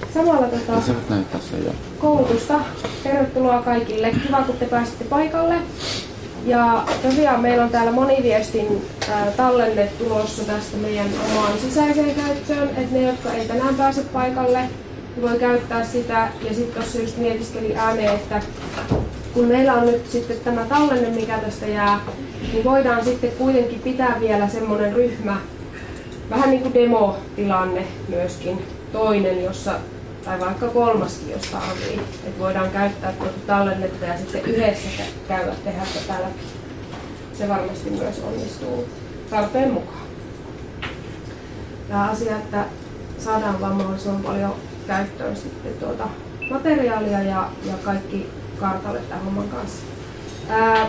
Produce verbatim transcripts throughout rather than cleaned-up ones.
samalla tota, koulutusta. Tervetuloa kaikille. Kiva, kun te pääsitte paikalle. Ja tosiaan meillä on täällä moniviestin ää, tallenne tulossa tästä meidän omaan sisäiseen käyttöön, että ne, jotka ei tänään pääse paikalle, voi käyttää sitä. Ja sitten tuossa just mietiskelin ääneen, että kun meillä on nyt sitten tämä tallenne, mikä tästä jää, niin voidaan sitten kuitenkin pitää vielä semmoinen ryhmä, vähän niin kuin demotilanne myöskin, toinen, jossa, tai vaikka kolmaskin, jos tarvii, että voidaan käyttää tuota tallennetta ja sitten yhdessä käydä tehdä tätä läpi. Se varmasti myös onnistuu tarpeen mukaan. Tämä asia, että saadaan vaan mahdollisimman paljon käyttöön sitten tuota materiaalia ja, ja kaikki kartalle tämän homman kanssa. Ää,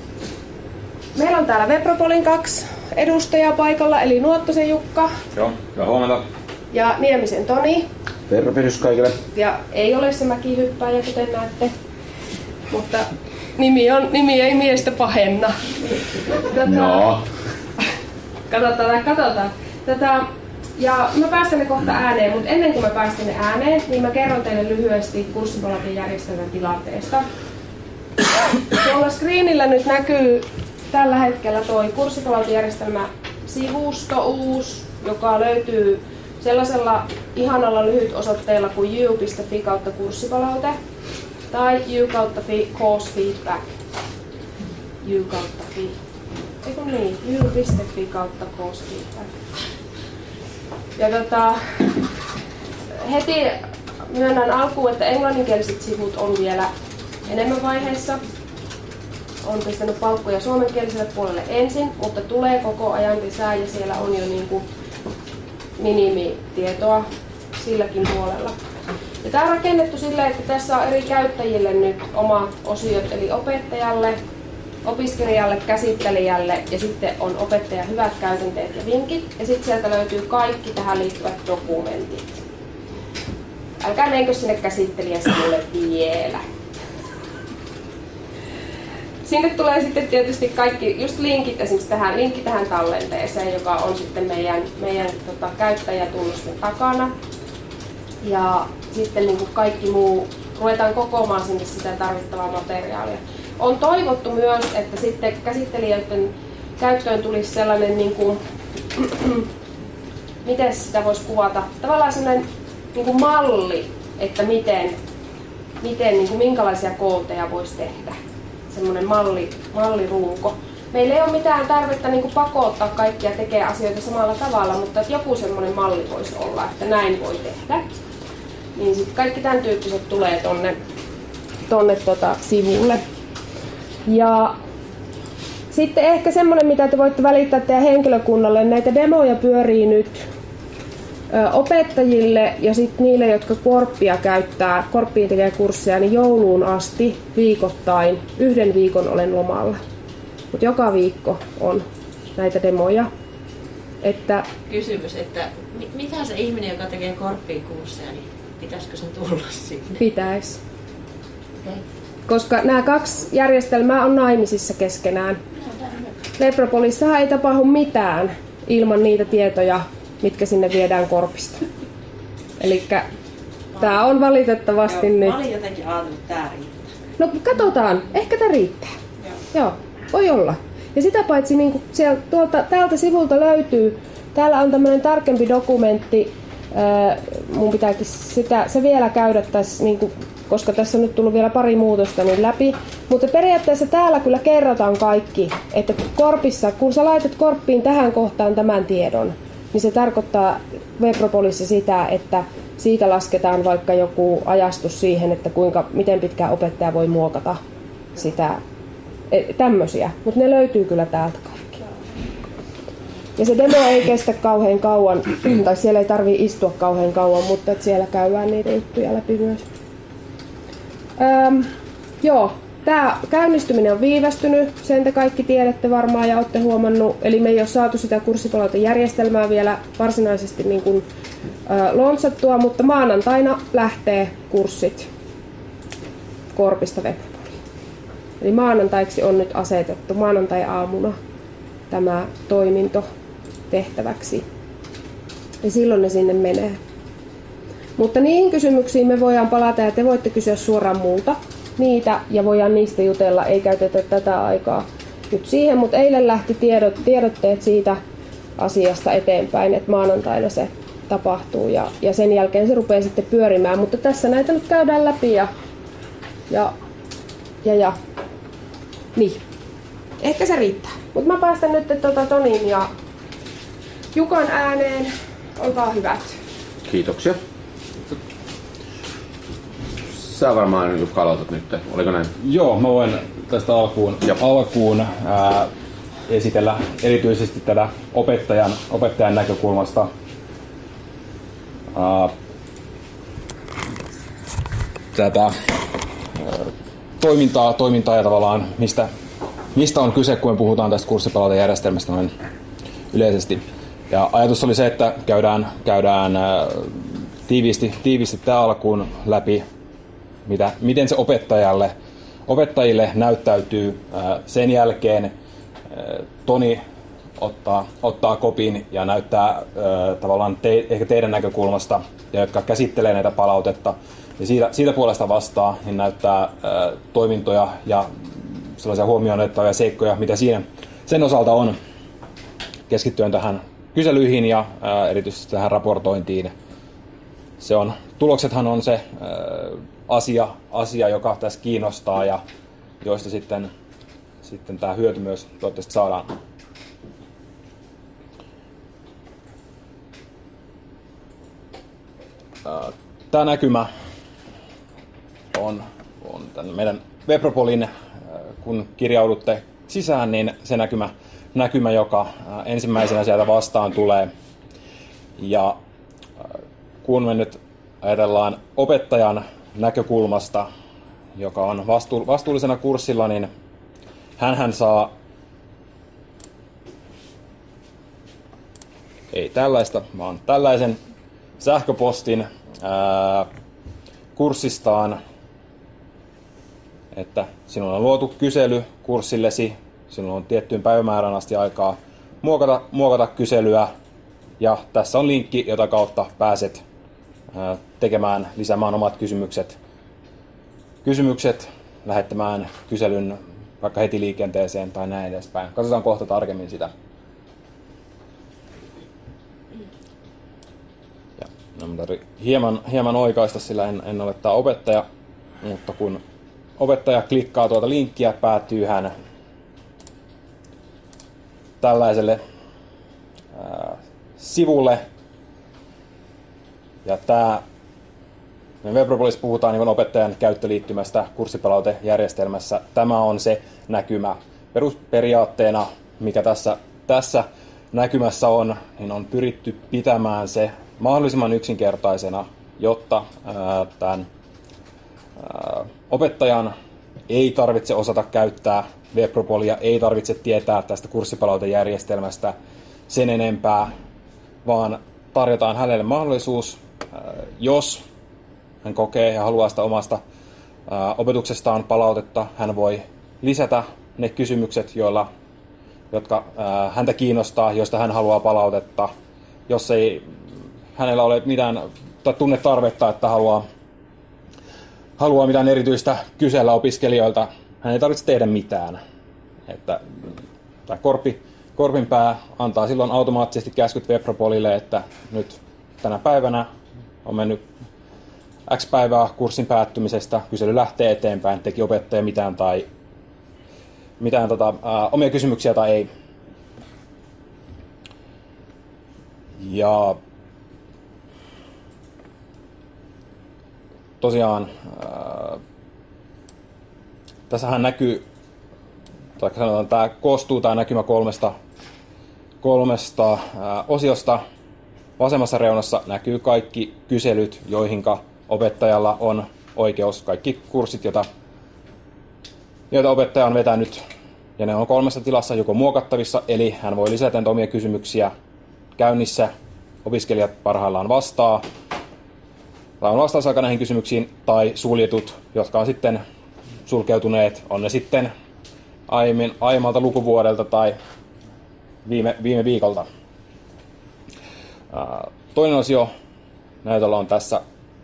meillä on täällä Vepropolin kaksi edustajaa paikalla, eli Nuottosen Jukka. Joo, hyvää huomenta. Ja Niemisen Toni. Tervehdys kaikille. Ja ei ole se mäkihyppääjä, kuten näette, mutta nimi, on, nimi ei miestä pahenna. Tätä, no. Katsotaan, katsotaan. Tätä, ja mä päästän ne kohta ääneen, mutta ennen kuin mä päästän ne ääneen, niin mä kerron teille lyhyesti Kurssipalatin järjestelmän tilanteesta. Tuolla screenillä nyt näkyy tällä hetkellä toi Kurssipalatin järjestelmä sivusto uusi, joka löytyy sellaisella ihanalla lyhyt osoitteella kuin you piste fi kautta kurssipalaute tai you kautta fi course feedback. You kautta fi. Eiku niin, you piste fi kautta course feedback. Ja tota, heti myönnän alkuun, että englanninkieliset sivut on vielä enemmän vaiheessa. Olen pistänyt paukkuja suomenkieliselle puolelle ensin, mutta tulee koko ajan lisää ja siellä on jo niinku minimitietoa silläkin puolella. Ja tämä on rakennettu silleen, että tässä on eri käyttäjille nyt omat osiot, eli opettajalle, opiskelijalle, käsittelijälle ja sitten on opettajan hyvät käytänteet ja vinkit. Ja sitten sieltä löytyy kaikki tähän liittyvät dokumentit. Älkää menkö sinne käsittelijäsivulle vielä. Sinne tulee sitten tietysti kaikki, just linkit esimerkiksi tähän, linkki tähän tallenteeseen, joka on sitten meidän, meidän tota, käyttäjätunnusten takana. Ja sitten niin kuin kaikki muu, ruvetaan kokoamaan sinne sitä tarvittavaa materiaalia. On toivottu myös, että sitten käsittelijöiden käyttöön tulisi sellainen, niin kuin, miten sitä voisi kuvata, tavallaan sellainen niin kuin malli, että miten, miten, niin kuin, minkälaisia kooteja voisi tehdä. Semmoinen malli, mallirunko. Meillä ei ole mitään tarvetta niin kuin pakottaa kaikkia tekemään asioita samalla tavalla, mutta että joku semmoinen malli voisi olla, että näin voi tehdä. Niin sit kaikki tämän tyyppiset tulee tonne, tonne tota sivulle. Ja sitten ehkä semmoinen, mitä te voitte välittää teidän henkilökunnalle, näitä demoja pyörii nyt ö, opettajille ja sitten niille, jotka korppia käyttää, korppiin tekee kursseja, niin jouluun asti viikoittain. Yhden viikon olen lomalla. Mutta joka viikko on näitä demoja. Että kysymys, että mitä se ihminen, joka tekee korppiin kursseja, niin pitäisikö sen tulla sinne? Pitäisi. Okay. Koska nämä kaksi järjestelmää on naimisissa keskenään. Vepropolissahan ei tapahdu mitään ilman niitä tietoja, mitkä sinne viedään korpista. Elikkä tää on valitettavasti Joo, nyt... Mä olin jotenkin ajatellut, että tää riittää. No katsotaan, ehkä tää riittää. Joo, Joo, voi olla. Ja sitä paitsi niin sieltä, tuolta, täältä sivulta löytyy, täällä on tämmöinen tarkempi dokumentti, ää, mun pitääkin sitä, se vielä käydä tässä, niin kuin, koska tässä on nyt tullut vielä pari muutosta niin läpi. Mutta periaatteessa täällä kyllä kerrotaan kaikki, että korpissa, kun sä laitat korppiin tähän kohtaan tämän tiedon, niin se tarkoittaa Vepropolissa sitä, että siitä lasketaan vaikka joku ajastus siihen, että kuinka, miten pitkään opettaja voi muokata sitä, tämmöisiä. Mutta ne löytyy kyllä täältä kaikki. Ja se demo ei kestä kauhean kauan, tai siellä ei tarvitse istua kauhean kauan, mutta että siellä käydään niitä juttuja läpi myös. Öm, joo, tämä käynnistyminen on viivästynyt, sen te kaikki tiedätte varmaan ja olette huomannut, eli me ei ole saatu sitä kurssipalautejärjestelmää vielä varsinaisesti niin kuin, ö, launchattua, mutta maanantaina lähtee kurssit Korpista Vepropoliin. Eli maanantaiksi on nyt asetettu maanantai-aamuna tämä toiminto tehtäväksi. Ja silloin ne sinne menee. Mutta niihin kysymyksiin me voidaan palata ja te voitte kysyä suoraan multa niitä ja voidaan niistä jutella, ei käytetä tätä aikaa nyt siihen, mutta eilen lähti tiedot, tiedotteet siitä asiasta eteenpäin, että maanantaina se tapahtuu ja, ja sen jälkeen se rupeaa sitten pyörimään, mutta tässä näitä nyt käydään läpi ja ja, ja, ja. Niin. Ehkä se riittää. Mutta mä päästän nyt tuota Tonin ja Jukan ääneen. Olkaa hyvät. Kiitoksia. Sä varmaan Jukka aloitat nyt, oliko näin? Joo, mä voin tästä alkuun, alkuun ää, esitellä erityisesti tätä opettajan, opettajan näkökulmasta. Ää, tätä ää, toimintaa, toimintaa ja tavallaan mistä, mistä on kyse, kun me puhutaan tästä kurssipalautejärjestelmästä noin yleisesti. Ja ajatus oli se, että käydään, käydään ää, tiiviisti, tiiviisti tämä alkuun läpi, mitä, miten se opettajalle, opettajille näyttäytyy. Ää, sen jälkeen ää, Toni ottaa, ottaa kopin ja näyttää ää, tavallaan te, ehkä teidän näkökulmasta, ja jotka käsittelee näitä palautetta, ja siitä, siitä puolesta vastaa, niin näyttää ää, toimintoja ja sellaisia huomioon otettavia seikkoja, mitä siinä sen osalta on, keskittyen tähän kyselyihin ja ää, erityisesti tähän raportointiin. Se on, tuloksethan on se ää, asia, asia, joka tässä kiinnostaa ja joista sitten, sitten tämä hyöty myös toivottavasti saadaan. Ää, tämä näkymä on, on tämän meidän Webropolin, kun kirjaudutte sisään, niin se näkymä, näkymä joka ensimmäisenä sieltä vastaan tulee. Ja kun me nyt ajatellaan opettajan näkökulmasta, joka on vastu, vastuullisena kurssilla, niin hänhän saa, ei tällaista, vaan tällaisen sähköpostin ää, kurssistaan, että sinulla on luotu kysely kurssillesi, sinulla on tiettyyn päivämäärän asti aikaa muokata, muokata kyselyä, ja tässä on linkki, jota kautta pääset ää, tekemään, lisäämään omat kysymykset, kysymykset, lähettämään kyselyn vaikka heti liikenteeseen tai näin edespäin. Katsotaan kohta tarkemmin sitä. Ja, no, hieman, hieman oikaista, sillä en, en ole tämä opettaja, mutta kun opettaja klikkaa tuota linkkiä, päätyy hän tällaiselle ää, sivulle. Ja tää, me Webropolissa puhutaan niin opettajan käyttöliittymästä kurssipalautejärjestelmässä. Tämä on se näkymä. Perusperiaatteena, mikä tässä, tässä näkymässä on, niin on pyritty pitämään se mahdollisimman yksinkertaisena, jotta ää, tämän ää, opettajan ei tarvitse osata käyttää Webropolia, ei tarvitse tietää tästä kurssipalautejärjestelmästä sen enempää, vaan tarjotaan hänelle mahdollisuus, jos hän kokee ja haluaa sitä omasta opetuksestaan palautetta, hän voi lisätä ne kysymykset, joilla, jotka häntä kiinnostaa, joista hän haluaa palautetta. Jos ei hänellä ole mitään tai tunne tarvetta, että haluaa, haluaa mitään erityistä kysellä opiskelijoilta, hän ei tarvitse tehdä mitään. Että, tämä korpi, korpinpää antaa silloin automaattisesti käskyt Webropolille, että nyt tänä päivänä on mennyt X päivää kurssin päättymisestä, kysely lähtee eteenpäin, teki opettaja mitään tai mitään tota, ää, omia kysymyksiä tai ei. Ja tosiaan ää, tässähän näkyy, tai sanotaan, tämä koostuu tämä näkymä kolmesta, kolmesta ää, osiosta. Vasemmassa reunassa näkyy kaikki kyselyt, joihinka opettajalla on oikeus, kaikki kurssit, joita, joita opettaja on vetänyt. Ja ne on kolmessa tilassa joko muokattavissa, eli hän voi lisätä omia kysymyksiä käynnissä. Opiskelijat parhaillaan vastaa, tai on vastausaika näihin kysymyksiin, tai suljetut, jotka on sitten sulkeutuneet, on ne sitten aiemmin, aiemmalta lukuvuodelta tai viime, viime viikolta. Toinen osio näytöllä on tässä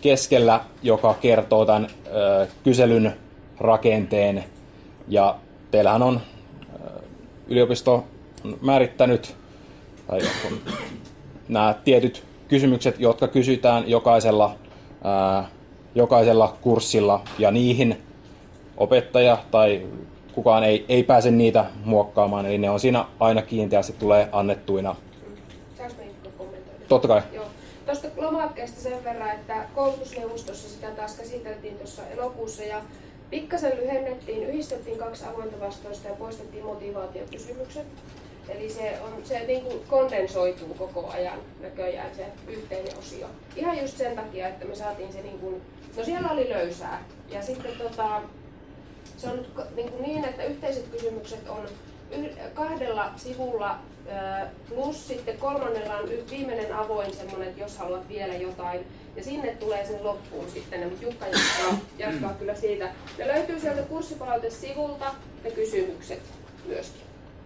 keskellä, joka kertoo tämän ö, kyselyn rakenteen. Ja teillähän on ö, yliopisto on määrittänyt tai on nämä tietyt kysymykset, jotka kysytään jokaisella, ää, jokaisella kurssilla, ja niihin opettaja tai kukaan ei, ei pääse niitä muokkaamaan, eli ne on siinä aina kiinteästi tulee annettuina. Saanko mä Ilkka kommentoida? Totta kai. Joo. Tuosta lomakkeesta sen verran, että koulutusneuvostossa sitä taas käsiteltiin tuossa elokuussa, ja pikkasen lyhennettiin, yhdistettiin kaksi avointa vastausta ja poistettiin motivaatiokysymykset. Eli se, on, se niin kuin kondensoituu koko ajan näköjään se yhteinen osio. Ihan just sen takia, että me saatiin se, niin kuin, no siellä oli löysää. Ja sitten tota, se on nyt niin, kuin niin, että yhteiset kysymykset on kahdella sivulla plus sitten kolmannella on viimeinen avoin semmoinen, että jos haluat vielä jotain. Ja sinne tulee sen loppuun sitten, mutta Jukka jatkaa, jatkaa kyllä siitä. Ne löytyy sieltä kurssipalautesivulta ne kysymykset myöskin.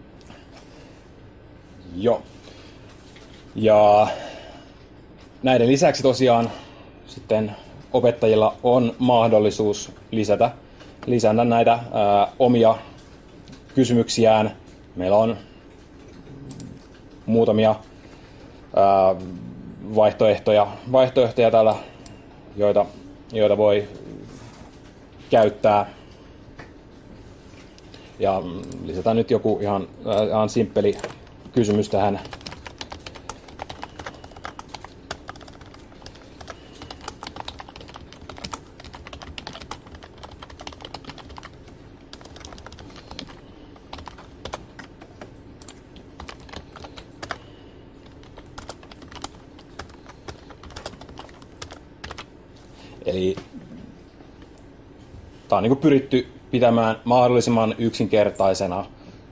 Joo. Ja näiden lisäksi tosiaan sitten opettajilla on mahdollisuus lisätä, lisätä näitä ää, omia kysymyksiään. Meillä on muutamia ää, vaihtoehtoja, vaihtoehtoja täällä, joita, joita voi käyttää. Ja lisätään nyt joku ihan, ihan simppeli kysymys tähän. Eli tämä on niin kuin pyritty pitämään mahdollisimman yksinkertaisena.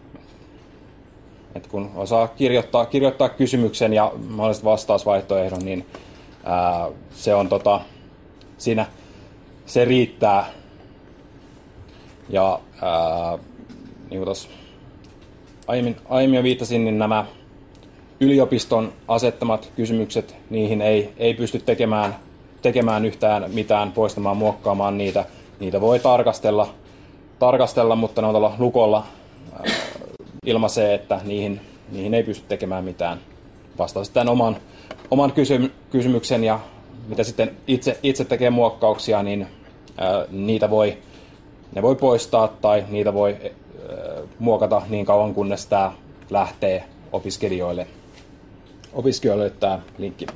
Et kun osaa kirjoittaa, kirjoittaa kysymyksen ja mahdollisesti vastausvaihtoehdon, niin ää, se on tota, siinä se riittää. Ja ää, niin kuin tuossa aiemmin, aiemmin jo viittasin, niin nämä yliopiston asettamat kysymykset, niihin ei, ei pysty tekemään, tekemään yhtään mitään, poistamaan, muokkaamaan niitä. Niitä voi tarkastella, tarkastella mutta ne on tuolla lukolla ää, ilmaisee, että niihin, niihin ei pysty tekemään mitään. Vastaa sitten oman, oman kysy, kysymyksen ja mitä sitten itse, itse tekee muokkauksia, niin ää, niitä voi, ne voi poistaa tai niitä voi ää, muokata niin kauan, kunnes tämä lähtee opiskelijoille. Opiskelijoille tämä linkki.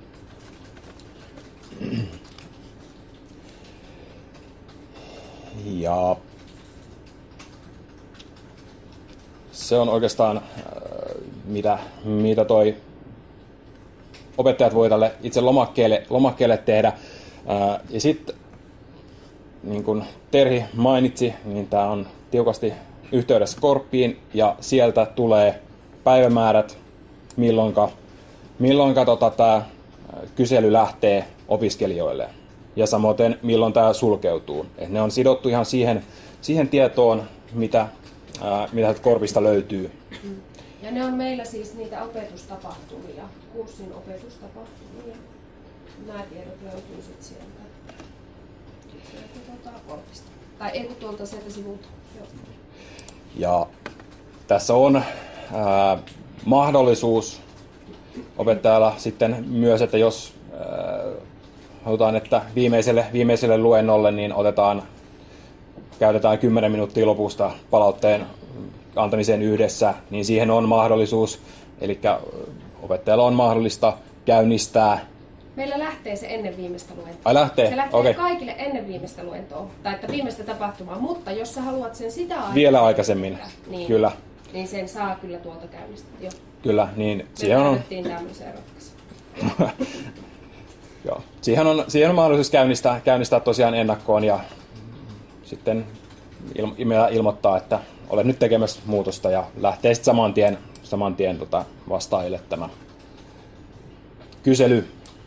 Ja se on oikeastaan, mitä, mitä toi opettajat voi tälle itse lomakkeelle, lomakkeelle tehdä. Ja sitten, niin kuin Terhi mainitsi, niin tämä on tiukasti yhteydessä Korppiin, ja sieltä tulee päivämäärät, milloinka, milloinka tota, tämä kysely lähtee opiskelijoille. Ja samoin milloin tämä sulkeutuu. Et ne on sidottu ihan siihen, siihen tietoon, mitä, ää, mitä Korpista löytyy. Ja ne on meillä siis niitä opetustapahtumia, kurssin opetustapahtumia. Nämä tiedot löytyy sitten sieltä, sieltä tuota Korpista. Tai ei kun tuolta sieltä sivulta. Joo. Ja tässä on ää, mahdollisuus opettajalla sitten myös, että jos ää, halutaan, että viimeiselle, viimeiselle luennolle niin otetaan, käytetään kymmenen minuuttia lopusta palautteen antamiseen yhdessä, niin siihen on mahdollisuus. Eli opettajalla on mahdollista käynnistää. Meillä lähtee se ennen viimeistä luentoa. Ai lähtee? Se lähtee okay. kaikille ennen viimeistä luentoa, tai että viimeistä tapahtumaa, mutta jos sä haluat sen sitä aikaisemmin, vielä aikaisemmin, niin, kyllä. Niin sen saa kyllä tuolta käynnistää. Jo. Kyllä, niin me siihen on... tämmöiseen ratkaisuun. Joo. Siihen on, siihen on mahdollisuus käynnistää, käynnistää tosiaan ennakkoon ja sitten il, ilmoittaa, että olet nyt tekemässä muutosta ja lähtee sitten saman tien, saman tien tota vastaajille tämä kysely.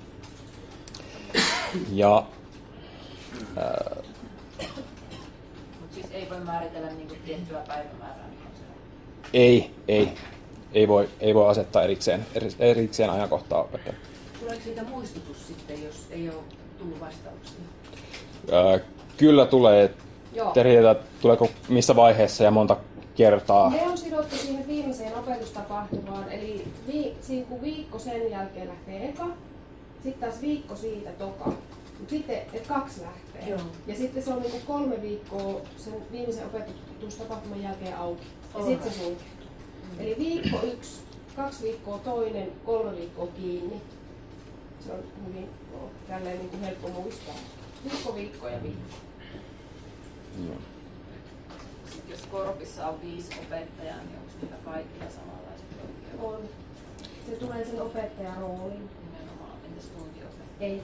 Ja, ää, Mut siis ei voi määritellä niinku tiettyä päivämäärää. ei, ei, ei voi, ei voi asettaa erikseen, erikseen ajankohtaa opettaa. Tuleeko siitä muistutus sitten, jos ei ole tullut vastauksia? Ää, kyllä tulee. Terjetä, tuleeko missä vaiheessa ja monta kertaa? Ne on sidottu siihen viimeiseen opetustapahtumaan, eli vi, siinä kun viikko sen jälkeen lähtee eka, sitten taas viikko siitä toka. Mut sitten et kaksi lähtee. Joo. Ja sitten se on niinku kolme viikkoa sen viimeisen opetustapahtuman jälkeen auki. Ja oh. sitten se sulkeutuu. Mm. Eli viikko yksi, kaksi viikkoa toinen, kolme viikkoa kiinni. Se on hyvin no, tälleen niinku helppo muistaa. Viikko, viikko ja viikko. Joo. Sitten jos korpissa on viisi opettajaa, niin onko niillä kaikilla samanlaiset oikeudet? On. Se tulee sen opettajan rooliin. Nimenomaan. Entäs tuntiopettaja? Ei.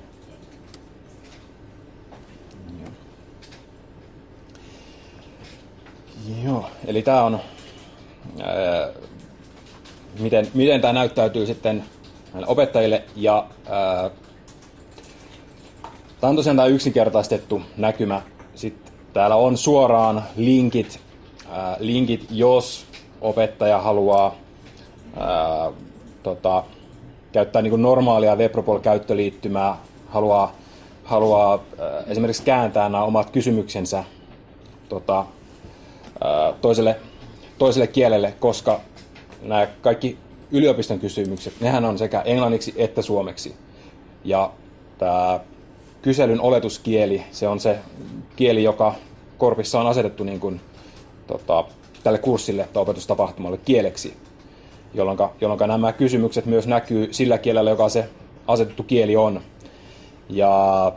Joo. Joo, eli tämä on, ää, miten, miten tämä näyttäytyy sitten näille opettajille. Ja, ää, tämä on tosiaan tämä yksinkertaistettu näkymä. Sitten täällä on suoraan linkit, ää, linkit jos opettaja haluaa ää, tota, käyttää niin kuin normaalia WebRopol-käyttöliittymää, haluaa, haluaa ää, esimerkiksi kääntää nämä omat kysymyksensä tota, ää, toiselle, toiselle kielelle, koska nämä kaikki yliopiston kysymykset, nehän on sekä englanniksi että suomeksi. Ja tämä kyselyn oletuskieli, se on se kieli, joka Korpissa on asetettu niin kuin, tota, tälle kurssille tai opetustapahtumalle kieleksi, jolloin, jolloin nämä kysymykset myös näkyy sillä kielellä, joka se asetettu kieli on. Ja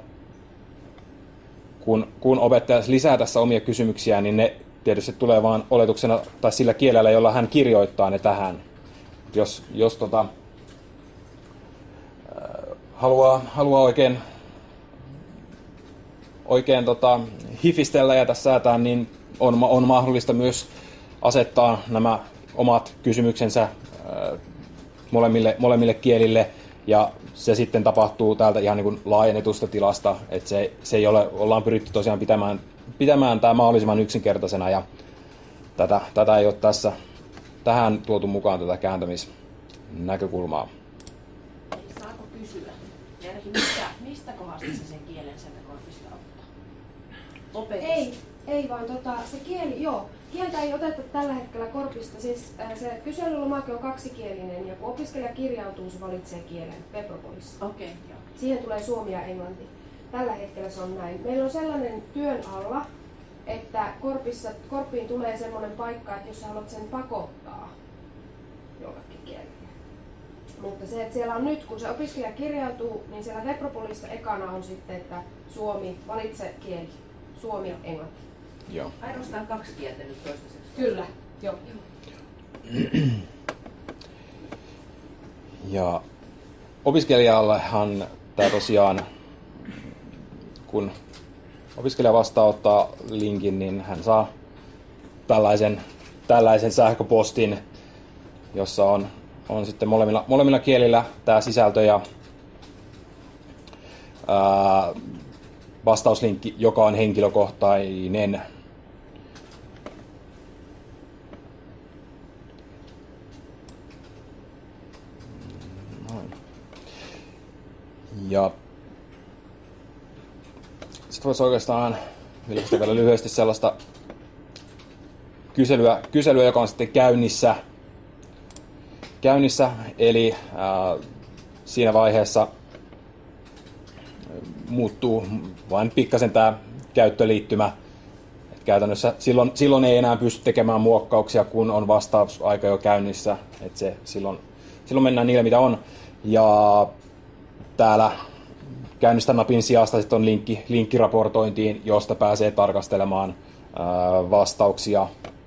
kun, kun opettaja lisää tässä omia kysymyksiä, niin ne tietysti tulee vain oletuksena tai sillä kielellä, jolla hän kirjoittaa ne tähän. Jos, jos tota, äh, haluaa, haluaa oikein oikein tota, hifistellä ja tässä säätää, niin on, on mahdollista myös asettaa nämä omat kysymyksensä ää, molemmille, molemmille kielille, ja se sitten tapahtuu täältä ihan niin kuin laajennetusta tilasta, että se, se ei ole, ollaan pyritty tosiaan pitämään, pitämään tämä mahdollisimman yksinkertaisena, ja tätä, tätä ei ole tässä tähän tuotu mukaan tätä kääntämisnäkökulmaa. Saako kysyä? Järki, mistä, mistä kohdasta se sen kielen sieltä Korpista ottaa? Opetus. Ei, ei vaan tota, se kieli, joo. Kieltä ei oteta tällä hetkellä Korpista. Siis äh, se kyselylomake on kaksikielinen ja kun opiskelija kirjautuu, se valitsee kielen WebRopolissa. Okei, okay, joo. Siihen tulee suomi ja englanti. Tällä hetkellä se on näin. Meillä on sellainen työn alla, että Korpissa, Korppiin tulee semmoinen paikka, että jos sä haluat sen pakottaa jollekin kielelle. Mutta se, että siellä on nyt, kun se opiskelija kirjautuu, niin siellä WebRopolissa ekana on sitten, että suomi, valitse kieli. Suomi ja englanti. Joo. Ainoastaan kaksi kieltä nyt toistaiseksi. Kyllä, joo. Ja opiskelijallehan tämä tosiaan, kun opiskelija vastaanottaa linkin, niin hän saa tällaisen, tällaisen sähköpostin, jossa on, on sitten molemmilla, molemmilla kielillä tämä sisältö ja ää, vastauslinkki, joka on henkilökohtainen. Noin. Ja sitten voisi oikeastaan vielä lyhyesti sellaista kyselyä, kyselyä, joka on sitten käynnissä. käynnissä eli ää, siinä vaiheessa muuttuu vain pikkasen tämä käyttöliittymä. Et käytännössä silloin, silloin ei enää pysty tekemään muokkauksia, kun on vastausaika jo käynnissä. Et se, silloin, silloin mennään niille, mitä on. Ja täällä käynnistä napin sijasta sitten on linkki, linkki raportointiin, josta pääsee tarkastelemaan ää, vastauksia.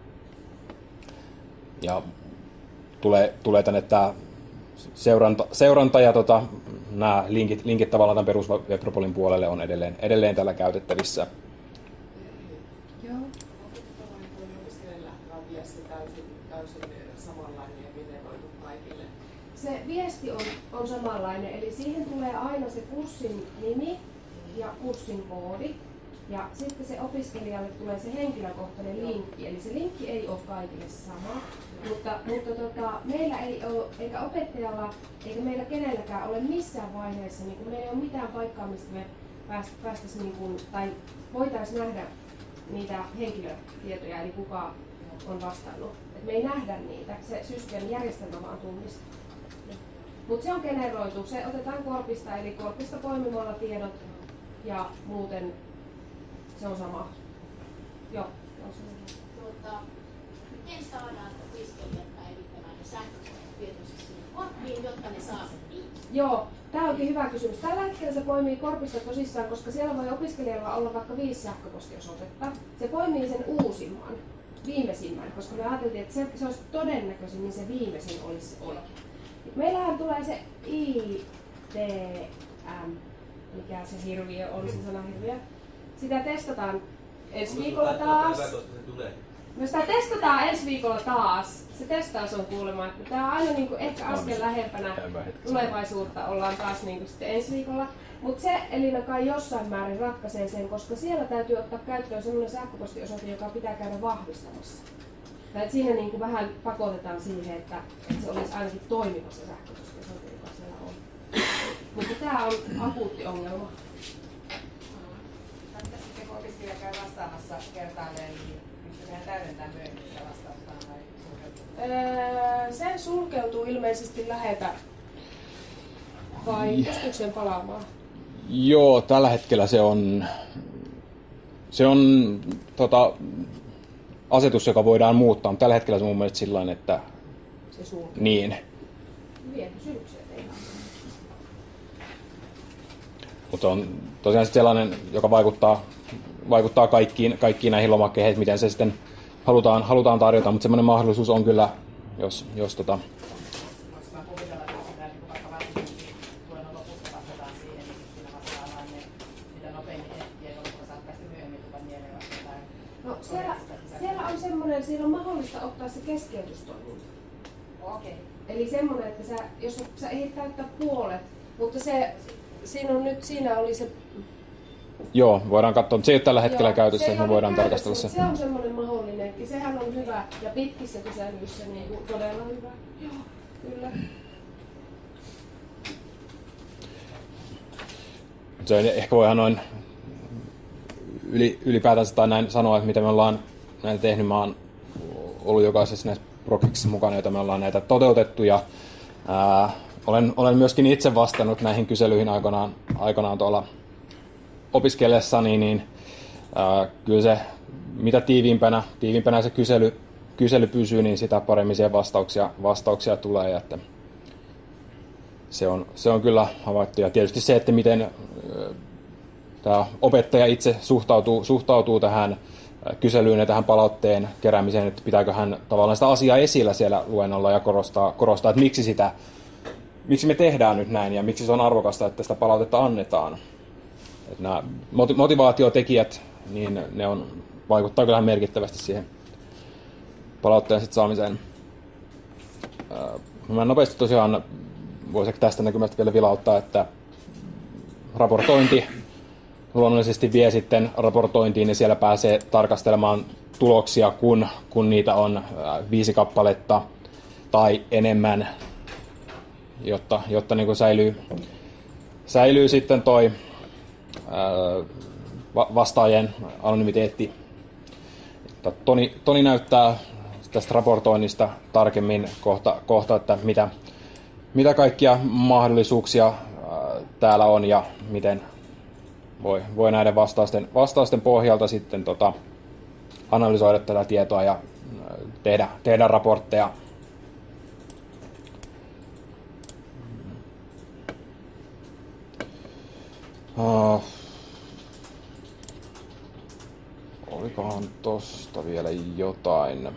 Ja tulee, tulee tänne tämä seuranta, seuranta ja tota, nämä linkit, linkit tavallaan tämän perus WebRopolin puolelle on edelleen, edelleen täällä käytettävissä. Joo. Opiskelijoilla lähtevä viesti täysin, täysin samanlainen ja generoitu kaikille. Se viesti on, on samanlainen, eli siihen tulee aina se kurssin nimi ja kurssin koodi. Ja sitten se opiskelijalle tulee se henkilökohtainen linkki, eli se linkki ei ole kaikille sama, mutta, mutta tota, meillä ei ole, eikä opettajalla, eikä meillä kenelläkään ole missään vaiheessa, niin kun meillä ei ole mitään paikkaa, mistä me päästäisiin niin kuin, tai voitaisiin nähdä niitä henkilötietoja, eli kuka on vastannut. Et me ei nähdä niitä, se systeemi järjestelmä vaan tunnistaa. Mutta se on generoitu, se otetaan Korpista, eli Korpista poimimalla tiedot ja muuten se on sama. Joo. Tuota, miten saadaan opiskelijat päivittämään ne sähkötietoisesti sinne Korpiin, jotta ne saa sen niin? Joo, tämä onkin hyvä kysymys. Tällä hetkellä se poimii Korpista tosissaan, koska siellä voi opiskelijalla olla vaikka viisi sähköpostiosoitetta. Se poimii sen uusimman, viimeisimmän, koska me ajateltiin, että se, se olisi todennäköisin, niin se viimeisin olisi se oikea. Meillähän tulee se I T M, mikä se hirviö on, se sana hirviö. Sitä testataan ensi viikolla taas. Me sitä testataan ensi viikolla taas. Se testaus on kuulemma, että tämä on aina niin kuin ehkä askel lähempänä tulevaisuutta, ollaan taas niin kuin sitten ensi viikolla. Mutta se Elina kai jossain määrin ratkaisee sen, koska siellä täytyy ottaa käyttöön sellainen sähköpostiosoite, joka pitää käydä vahvistamassa. Tai siinä niin kuin vähän pakotetaan siihen, että, että se olisi ainakin toimiva se sähköpostiosoite, joka siellä on. Mutta tämä on akuutti ongelma. Entä sitten kun opiskelija käy vastaamassa kertaalleen, niin pystytään täydentämään myöhemmin sitä vastaustaan vai sulkeutuu? Öö, se sulkeutuu ilmeisesti läheltä. Vai pystyykö sen palaamaan? Joo, tällä hetkellä se on, se on tota, asetus, joka voidaan muuttaa. Tällä hetkellä se on mun mielestä sillain, että se sulkeutuu. Niin. Hyviä kysymyksiä teillä. Mutta on tosiaan sellainen, joka vaikuttaa, vaikuttaa kaikkiin, kaikkiin näihin lomakkeihin, että miten se sitten halutaan, halutaan tarjota, mutta semmoinen mahdollisuus on kyllä, jos, jos tota... Voisi vaan kuvitella, että jos sitä vaikka varsinkin tuen lopussa vastataan siihen, niin siinä vastataan ne, mitä nopeammin ehtii, ja loppuun saat päästä myöhemmin tulla mieleen vaikka jotain. No, siellä, siellä on semmoinen, siellä on mahdollista ottaa se keskeytystoiminta. Okei. Okay. Eli semmoinen, että sä, jos sä ehdit täyttää puolet, mutta se, siinä on nyt, siinä oli se... Joo, voidaan katsoa, mutta se ei ole tällä hetkellä Joo, käytössä, se että me voidaan tarkastella se. Se on semmoinen mahdollinen, ja sehän on hyvä, ja pitkissä kyselyissä niin kuin todella hyvä. Joo, kyllä. Se on, ehkä voihan noin yli, ylipäätänsä tai näin sanoa, että mitä me ollaan näitä tehnyt. Mä oon ollut jokaisessa näissä projekteissa mukana, joita me ollaan näitä toteutettu, ja ää, olen, olen myöskin itse vastannut näihin kyselyihin aikanaan, aikanaan tuolla opiskellessani, niin ää, kyllä se, mitä tiiviimpänä, tiiviimpänä se kysely, kysely pysyy, niin sitä paremmin siihen vastauksia, vastauksia tulee. Ja että se, on, se on kyllä havaittu. Ja tietysti se, että miten ää, tämä opettaja itse suhtautuu, suhtautuu tähän kyselyyn ja tähän palautteen keräämiseen, että pitääkö hän tavallaan sitä asiaa esillä siellä luennolla ja korostaa, korostaa että miksi, sitä, miksi me tehdään nyt näin ja miksi se on arvokasta, että sitä palautetta annetaan. Että nämä motivaatiotekijät, niin ne on, vaikuttaa kyllähän merkittävästi siihen palautteen sit saamiseen. Mä nopeasti tosiaan voisi tästä näkymästä vielä vilauttaa, että raportointi luonnollisesti vie sitten raportointiin ja siellä pääsee tarkastelemaan tuloksia, kun, kun niitä on viisi kappaletta tai enemmän, jotta, jotta niin kuin säilyy, säilyy sitten toi vastaajien anonymiteetti. Toni, Toni näyttää tästä raportoinnista tarkemmin kohta, kohta että mitä, mitä kaikkia mahdollisuuksia täällä on ja miten voi, voi näiden vastausten, vastausten pohjalta sitten tota, analysoida tätä tietoa ja tehdä, tehdä raportteja. Uh, olikohan tosta vielä jotain?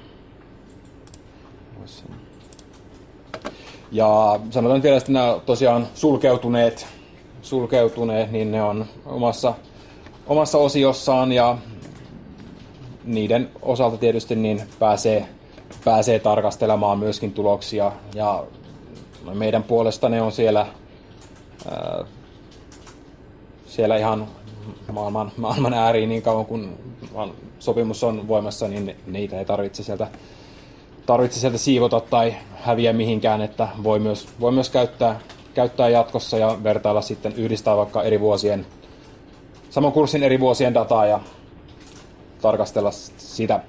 Ja sanotaan vielä, että nämä tosiaan sulkeutuneet, sulkeutuneet, niin ne on omassa, omassa osiossaan ja niiden osalta tietysti niin pääsee, pääsee tarkastelemaan myöskin tuloksia ja meidän puolesta ne on siellä ää, siellä ihan maailman, maailman ääriin niin kauan kun sopimus on voimassa, niin niitä ei tarvitse sieltä, tarvitse sieltä siivota tai häviä mihinkään, että voi myös, voi myös käyttää, käyttää jatkossa ja vertailla sitten, yhdistää vaikka eri vuosien saman kurssin eri vuosien dataa ja tarkastella sitä.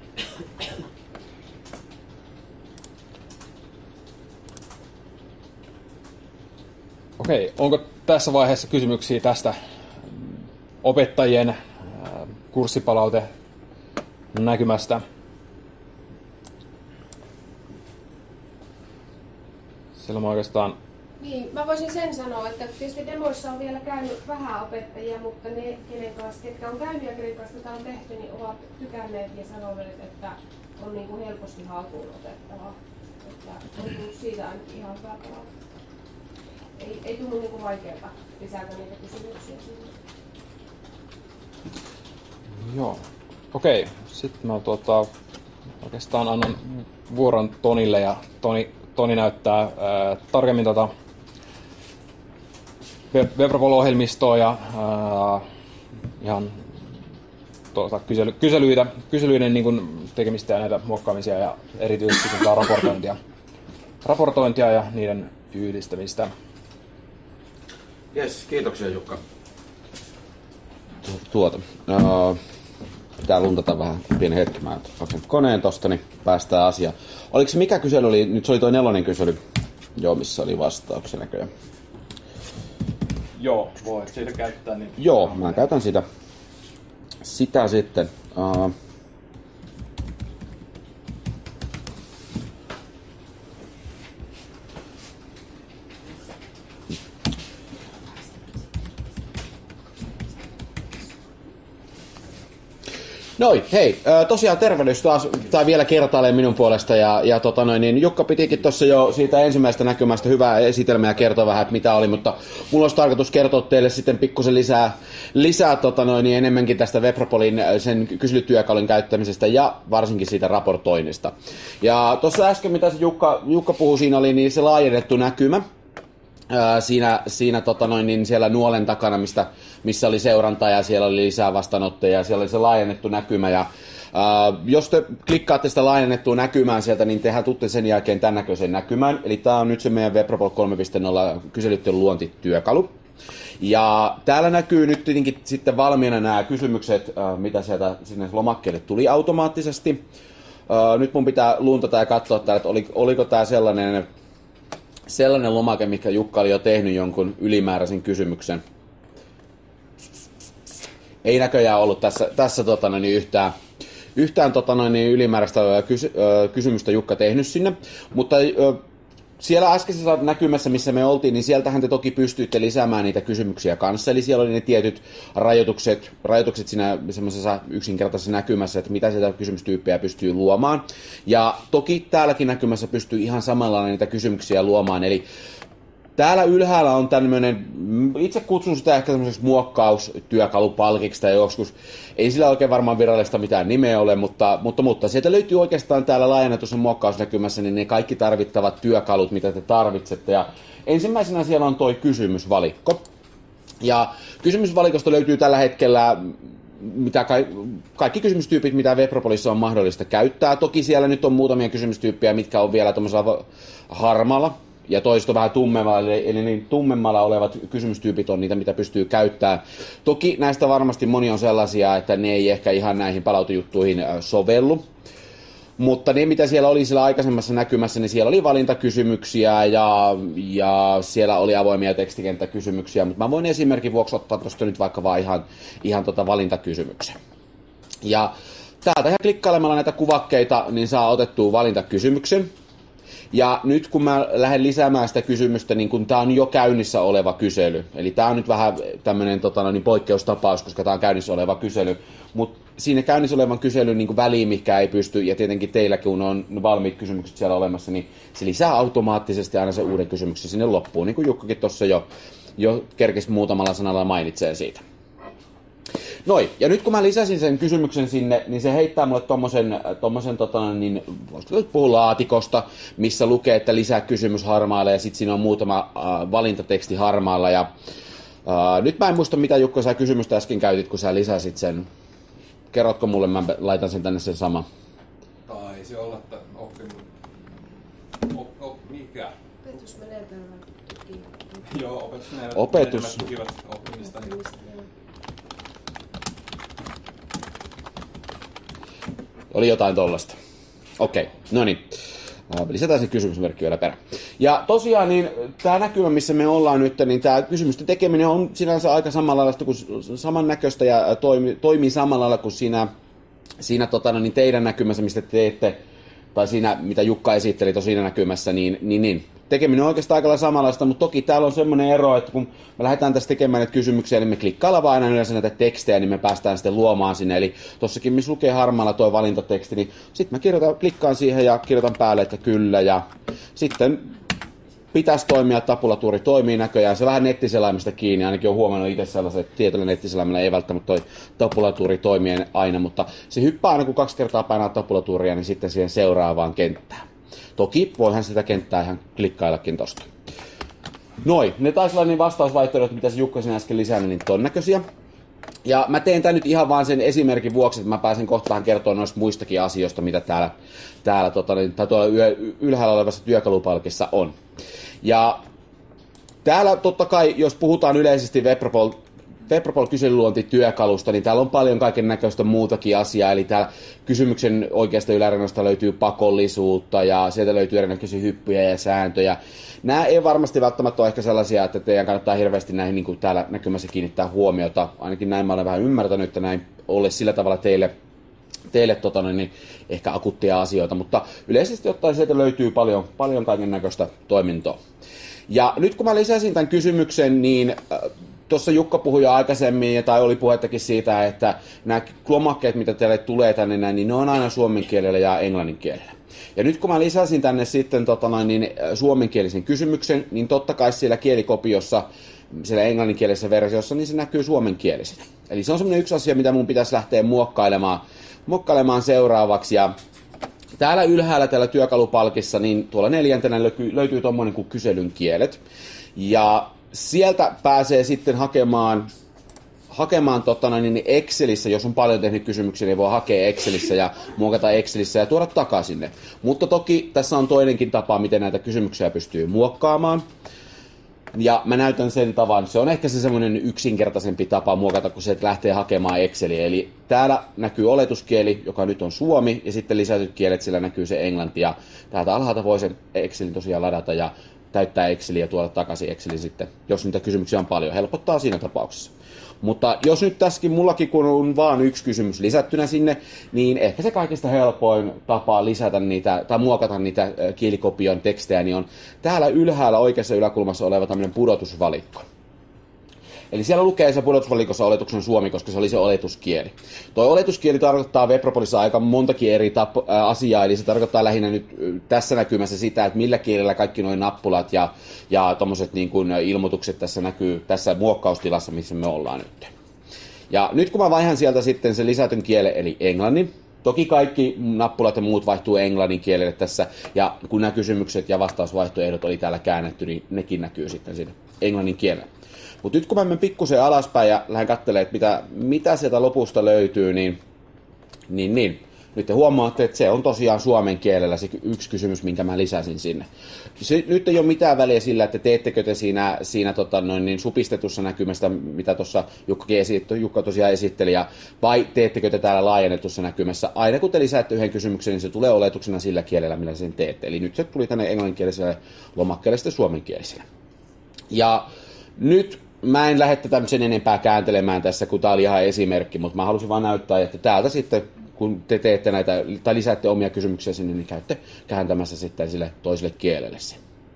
Okei, onko tässä vaiheessa kysymyksiä tästä opettajien kurssipalaute näkymästä? Silloin mä oikeastaan... Niin, mä voisin sen sanoa, että tietysti demoissa on vielä käynyt vähän opettajia, mutta ne, kenen kanssa, ketkä on käynyt ja kenen kanssa tätä on tehty, niin ovat tykänneet ja sanoneet, että on niin kuin helposti haltuun otettavaa. Että on tullut siitä ainakin ihan hyvä palaute. Ei, ei tunnu niin kuin vaikealta lisätä niitä kysymyksiä sinne. Joo. Okei, sitten mä tuota, oikeastaan annan vuoron Tonille ja Toni, Toni näyttää ää, tarkemmin tota WebRapol-ohjelmistoa ja ää, ihan tuota, kysely, kyselyitä, kyselyiden niin kuin tekemistä ja näitä muokkaamisia ja erityisesti raportointia, raportointia ja niiden yhdistämistä. Jes, kiitoksia Jukka. Tuota, uh, pitää luntata vähän pieni hetki. Mä otan koneen tosta, niin päästään asiaan. Oliko se mikä kysely oli? Nyt se oli toi nelonen kysely. Joo, missä oli vastauksia näköjään. Joo, voit siitä käyttää. Niin... Joo, mä käytän sitä. Sitä sitten. Uh, Noi, hei, tosiaan tervehdys taas, tai vielä kertaalleen minun puolesta, ja, ja tota noin, niin Jukka pitikin tuossa jo siitä ensimmäisestä näkymästä hyvää esitelmää ja kertoa vähän, että mitä oli, mutta mulla olisi tarkoitus kertoa teille sitten pikkusen lisää, lisää tota noin, niin enemmänkin tästä WebRapolin sen kyselytyökalun käyttämisestä ja varsinkin siitä raportoinnista. Ja tuossa äsken, mitä se Jukka, Jukka puhui, siinä oli niin se laajennettu näkymä. Siinä, siinä tota noin, niin siellä nuolen takana, mistä, missä oli seuranta ja siellä oli lisää vastaanottoja ja siellä oli se laajennettu näkymä. Ja, ää, jos te klikkaatte sitä laajennettua näkymään sieltä, niin tehän tuutte sen jälkeen tämän näköisen näkymään. Eli tämä on nyt se meidän WebRapol kolme piste nolla kyselyttelyn luontityökalu. Ja täällä näkyy nyt tietenkin sitten valmiina nämä kysymykset, ää, mitä sieltä sinne lomakkeelle tuli automaattisesti. Ää, nyt mun pitää luuntata ja katsoa täällä, että oli, oliko tämä sellainen... Sellainen lomake, mikä Jukka oli jo tehnyt jonkun ylimääräisen kysymyksen. Ei näköjään ollut tässä, tässä tota noin, yhtään, yhtään tota noin, ylimääräistä kysy, kysymystä Jukka tehnyt sinne. Mutta siellä äskeisessä näkymässä, missä me oltiin, niin sieltähän te toki pystyitte lisäämään niitä kysymyksiä kanssa. Eli siellä oli ne tietyt rajoitukset, rajoitukset siinä semmoisessa yksinkertaisessa näkymässä, että mitä sieltä kysymystyyppejä pystyy luomaan. Ja toki täälläkin näkymässä pystyy ihan samalla niitä kysymyksiä luomaan. Eli täällä ylhäällä on tämmöinen, itse kutsun sitä ehkä semmoiseksi muokkaustyökalupalkiksi tai joskus. Ei sillä oikein varmaan virallista mitään nimeä ole, mutta, mutta, mutta sieltä löytyy oikeastaan täällä laajennetussa muokkausnäkymässä niin ne kaikki tarvittavat työkalut, mitä te tarvitsette. Ja ensimmäisenä siellä on toi kysymysvalikko. Ja kysymysvalikosta löytyy tällä hetkellä mitä ka- kaikki kysymystyypit, mitä WebRapolissa on mahdollista käyttää. Toki siellä nyt on muutamia kysymystyyppejä, mitkä on vielä tuollaisella harmaalla. Ja toisto vähän tummemmalla, eli niin tummemmalla olevat kysymystyypit on niitä, mitä pystyy käyttämään. Toki näistä varmasti moni on sellaisia, että ne ei ehkä ihan näihin palautejuttuihin sovellu. Mutta ne, mitä siellä oli siellä aikaisemmassa näkymässä, niin siellä oli valintakysymyksiä ja, ja siellä oli avoimia tekstikenttäkysymyksiä. Mutta mä voin esimerkin vuoksi ottaa tuosta nyt vaikka vaan ihan, ihan tota valintakysymyksen. Ja täältä ihan klikkailemalla näitä kuvakkeita, niin saa otettua valintakysymyksen. Ja nyt kun mä lähden lisäämään sitä kysymystä, niin kun tää on jo käynnissä oleva kysely. Eli tää on nyt vähän tämmönen tota, niin poikkeustapaus, koska tää on käynnissä oleva kysely. Mutta siinä käynnissä olevan kyselyn niin väliin, mikä ei pysty, ja tietenkin teillä kun on valmiit kysymykset siellä olemassa, niin se lisää automaattisesti aina se uuden kysymyksen sinne loppuun. Niin kuin Jukkakin tuossa jo, jo kerkesi muutamalla sanalla mainitsee siitä. Noi, ja nyt kun mä lisäsin sen kysymyksen sinne, niin se heittää mulle tommosen, tommosen tota, niin, voisiko puhua laatikosta, missä lukee, että lisää kysymys harmaalla, ja sitten siinä on muutama äh, valintateksti harmaalla, ja äh, nyt mä en muista, mitä Jukka sä kysymystä äsken käytit, kun sä lisäsit sen. Kerrotko mulle, mä laitan sen tänne sen sama. Taisi olla, että oppinut. Op, op, mikä? Opetusmenetelmät tuki. Joo, opetusmenetelmät Opetus. tukivat oppimista. Oli jotain tollasta. Okei, okay. No niin. Lisätään se kysymysmerkki vielä perään. Ja tosiaan niin tämä näkymä, missä me ollaan nyt, niin tämä kysymysten tekeminen on sinänsä aika samanlaista kuin samannäköistä ja toimii, toimii samalla lailla kuin siinä, siinä tota, niin teidän näkymässä, mistä te teette, tai siinä, mitä Jukka esitteli tuossa siinä näkymässä, niin, niin, niin tekeminen on oikeastaan aika samanlaista, mutta toki täällä on semmoinen ero, että kun me lähdetään tässä tekemään näitä kysymyksiä, niin me klikkaillaan vaan aina yleensä näitä tekstejä, niin me päästään sitten luomaan sinne. Eli tossakin, missä lukee harmaalla tuo valintateksti, niin sitten mä kirjoitan, klikkaan siihen ja kirjoitan päälle, että kyllä, ja sitten pitäisi toimia, tapulatuuri toimii näköjään. Se vähän nettiselaimista kiinni, ainakin on huomannut itse sellaiset, että tietyllä nettiselaimilla ei välttämättä toi tapulatuuri toimii aina, mutta se hyppää aina kun kaksi kertaa painaa tapulatuuria, niin sitten siihen seuraavaan kenttään. Toki voihan sitä kenttää ihan klikkaillakin tosta. Noi, ne taisi olla niin vastausvaihtoehdot, mitä se Jukka sinä äsken lisää, niin ton näköisiä. Ja mä teen tän nyt ihan vaan sen esimerkin vuoksi, että mä pääsen kohta vähän kertoa noista muistakin asioista, mitä täällä, täällä tota, tai tuolla ylhäällä olevassa työkalupalkissa on. Ja täällä totta kai, jos puhutaan yleisesti Webpropol Webpropol-kyselyluontityökalusta, niin täällä on paljon kaiken näköistä muutakin asiaa, eli täällä kysymyksen oikeasta ylärannasta löytyy pakollisuutta ja sieltä löytyy erinäköisiä hyppyjä ja sääntöjä. Nämä ei varmasti välttämättä ole ehkä sellaisia, että teidän kannattaa hirveästi näihin niin kuin täällä näkymässä kiinnittää huomiota. Ainakin näin mä olen vähän ymmärtänyt, että näin ole sillä tavalla teille, teille tota, niin ehkä akuuttia asioita, mutta yleisesti ottaen sieltä löytyy paljon, paljon kaiken näköistä toimintoa. Ja nyt kun mä lisäsin tämän kysymyksen, niin tuossa Jukka puhui jo aikaisemmin, tai oli puhettakin siitä, että nämä lomakkeet, mitä teille tulee tänne näin, niin ne on aina suomen kielellä ja englannin kielellä. Ja nyt kun mä lisäsin tänne sitten tota noin, niin suomenkielisen kysymyksen, niin totta kai siellä kielikopiossa, siellä englanninkielisessä versiossa, niin se näkyy suomenkielisenä. Eli se on semmoinen yksi asia, mitä mun pitäisi lähteä muokkailemaan, muokkailemaan seuraavaksi. Ja täällä ylhäällä täällä työkalupalkissa, niin tuolla neljäntenä löytyy, löytyy tommoinen kuin kyselyn kielet. Ja sieltä pääsee sitten hakemaan, hakemaan tota, niin Excelissä, jos on paljon tehnyt kysymyksiä, niin voi hakea Excelissä ja muokata Excelissä ja tuoda takaisin ne. Mutta toki tässä on toinenkin tapa, miten näitä kysymyksiä pystyy muokkaamaan. Ja mä näytän sen tavan. Se on ehkä se semmoinen yksinkertaisempi tapa muokata, kun se lähtee hakemaan Exceliä. Eli täällä näkyy oletuskieli, joka nyt on suomi, ja sitten lisätyt kielet, siellä näkyy se englanti. Ja täältä alhaalta voi sen Excelin tosiaan ladata ja täyttää Exceliä ja tuoda takaisin Excelin sitten, jos niitä kysymyksiä on paljon. Helpottaa siinä tapauksessa. Mutta jos nyt tässäkin mullakin, kun on vaan yksi kysymys lisättynä sinne, niin ehkä se kaikista helpoin tapa lisätä niitä, tai muokata niitä kielikopion tekstejä, niin on täällä ylhäällä oikeassa yläkulmassa oleva tämmöinen pudotusvalikko. Eli siellä lukee se pudotusvalikossa oletuksen suomi, koska se oli se oletuskieli. Tuo oletuskieli tarkoittaa Webpropolissa aika montakin eri tap- ä, asiaa, eli se tarkoittaa lähinnä nyt tässä näkymässä sitä, että millä kielellä kaikki nuo nappulat ja, ja tommoset niin kuin ilmoitukset tässä näkyy tässä muokkaustilassa, missä me ollaan nyt. Ja nyt kun mä vaihan sieltä sitten se lisätyn kielen, eli englannin, toki kaikki nappulat ja muut vaihtuu englannin kielelle tässä, ja kun nämä kysymykset ja vastausvaihtoehdot oli täällä käännetty, niin nekin näkyy sitten siinä englannin kielellä. Mutta nyt kun mä menen pikkusen alaspäin ja lähden katselemaan, että mitä, mitä sieltä lopusta löytyy, niin, niin, niin nyt te huomaatte, että se on tosiaan suomen kielellä se yksi kysymys, minkä mä lisäsin sinne. Se, nyt ei ole mitään väliä sillä, että teettekö te siinä, siinä tota, noin, niin supistetussa näkymästä, mitä tuossa Jukka tosiaan esitteli, ja, vai teettekö te täällä laajennetussa näkymässä. Aina kun te lisäätte yhden kysymyksen, niin se tulee oletuksena sillä kielellä, millä sen teette. Eli nyt se tuli tänne englanninkieliselle lomakkeelle sitten suomenkieliselle. Ja nyt mä en lähde tätä sen enempää kääntelemään tässä, kun tää oli ihan esimerkki, mutta mä halusin vaan näyttää, että täältä sitten, kun te teette näitä, tai lisäätte omia kysymyksiä sinne, niin käytte kääntämässä sitten sille toiselle kielelle sen.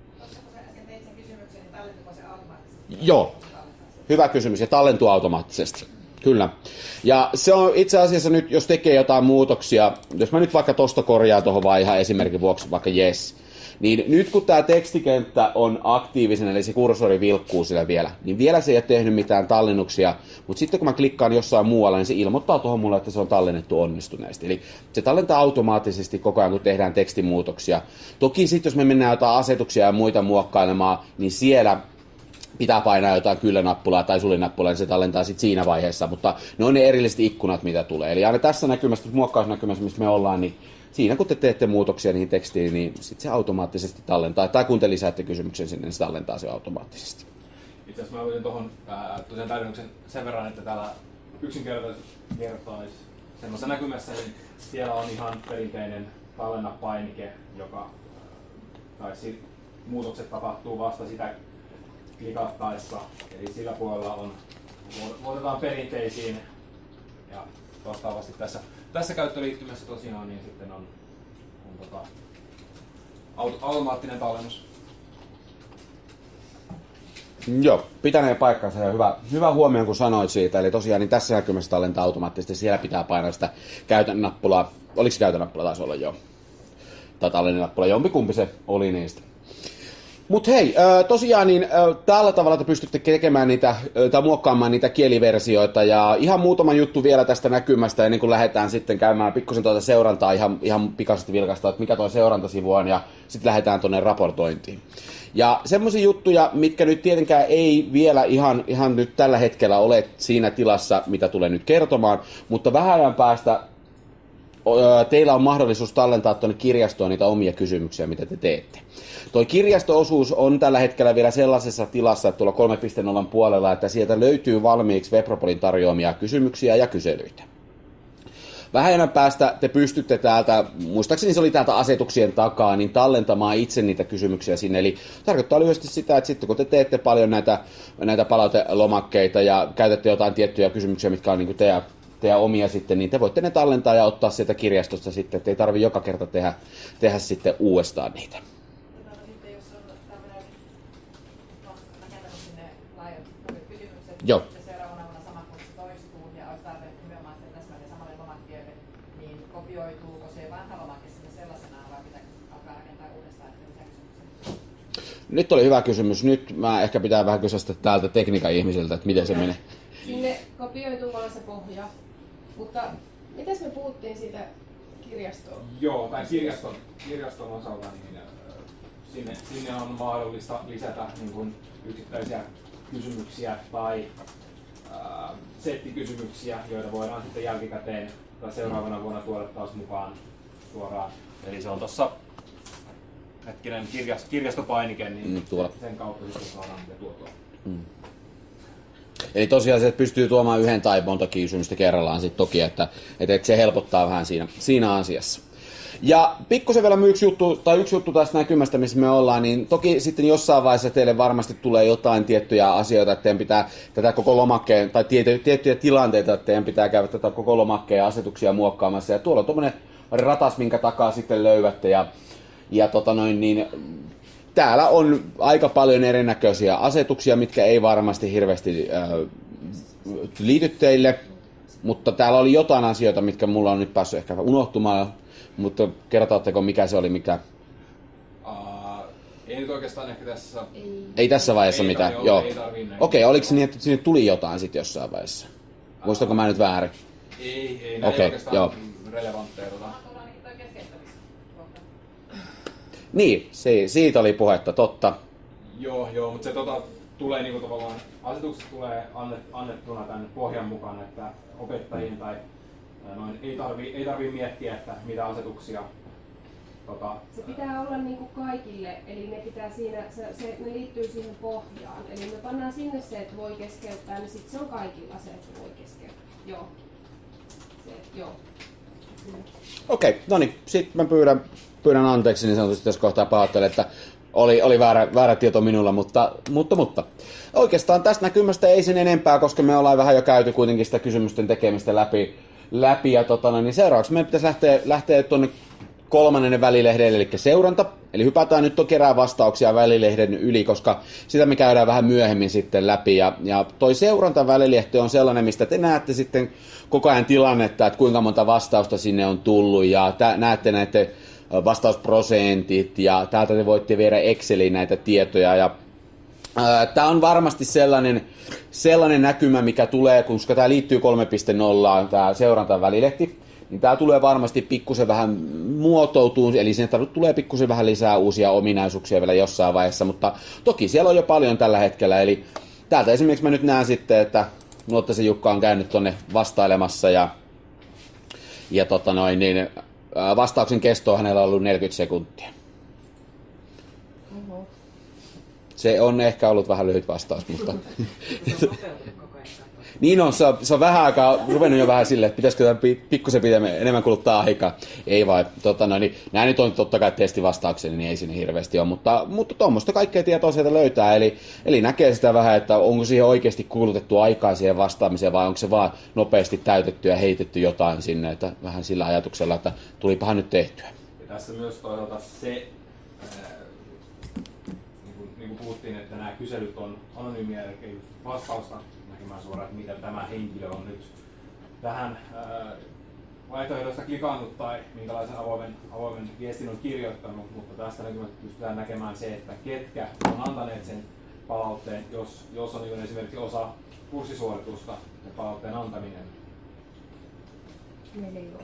Joo, hyvä kysymys, ja tallentuu automaattisesti. Kyllä. Ja se on itse asiassa nyt, jos tekee jotain muutoksia, jos mä nyt vaikka tosta korjaan tuohon vaan ihan esimerkin vuoksi, vaikka yes, niin nyt kun tämä tekstikenttä on aktiivisen, eli se kursori vilkkuu sillä vielä, niin vielä se ei ole tehnyt mitään tallennuksia, mutta sitten kun mä klikkaan jossain muualla, niin se ilmoittaa tuohon mulle, että se on tallennettu onnistuneesti. Eli se tallentaa automaattisesti koko ajan, kun tehdään tekstimuutoksia. Toki sitten, jos me mennään jotain asetuksia ja muita muokkailemaan, niin siellä pitää painaa jotain kyllä-nappulaa tai suli-nappulaa, niin se tallentaa sitten siinä vaiheessa, mutta ne on ne erilliset ikkunat, mitä tulee. Eli aina tässä näkymässä, muokkausnäkymässä, missä me ollaan, niin siinä kun te teette muutoksia niihin tekstiin, niin sitten se automaattisesti tallentaa. Tai kun te lisäätte kysymyksen sinne, niin se tallentaa se automaattisesti. Itse asiassa mä voisin tuohon tosiaan täydennyksen sen verran, että täällä yksinkertaisvertais semmoisessa näkymässä, niin siellä on ihan perinteinen tallennapainike, joka tai si, muutokset tapahtuu vasta sitä klikattaessa. Eli sillä puolella on, luotetaan perinteisiin ja vastaavasti tässä, tässä käyttöliittymässä tosiaan niin sitten on, on tota, auto, automaattinen tallennus. Joo, pitänee paikkansa ja hyvä, hyvä huomio, kun sanoit siitä. Eli tosiaan niin tässä näkymässä tallentaa automaattisesti, siellä pitää painaa sitä käytön nappulaa. Oliko se käytön nappula? Taisi olla joo. Tai tallennin nappula, jompikumpi se oli niistä. Mut hei, tosiaan niin tällä tavalla te pystytte tekemään niitä, tai muokkaamaan niitä kieliversioita, ja ihan muutama juttu vielä tästä näkymästä, ennen kuin lähdetään sitten käymään pikkusen tuota seurantaa ihan, ihan pikaisesti vilkaista, että mikä tuo seurantasivu on, ja sitten lähdetään tuonne raportointiin. Ja semmoisia juttuja, mitkä nyt tietenkään ei vielä ihan, ihan nyt tällä hetkellä ole siinä tilassa, mitä tulee nyt kertomaan, mutta vähän ajan päästä teillä on mahdollisuus tallentaa tuonne kirjastoon niitä omia kysymyksiä, mitä te teette. Tuo kirjasto-osuus on tällä hetkellä vielä sellaisessa tilassa, että tuolla kolme piste nolla puolella, että sieltä löytyy valmiiksi Webropolin tarjoamia kysymyksiä ja kyselyitä. Vähän ajan päästä te pystytte täältä, muistaakseni se oli täältä asetuksien takaa, niin tallentamaan itse niitä kysymyksiä sinne. Eli tarkoittaa lyhyesti sitä, että sitten kun te teette paljon näitä, näitä palautelomakkeita ja käytätte jotain tiettyjä kysymyksiä, mitkä on niin kuin teidän, teidän omia sitten, niin te voitte ne tallentaa ja ottaa sieltä kirjastosta sitten, että ei tarvitse joka kerta tehdä, tehdä sitten uudestaan niitä. Sitten jos on tämmöinen rakentanut sinne laajat kysymykset, Joo. ja seuraavana vuonna sama kurssi toistuu ja olisi tarve nimenomaan sen täsmälleen samalle lomakkeelle, niin kopioituuko se vanha lomake sinne sellaisenaan vai pitääkö alkaa rakentaa uudestaan lisäkysymyksen? Nyt oli hyvä kysymys. Nyt mä ehkä pitää vähän kysyä täältä tekniikan ihmisiltä, että miten se menee. Sinne kopioituu vaan se pohja. Mutta mitäs me puhuttiin siitä kirjastoon? Joo, tai kirjaston, kirjaston osalta niin, äh, sinne, sinne on mahdollista lisätä niin kuin yksittäisiä kysymyksiä tai äh, settikysymyksiä, joita voidaan sitten jälkikäteen tai seuraavana vuonna tuoda taas mukaan suoraan. Eli se on tuossa hetkinen kirjas, kirjastopainike, niin mm, sen kautta sitten saadaan niitä tuotua. Mm. Eli tosiaan se pystyy tuomaan yhden tai montakin kysymystä kerrallaan sitten toki, että, että se helpottaa vähän siinä, siinä asiassa. Ja pikkusen vielä yksi juttu, tai yksi juttu tästä näkymästä, missä me ollaan, niin toki sitten jossain vaiheessa teille varmasti tulee jotain tiettyjä asioita, että teidän pitää tätä koko lomakkeen, tai tiettyjä tilanteita, että teidän pitää käydä tätä koko lomakkeen asetuksia muokkaamassa. Ja tuolla on tuommoinen ratas, minkä takaa sitten löydätte, ja, ja tota noin, niin täällä on aika paljon erinäköisiä asetuksia, mitkä ei varmasti hirveästi äh, liity teille, mutta täällä oli jotain asioita, mitkä mulla on nyt päässyt ehkä unohtumaan, mutta kertaatteko mikä se oli, mikä? Uh, ei nyt oikeastaan ehkä tässä. Ei, ei tässä vaiheessa ei mitään, tarvi, joo. Ei tarvii näin. Okei, oliko se niin, että sinne tuli jotain sitten jossain vaiheessa? Muistanko mä nyt väärin? Ei, ei näin Okei, oikeastaan joo. relevantteja. Tota. Niin, se, siitä oli puhetta, totta. Joo, joo, mutta se tota, tulee niinku tavallaan, asetukset tulee annet, annettuna tänne pohjan mukaan, että opettajien tai noin, ei tarvii, ei tarvii miettiä, että mitä asetuksia tota, se pitää olla niin kuin kaikille, eli ne pitää siinä, se, se, ne liittyy siihen pohjaan. Eli me pannaan sinne se, että voi keskeyttää, niin sitten se on kaikilla se, että voi keskeyttää. Joo. Se, joo. Okei, okay, no niin, sitten mä pyydän, pyydän anteeksi niin sanotusti, jos kohtaa pahoittelen, että oli, oli väärä, väärä tieto minulla, mutta, mutta, mutta. Oikeastaan tästä näkymästä ei sen enempää, koska me ollaan vähän jo käyty kuitenkin sitä kysymysten tekemistä läpi. läpi ja totana, niin seuraavaksi meidän pitäisi lähteä, lähteä tuonne kolmannen välilehden, eli seuranta. Eli hypätään nyt kerää vastauksia välilehden yli, koska sitä me käydään vähän myöhemmin sitten läpi. Ja, ja toi seurantavälilehti on sellainen, mistä te näette sitten koko ajan tilannetta, että kuinka monta vastausta sinne on tullut, ja tä, näette näette vastausprosentit, ja täältä te voitte viedä Exceliin näitä tietoja, ja tämä on varmasti sellainen, sellainen näkymä, mikä tulee, koska tämä liittyy kolme piste nolla, tämä seurantavälilehti, niin tämä tulee varmasti pikkusen vähän muotoutuu, eli sinne tulee pikkusen vähän lisää uusia ominaisuuksia vielä jossain vaiheessa, mutta toki siellä on jo paljon tällä hetkellä, eli täältä esimerkiksi mä nyt näen sitten, että Nuottasen Jukka on käynyt tuonne vastailemassa, ja, ja tota noin, niin vastauksen kesto on hänellä ollut neljäkymmentä sekuntia. Se on ehkä ollut vähän lyhyt vastaus, mutta... Niin on, se on, se on vähän aikaa ruvennut jo vähän silleen, että pitäisikö tämä pikkusen pitää enemmän kuluttaa aikaa. Ei vai, tota, no, niin, nämä nyt on totta kai testivastauksia, niin ei sinne hirveästi ole, mutta mutta tuommoista kaikkea tietoa sieltä löytää, eli, eli näkee sitä vähän, että onko siihen oikeasti kulutettu aikaa siihen vastaamiseen vai onko se vaan nopeasti täytetty ja heitetty jotain sinne, että vähän sillä ajatuksella, että tulipahan nyt tehtyä. Ja tässä myös toisaalta se, niin kuin puhuttiin, että nämä kyselyt on anonyymiä, eli vastausta näkemään suoraan, että mitä tämä henkilö on nyt tähän vaihtoehdosta klikannut tai minkälaisen avoimen, avoimen viestin on kirjoittanut, mutta tästä pystytään näkemään se, että ketkä on antaneet sen palautteen, jos, jos on niin esimerkiksi osa kurssisuoritusta ja palautteen antaminen. Meillä ei ole.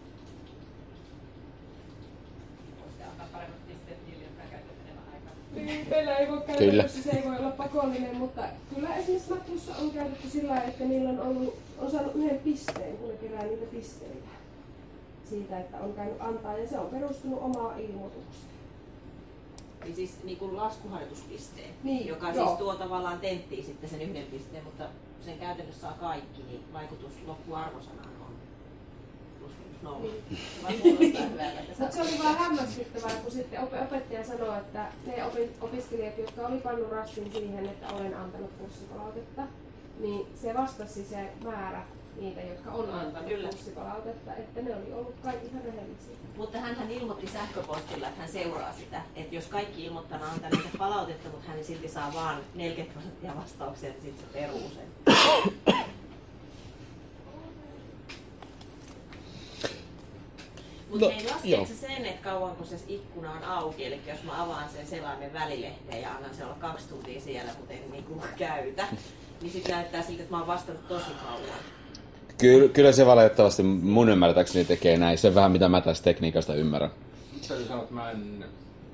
Niin, meillä ei voi käyttää, se ei voi olla pakollinen, mutta kyllä esimerkiksi Matrussa on käytetty sillä tavalla, että niillä on, ollut, on saanut yhden pisteen, kun ne kerää niitä pisteitä siitä, että on käynyt antaa, ja se on perustunut omaan ilmoitukseen. Niin siis niin kuin laskuharjoituspisteen, niin, joka joo. siis tuo tavallaan tenttii sitten sen yhden pisteen, mutta sen käytännössä saa kaikki, niin vaikutus loppuarvosanaan on plus minus nolla. Niin. Mutta se oli vaan hämmästyttävää, kun sitten opettaja sanoi, että ne opiskelijat, jotka oli pannut rastin siihen, että olen antanut kurssipalautetta, niin se vastasi se määrä niitä, jotka on antanut Kyllä. kurssipalautetta, että ne oli ollut kaikki ihan rehellisiä. Mutta hänhän ilmoitti sähköpostilla, että hän seuraa sitä, että jos kaikki ilmoittanut antaneet palautetta, mutta hän silti saa vain neljäkymmentä prosenttia vastauksia, että sitten se peruu sen. Mutta no, ei laskeeko se sen, että kauanko se ikkuna on auki, eli jos mä avaan sen selaimen välilehteen ja annan se olla kaksi tuntia siellä, mutta en niin käytä, niin sitten näyttää siltä, että mä oon vastannut tosi kauan. Kyllä, kyllä se valitettavasti mun ymmärtääkseni tekee näin. Se on vähän mitä mä tästä tekniikasta ymmärrän. Täytyy sanoa, että mä en,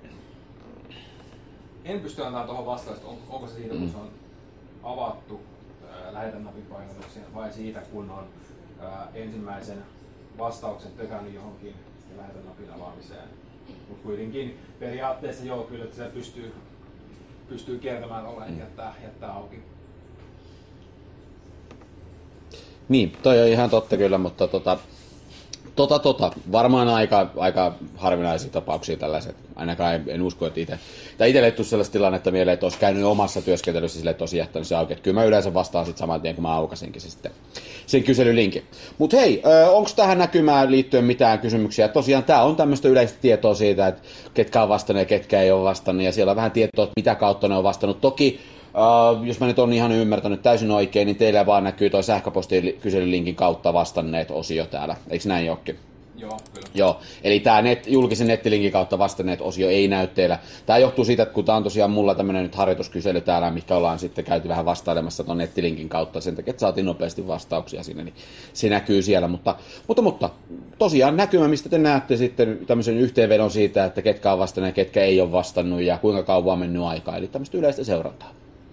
en pysty antamaan tuohon vastausta, on, onko se siitä, kun se on avattu ää, lähetänapin painotukseen vai siitä, kun on ää, ensimmäisen vastauksen tökännyt johonkin ja lähetänapin avaamiseen. Mutta kuitenkin periaatteessa joo, kyllä että se pystyy, pystyy kiertämään olleen ja jättää, jättää auki. Niin, toi on ihan totta kyllä, mutta tota, tota, tota, varmaan aika, aika harvinaisia tapauksia tällaiset. Ainakaan en, en usko, että itse, tai itselle ei tule sellaista tilannetta mieleen, että olisi käynyt omassa työskentelyssä sille, että olisi jättänyt se auki. Että kyllä mä yleensä vastaan sitten saman tien, kun mä aukasinkin se sitten sen kyselylinkin. Mutta hei, onko tähän näkymään liittyen mitään kysymyksiä? Tosiaan tämä on tämmöistä yleistä tietoa siitä, että ketkä on vastannut ja ketkä ei ole vastannut, ja siellä on vähän tietoa, että mitä kautta ne on vastannut. Toki Uh, jos mä nyt on ihan ymmärtänyt täysin oikein, niin teillä vaan näkyy toi sähköpostikyselylinkin kautta vastanneet osio täällä. Eikö näin Jokki? Joo, kyllä. Joo, eli tämä net, julkisen nettilinkin kautta vastanneet osio ei näy teillä. Tämä johtuu siitä, että kun tämä on tosiaan mulla tämmöinen nyt harjoituskysely täällä, mikä ollaan sitten käyty vähän vastailemassa tuon nettilinkin kautta sen takia, että saatiin nopeasti vastauksia sinne, niin se näkyy siellä. Mutta, mutta, mutta tosiaan näkymä, mistä te näette sitten tämmöisen yhteenvedon siitä, että ketkä on vastannut ja ketkä ei ole vastannut ja kuinka kauan on mennyt aikaa, eli tämmöistä yleistä seurantaa.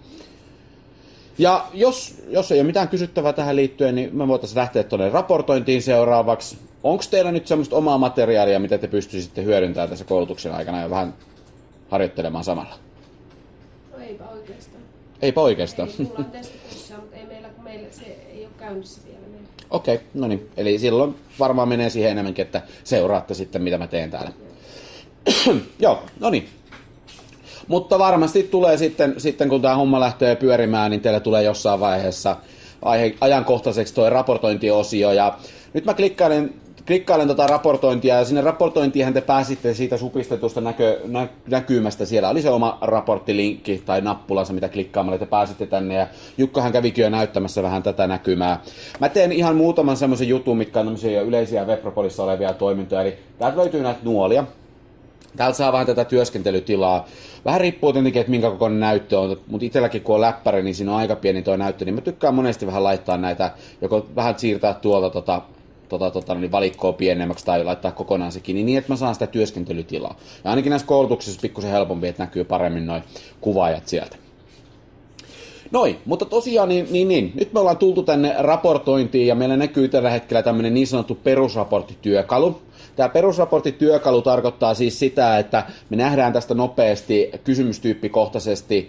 Ja jos, jos ei ole mitään kysyttävää tähän liittyen, niin me voitaisiin lähteä tuonne raportointiin seuraavaksi. Onko teillä nyt semmoista omaa materiaalia, mitä te pystyisitte hyödyntämään tässä koulutuksen aikana ja vähän harjoittelemaan samalla? No eipä oikeastaan. Eipä oikeastaan. Ei, mulla on testikurssia, mutta ei meillä, kun meillä se ei ole käynnissä vielä. Okei, okay, no niin. Eli silloin varmaan menee siihen enemmänkin, että seuraatte sitten, mitä mä teen täällä. Joo, no niin. Mutta varmasti tulee sitten, sitten kun tämä homma lähtee pyörimään, niin teille tulee jossain vaiheessa aihe, ajankohtaiseksi tuo raportointiosio. Ja nyt mä klikkailen, klikkailen tota raportointia, ja sinne raportointiin te pääsitte siitä supistetusta näkö, nä, näkymästä. Siellä oli se oma raporttilinkki tai nappulansa, mitä klikkaamalla te pääsitte tänne. Ja Jukkahan kävikin jo näyttämässä vähän tätä näkymää. Mä teen ihan muutaman semmoisen jutun, mitkä on yleisiä Webropolissa olevia toimintoja. Eli täältä löytyy näitä nuolia. Täältä saa vähän tätä työskentelytilaa. Vähän riippuu tietenkin, että minkä kokoinen näyttö on, mutta itselläkin kun on läppäri, niin siinä on aika pieni tuo näyttö, niin mä tykkään monesti vähän laittaa näitä, joko vähän siirtää tuolta tota, tota, tota, niin valikkoa pienemmäksi tai laittaa kokonaan se kiinni, niin että mä saan sitä työskentelytilaa. Ja ainakin näissä koulutuksissa pikkusen helpompi, että näkyy paremmin noi kuvaajat sieltä. Noin, mutta tosiaan niin, niin, niin. Nyt me ollaan tultu tänne raportointiin ja meillä näkyy tällä hetkellä tämmöinen niin sanottu perusraporttityökalu. Tämä perusraporttityökalu tarkoittaa siis sitä, että me nähdään tästä nopeasti kysymystyyppikohtaisesti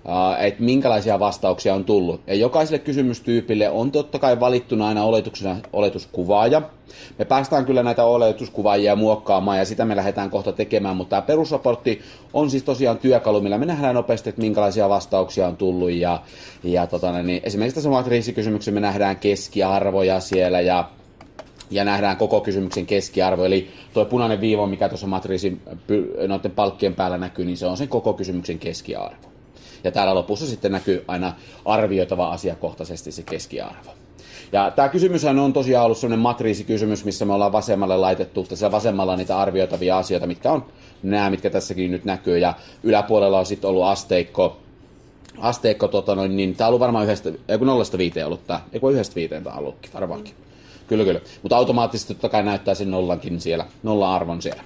että minkälaisia vastauksia on tullut. Ja jokaiselle kysymystyypille on totta kai valittuna aina oletuksena oletuskuvaaja. Me päästään kyllä näitä oletuskuvaajia muokkaamaan ja sitä me lähdetään kohta tekemään, mutta tämä perusraportti on siis tosiaan työkalu, millä me nähdään nopeasti, että minkälaisia vastauksia on tullut. Ja, ja tota, niin esimerkiksi tässä matriisikysymyksessä me nähdään keskiarvoja siellä ja ja nähdään koko kysymyksen keskiarvo, eli tuo punainen viiva, mikä tuossa matriisin noiden palkkien päällä näkyy, niin se on sen koko kysymyksen keskiarvo. Ja täällä lopussa sitten näkyy aina arvioitava asiakohtaisesti se keskiarvo. Ja tämä kysymyshän on tosiaan ollut sellainen matriisikysymys, missä me ollaan vasemmalle laitettu, tässä vasemmalla niitä arvioitavia asioita, mitkä on nämä, mitkä tässäkin nyt näkyy, ja yläpuolella on sitten ollut asteikko, asteikko tota noin, niin tämä on ollut varmaan yhdestä, ei kun nollasta viiteen ollut tämä, ei kun yhdestä viiteen tämä on ollutkin, arvaankin. Kyllä, kyllä. Mutta automaattisesti totta kai näyttää sen nollankin siellä, nolla-arvon siellä.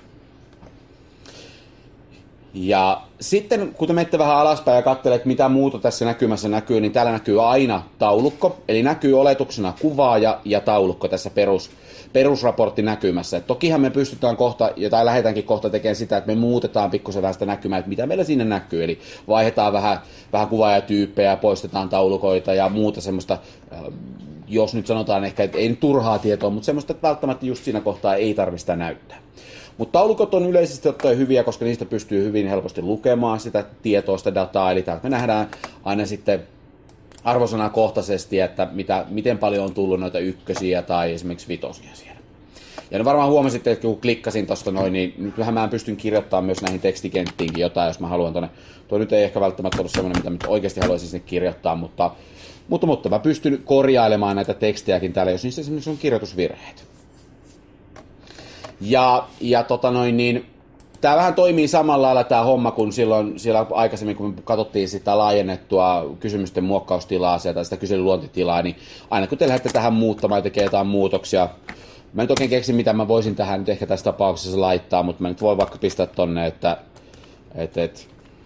Ja sitten, kun te menette vähän alaspäin ja katselet, mitä muuta tässä näkymässä näkyy, niin täällä näkyy aina taulukko. Eli näkyy oletuksena kuvaaja ja taulukko tässä perus, perusraportti näkymässä. Et tokihan me pystytään kohta, tai lähdetäänkin kohta tekemään sitä, että me muutetaan pikkusen vähän sitä näkymää, että mitä meillä siinä näkyy. Eli vaihdetaan vähän, vähän kuvaajatyyppejä, poistetaan taulukoita ja muuta semmoista, jos nyt sanotaan ehkä, että ei nyt turhaa tietoa, mutta semmoista, että välttämättä just siinä kohtaa ei tarvitse sitä näyttää. Mutta taulukot on yleisesti ottaen hyviä, koska niistä pystyy hyvin helposti lukemaan sitä tietoa, sitä dataa. Eli täältä me nähdään aina sitten arvosanakohtaisesti, että mitä, miten paljon on tullut noita ykkösiä tai esimerkiksi vitosia siellä. Ja no varmaan huomasitte, että kun klikkasin tuosta noin, niin nyt vähän mä pystyn kirjoittamaan myös näihin tekstikenttiinkin jotain, jos mä haluan tuonne. Tuo nyt ei ehkä välttämättä ollut semmoinen, mitä nyt oikeasti haluaisin sinne kirjoittaa, mutta, mutta, mutta mä pystyn korjailemaan näitä tekstejäkin täällä, jos niissä esimerkiksi on kirjoitusvirheet. Ja, ja tota noin, niin tämä vähän toimii samalla lailla tämä homma kuin silloin siellä aikaisemmin, kun me katsottiin sitä laajennettua kysymysten muokkaustilaa sieltä, sitä kyselyluontitilaa, niin aina kun te lähdette tähän muuttamaan ja tekee jotain muutoksia, mä nyt oikein keksin, mitä mä voisin tähän nyt ehkä tässä tapauksessa laittaa, mutta mä nyt voin vaikka pistää tonne, että et, et,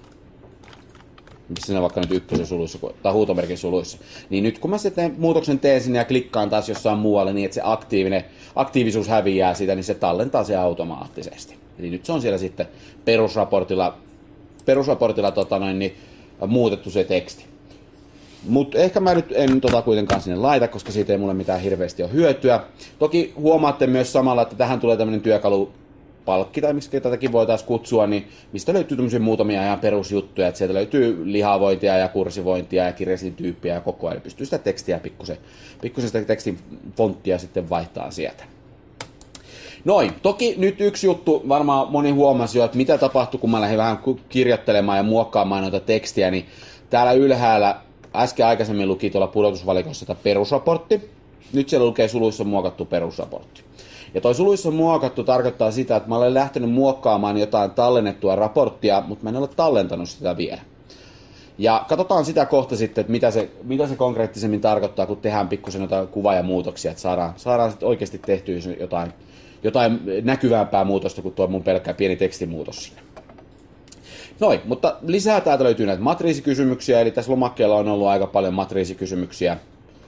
missä ne vaikka nyt ykkösen suluissa, tai huutomerkin suluissa, niin nyt kun mä sitten muutoksen teen sinne ja klikkaan taas jossain muualle, niin että se aktiivinen, aktiivisuus häviää siitä, niin se tallentaa se automaattisesti. Eli nyt se on siellä sitten perusraportilla, perusraportilla tota noin, niin, muutettu se teksti. Mutta ehkä mä nyt en tota kuitenkaan sinne laita, koska siitä ei mulle mitään hirveästi ole hyötyä. Toki huomaatte myös samalla, että tähän tulee tämmöinen työkalu, palkki, tai miksi tätäkin voitaisiin kutsua, niin mistä löytyy tämmöisiä muutamia ihan perusjuttuja, että sieltä löytyy lihavointia ja kursivointia ja kirjasintyyppiä ja koko ajan pystyy sitä tekstiä pikkusen, pikkusen sitä tekstin fonttia sitten vaihtaa sieltä. Noin, toki nyt yksi juttu, varmaan moni huomasi jo, että mitä tapahtui, kun mä lähdin vähän kirjoittelemaan ja muokkaamaan noita tekstiä, niin täällä ylhäällä äsken aikaisemmin luki tuolla pudotusvalikossa sitä perusraportti, nyt siellä lukee suluissa muokattu perusraportti. Ja toi suluissa muokattu tarkoittaa sitä, että mä olen lähtenyt muokkaamaan jotain tallennettua raporttia, mutta mä en ole tallentanut sitä vielä. Ja katsotaan sitä kohta sitten, että mitä se, mitä se konkreettisemmin tarkoittaa, kun tehdään pikkusen jotain kuva- ja muutoksia, että saadaan, saadaan sitten oikeasti tehtyä jotain, jotain näkyvämpää muutosta kuin tuo mun pelkkä pieni tekstimuutos sinne. Noin, mutta lisää täältä löytyy näitä matriisikysymyksiä, eli tässä lomakkeella on ollut aika paljon matriisikysymyksiä.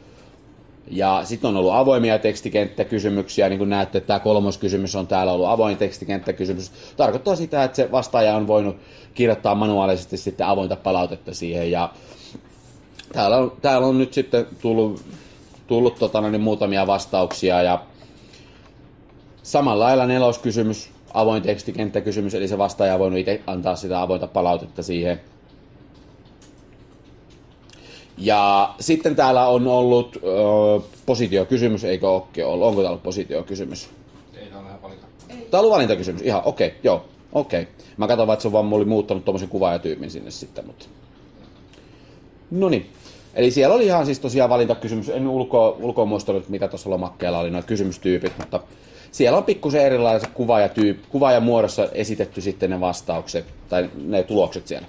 Ja sitten on ollut avoimia tekstikenttäkysymyksiä, niin kuin näette, että tämä kolmoskysymys on täällä ollut avoin tekstikenttäkysymys. Tarkoittaa sitä, että se vastaaja on voinut kirjoittaa manuaalisesti sitten avointa palautetta siihen. Ja täällä on, täällä on nyt sitten tullut, tullut tota, niin muutamia vastauksia. Ja samalla lailla neloskysymys, avoin tekstikenttäkysymys, eli se vastaaja on voinut itse antaa sitä avointa palautetta siihen. Ja sitten täällä on ollut ö, positiokysymys, eikö ole ollut? Onko täällä ollut positiokysymys? Ei, tää on vähän valinta. Tää on ollut valintakysymys, ihan okei, okay, joo, okei. Okay. Mä katson vaan, että se on vaan oli muuttanut tommosen kuvaajatyypin sinne sitten, mutta... Noniin. Eli siellä oli ihan siis tosiaan valintakysymys, en ulkoa, ulkoa muistanut, mitä tuossa lomakkeella oli, noita kysymystyypit, mutta siellä on pikkusen erilaiset kuvaajatyyp, kuvaajamuodossa esitetty sitten ne vastaukset, tai ne tulokset siellä.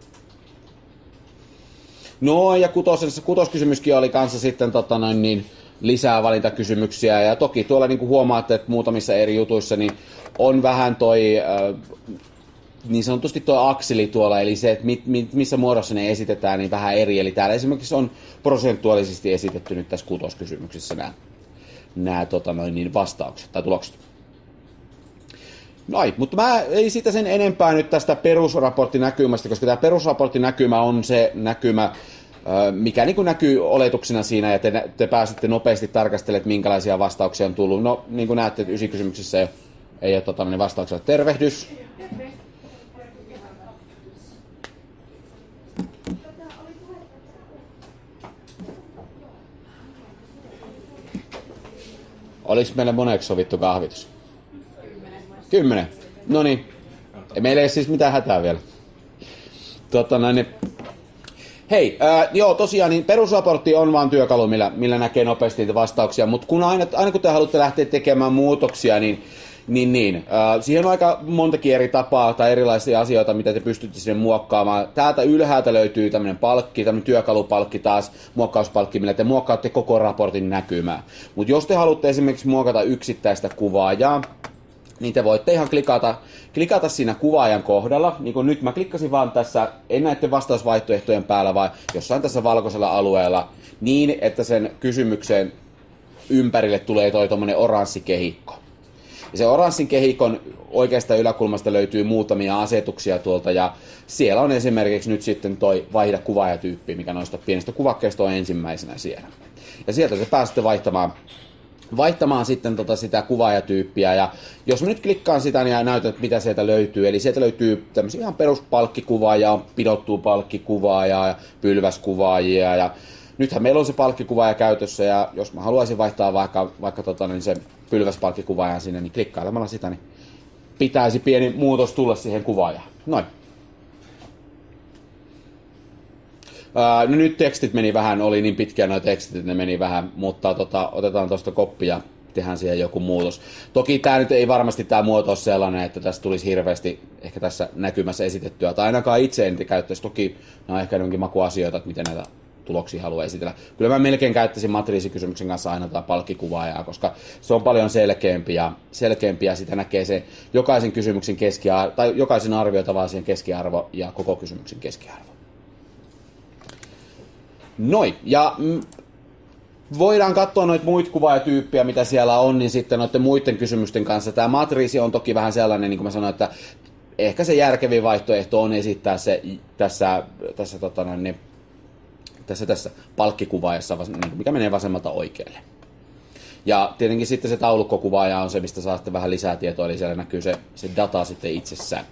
No ja kutosessa, kutoskysymyskin oli kanssa sitten tota noin, niin, lisää valintakysymyksiä, ja toki tuolla niin kuin huomaatte, että muutamissa eri jutuissa niin on vähän toi äh, niin sanotusti tuo akseli tuolla, eli se, että mit, mit, missä muodossa ne esitetään, niin vähän eri, eli täällä esimerkiksi on prosentuaalisesti esitetty nyt tässä kutoskysymyksissä nämä, nämä tota noin, niin vastaukset tai tulokset. Noin, mutta mä ei sitä sen enempää nyt tästä perusraporttinäkymästä, koska tämä perusraporttinäkymä on se näkymä, mikä niin kuin näkyy oletuksena siinä, ja te, te pääsette nopeasti tarkastelemaan, minkälaisia vastauksia on tullut. No, niin kuin näette, että ysikysymyksissä ei, ei ole tota, niin vastauksia. Tervehdys. Oliko meille moneksi sovittu kahvitus? Kymmenen. Kymmenen. No niin. Meillä ei siis mitään hätää vielä. Tota, näin, hei, ää, joo, tosiaan niin perusraportti on vaan työkalu, millä, millä näkee nopeasti niitä vastauksia, mutta kun aina, aina kun te haluatte lähteä tekemään muutoksia, niin, niin, niin ää, siihen on aika montakin eri tapaa tai erilaisia asioita, mitä te pystytte sinne muokkaamaan. Täältä ylhäältä löytyy tämmöinen palkki, tämmöinen työkalupalkki taas, muokkauspalkki, millä te muokkaatte koko raportin näkymää. Mutta jos te haluatte esimerkiksi muokata yksittäistä kuvaajaa, niin te voitte ihan klikata, klikata siinä kuvaajan kohdalla. Niin kuin nyt mä klikkasin vaan tässä, en näiden vastausvaihtoehtojen päällä, vaan jossain tässä valkoisella alueella, niin että sen kysymyksen ympärille tulee toi tommonen oranssi kehikko. Ja se oranssin kehikon oikeasta yläkulmasta löytyy muutamia asetuksia tuolta, ja siellä on esimerkiksi nyt sitten toi vaihda kuvaajatyyppi, mikä noista pienistä kuvakkeista on ensimmäisenä siellä. Ja sieltä te pääsette vaihtamaan vaihtamaan sitten tota sitä kuvaajatyyppiä, ja jos mä nyt klikkaan sitä, niin näytän, että mitä sieltä löytyy. Eli sieltä löytyy tämmöisiä ihan peruspalkkikuvaajia, pidottua palkkikuvaajaa ja pylväskuvaajia, ja nythän meillä on se palkkikuvaaja käytössä, ja jos mä haluaisin vaihtaa vaikka, vaikka tota, niin sen pylväspalkkikuvaajan sinne, niin klikkailemalla sitä, niin pitäisi pieni muutos tulla siihen kuvaajaan. Noin. Uh, no nyt tekstit meni vähän, oli niin pitkiä nuo tekstit, että ne meni vähän, mutta tota, otetaan tuosta koppi ja tehdään siihen joku muutos. Toki tämä nyt ei varmasti tämä muoto ole sellainen, että tässä tulisi hirveästi ehkä tässä näkymässä esitettyä, tai ainakaan itse en käyttäisi. Toki nämä on ehkä enemmänkin makuasioita, että miten näitä tuloksia haluaa esitellä. Kyllä mä melkein käyttäisin matriisikysymyksen kanssa aina tätä palkkikuvaajaa, koska se on paljon selkeämpi ja, selkeämpi ja sitä näkee se jokaisen kysymyksen keskiarvo, tai jokaisen arvioitavaa siihen keskiarvo ja koko kysymyksen keskiarvo. Noin, ja mm, voidaan katsoa noita muita kuvaajatyyppejä, mitä siellä on, niin sitten noiden muiden kysymysten kanssa. Tämä matriisi on toki vähän sellainen, niin kuin mä sanoin, että ehkä se järkevin vaihtoehto on esittää se tässä, tässä, tota, niin, tässä, tässä palkkikuvaajassa, mikä menee vasemmalta oikealle. Ja tietenkin sitten se taulukkokuvaaja on se, mistä saa sitten vähän lisää tietoa, eli siellä näkyy se, se data sitten itsessään.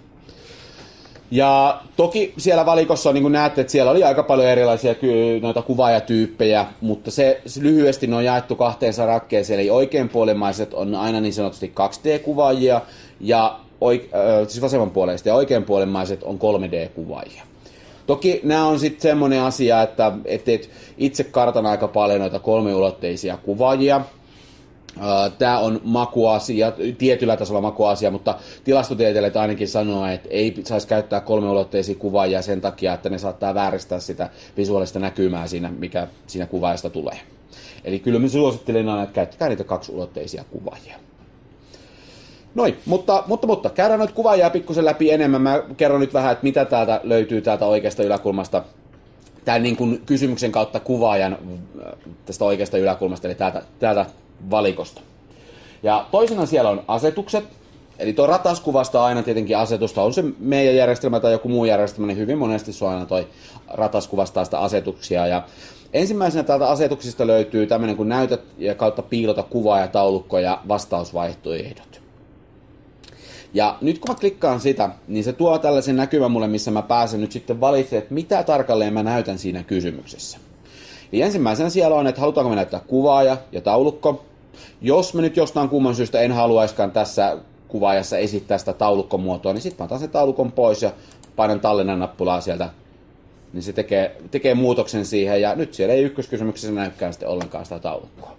Ja toki siellä valikossa, niin kuin näette, että siellä oli aika paljon erilaisia noita kuvaajatyyppejä, mutta se, se lyhyesti ne on jaettu kahteen sarakkeeseen, eli oikeanpuolimaiset on aina niin sanotusti kaksi D-kuvaajia, ja äh, siis vasemmanpuoleiset, ja oikeanpuolimaiset on kolme D-kuvaajia. Toki nämä on sitten semmoinen asia, että et itse kartan aika paljon noita kolmeulotteisia kuvaajia. Tämä on makuasia, tietyllä tasolla makuasia, mutta tilastotieteilijät ainakin sanoo, että ei saisi käyttää kolmeulotteisia kuvaajia sen takia, että ne saattaa vääristää sitä visuaalista näkymää siinä, mikä siinä kuvaajasta tulee. Eli kyllä mä suosittelen aina, että käyttäkää niitä kaksiulotteisia kuvaajia. Noin, mutta, mutta, mutta käydään noita kuvaajia pikkusen läpi enemmän. Mä kerron nyt vähän, että mitä täältä löytyy täältä oikeasta yläkulmasta. Tämän niin kuin kysymyksen kautta kuvaajan tästä oikeasta yläkulmasta, eli täältä, täältä valikosta. Ja toisena siellä on asetukset. Eli tuo rataskuvasta aina tietenkin asetusta. On se meidän järjestelmä tai joku muu järjestelmä, niin hyvin monesti se on aina toi rataskuvasta sitä asetuksia. Ja ensimmäisenä täältä asetuksista löytyy tämmöinen kuin näytä ja kautta piilota kuvaa ja taulukko ja vastausvaihtoehdot. Ja nyt kun mä klikkaan sitä, niin se tuo tällaisen näkymän mulle, missä mä pääsen nyt sitten valitsemaan, että mitä tarkalleen mä näytän siinä kysymyksessä. Eli ensimmäisenä siellä on, että halutaanko me näyttää kuvaaja ja taulukko. Jos mä nyt jostain kumman syystä en haluaiskaan tässä kuvaajassa esittää sitä taulukkomuotoa, niin sitten mä otan sen taulukon pois ja painan tallennan nappulaa sieltä, niin se tekee, tekee muutoksen siihen, ja nyt siellä ei ykköskysymyksessä näykään sitten ollenkaan sitä taulukkoa.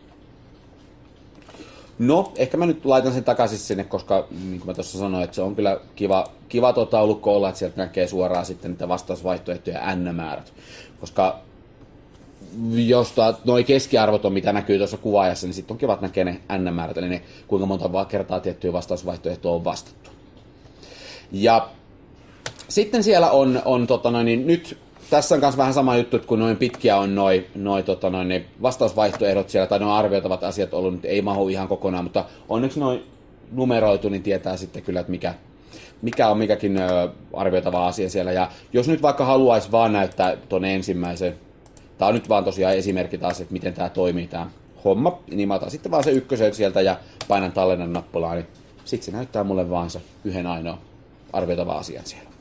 No, ehkä mä nyt laitan sen takaisin sinne, koska niin kuin mä tuossa sanoin, että se on kyllä kiva, kiva tuo taulukko olla, että sieltä näkee suoraan sitten niitä vastausvaihtoehtoja N-määrät. Koska jos nuo keskiarvot on, mitä näkyy tuossa kuvaajassa, niin sitten on kiva, että näkee ne N-määrät, eli ne kuinka monta kertaa tiettyjä vastausvaihtoehtoja on vastattu. Ja sitten siellä on, on tota noin, niin nyt tässä on myös vähän sama juttu, että kun noin pitkiä on noin noi, tota noin, vastausvaihtoehdot siellä, tai nuo arvioitavat asiat ollut, nyt ei mahu ihan kokonaan, mutta onneksi noin numeroitu, niin tietää sitten kyllä, että mikä, mikä on mikäkin ö, arvioitava asia siellä. Ja jos nyt vaikka haluaisi vaan näyttää tuon ensimmäisen, tämä on nyt vaan tosiaan esimerkki taas, että miten tämä toimii tämä homma, niin mä otan sitten vaan se ykkösen sieltä ja painan tallennan nappulaa, niin sitten se näyttää mulle vaan se yhden ainoa arvioitava asian siellä.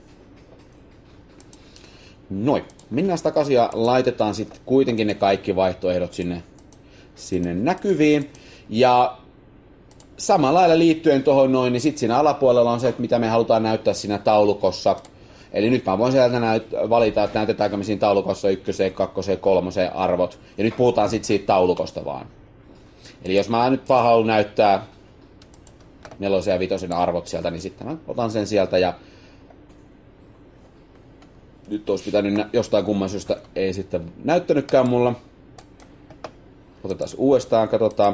Noin. Mennään takaisin ja laitetaan sitten kuitenkin ne kaikki vaihtoehdot sinne, sinne näkyviin. Ja samalla lailla liittyen tuohon noin, niin sitten siinä alapuolella on se, että mitä me halutaan näyttää siinä taulukossa. Eli nyt mä voin sieltä näyt- valita, että näytetäänkö me siinä taulukossa ykköseen, kakkoseen, kolmoseen arvot. Ja nyt puhutaan sitten siitä taulukosta vaan. Eli jos mä nyt vaan haluan näyttää nelosen ja vitosen arvot sieltä, niin sitten mä otan sen sieltä ja nyt olisi pitänyt nä- jostain kumman syystä ei sitten näyttänytkään mulla. Otetaan uudestaan, katsotaan.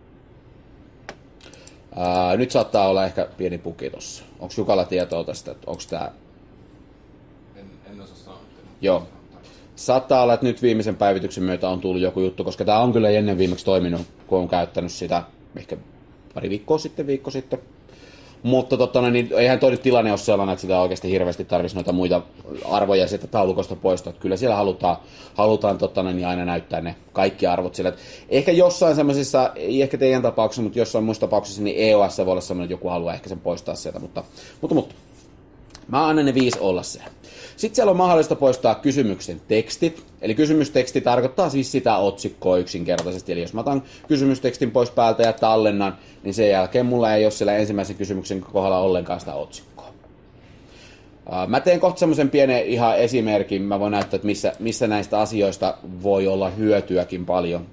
Ää, nyt saattaa olla ehkä pieni puki tossa. Onko Jukalla tietoa tästä, että onko tää... En, en osaa sanoa. Joo. Saattaa olla, että nyt viimeisen päivityksen myötä on tullut joku juttu, koska tää on kyllä ennen viimeksi toiminut, kun on käyttänyt sitä ehkä pari viikkoa sitten, viikko sitten. Mutta totta, no, niin eihän toi tilanne ole sellainen, että sitä oikeasti hirveästi tarvitsisi noita muita arvoja sieltä taulukosta poistaa. Kyllä siellä halutaan, halutaan totta, niin aina näyttää ne kaikki arvot siellä. Et ehkä jossain semmoisissa, ei ehkä teidän tapauksessa, mutta jossain muissa tapauksissa, niin E O S voi olla semmoinen, että joku haluaa ehkä sen poistaa sieltä. Mutta, mutta, mutta mä annan ne viisi olla se. Sitten siellä on mahdollista poistaa kysymyksen tekstit. Eli kysymysteksti tarkoittaa siis sitä otsikkoa yksinkertaisesti. Eli jos mä otan kysymystekstin pois päältä ja tallennan, niin sen jälkeen mulla ei ole siellä ensimmäisen kysymyksen kohdalla ollenkaan sitä otsikkoa. Mä teen kohta semmoisen pienen ihan esimerkin. Mä voin näyttää, että missä, missä näistä asioista voi olla hyötyäkin paljon.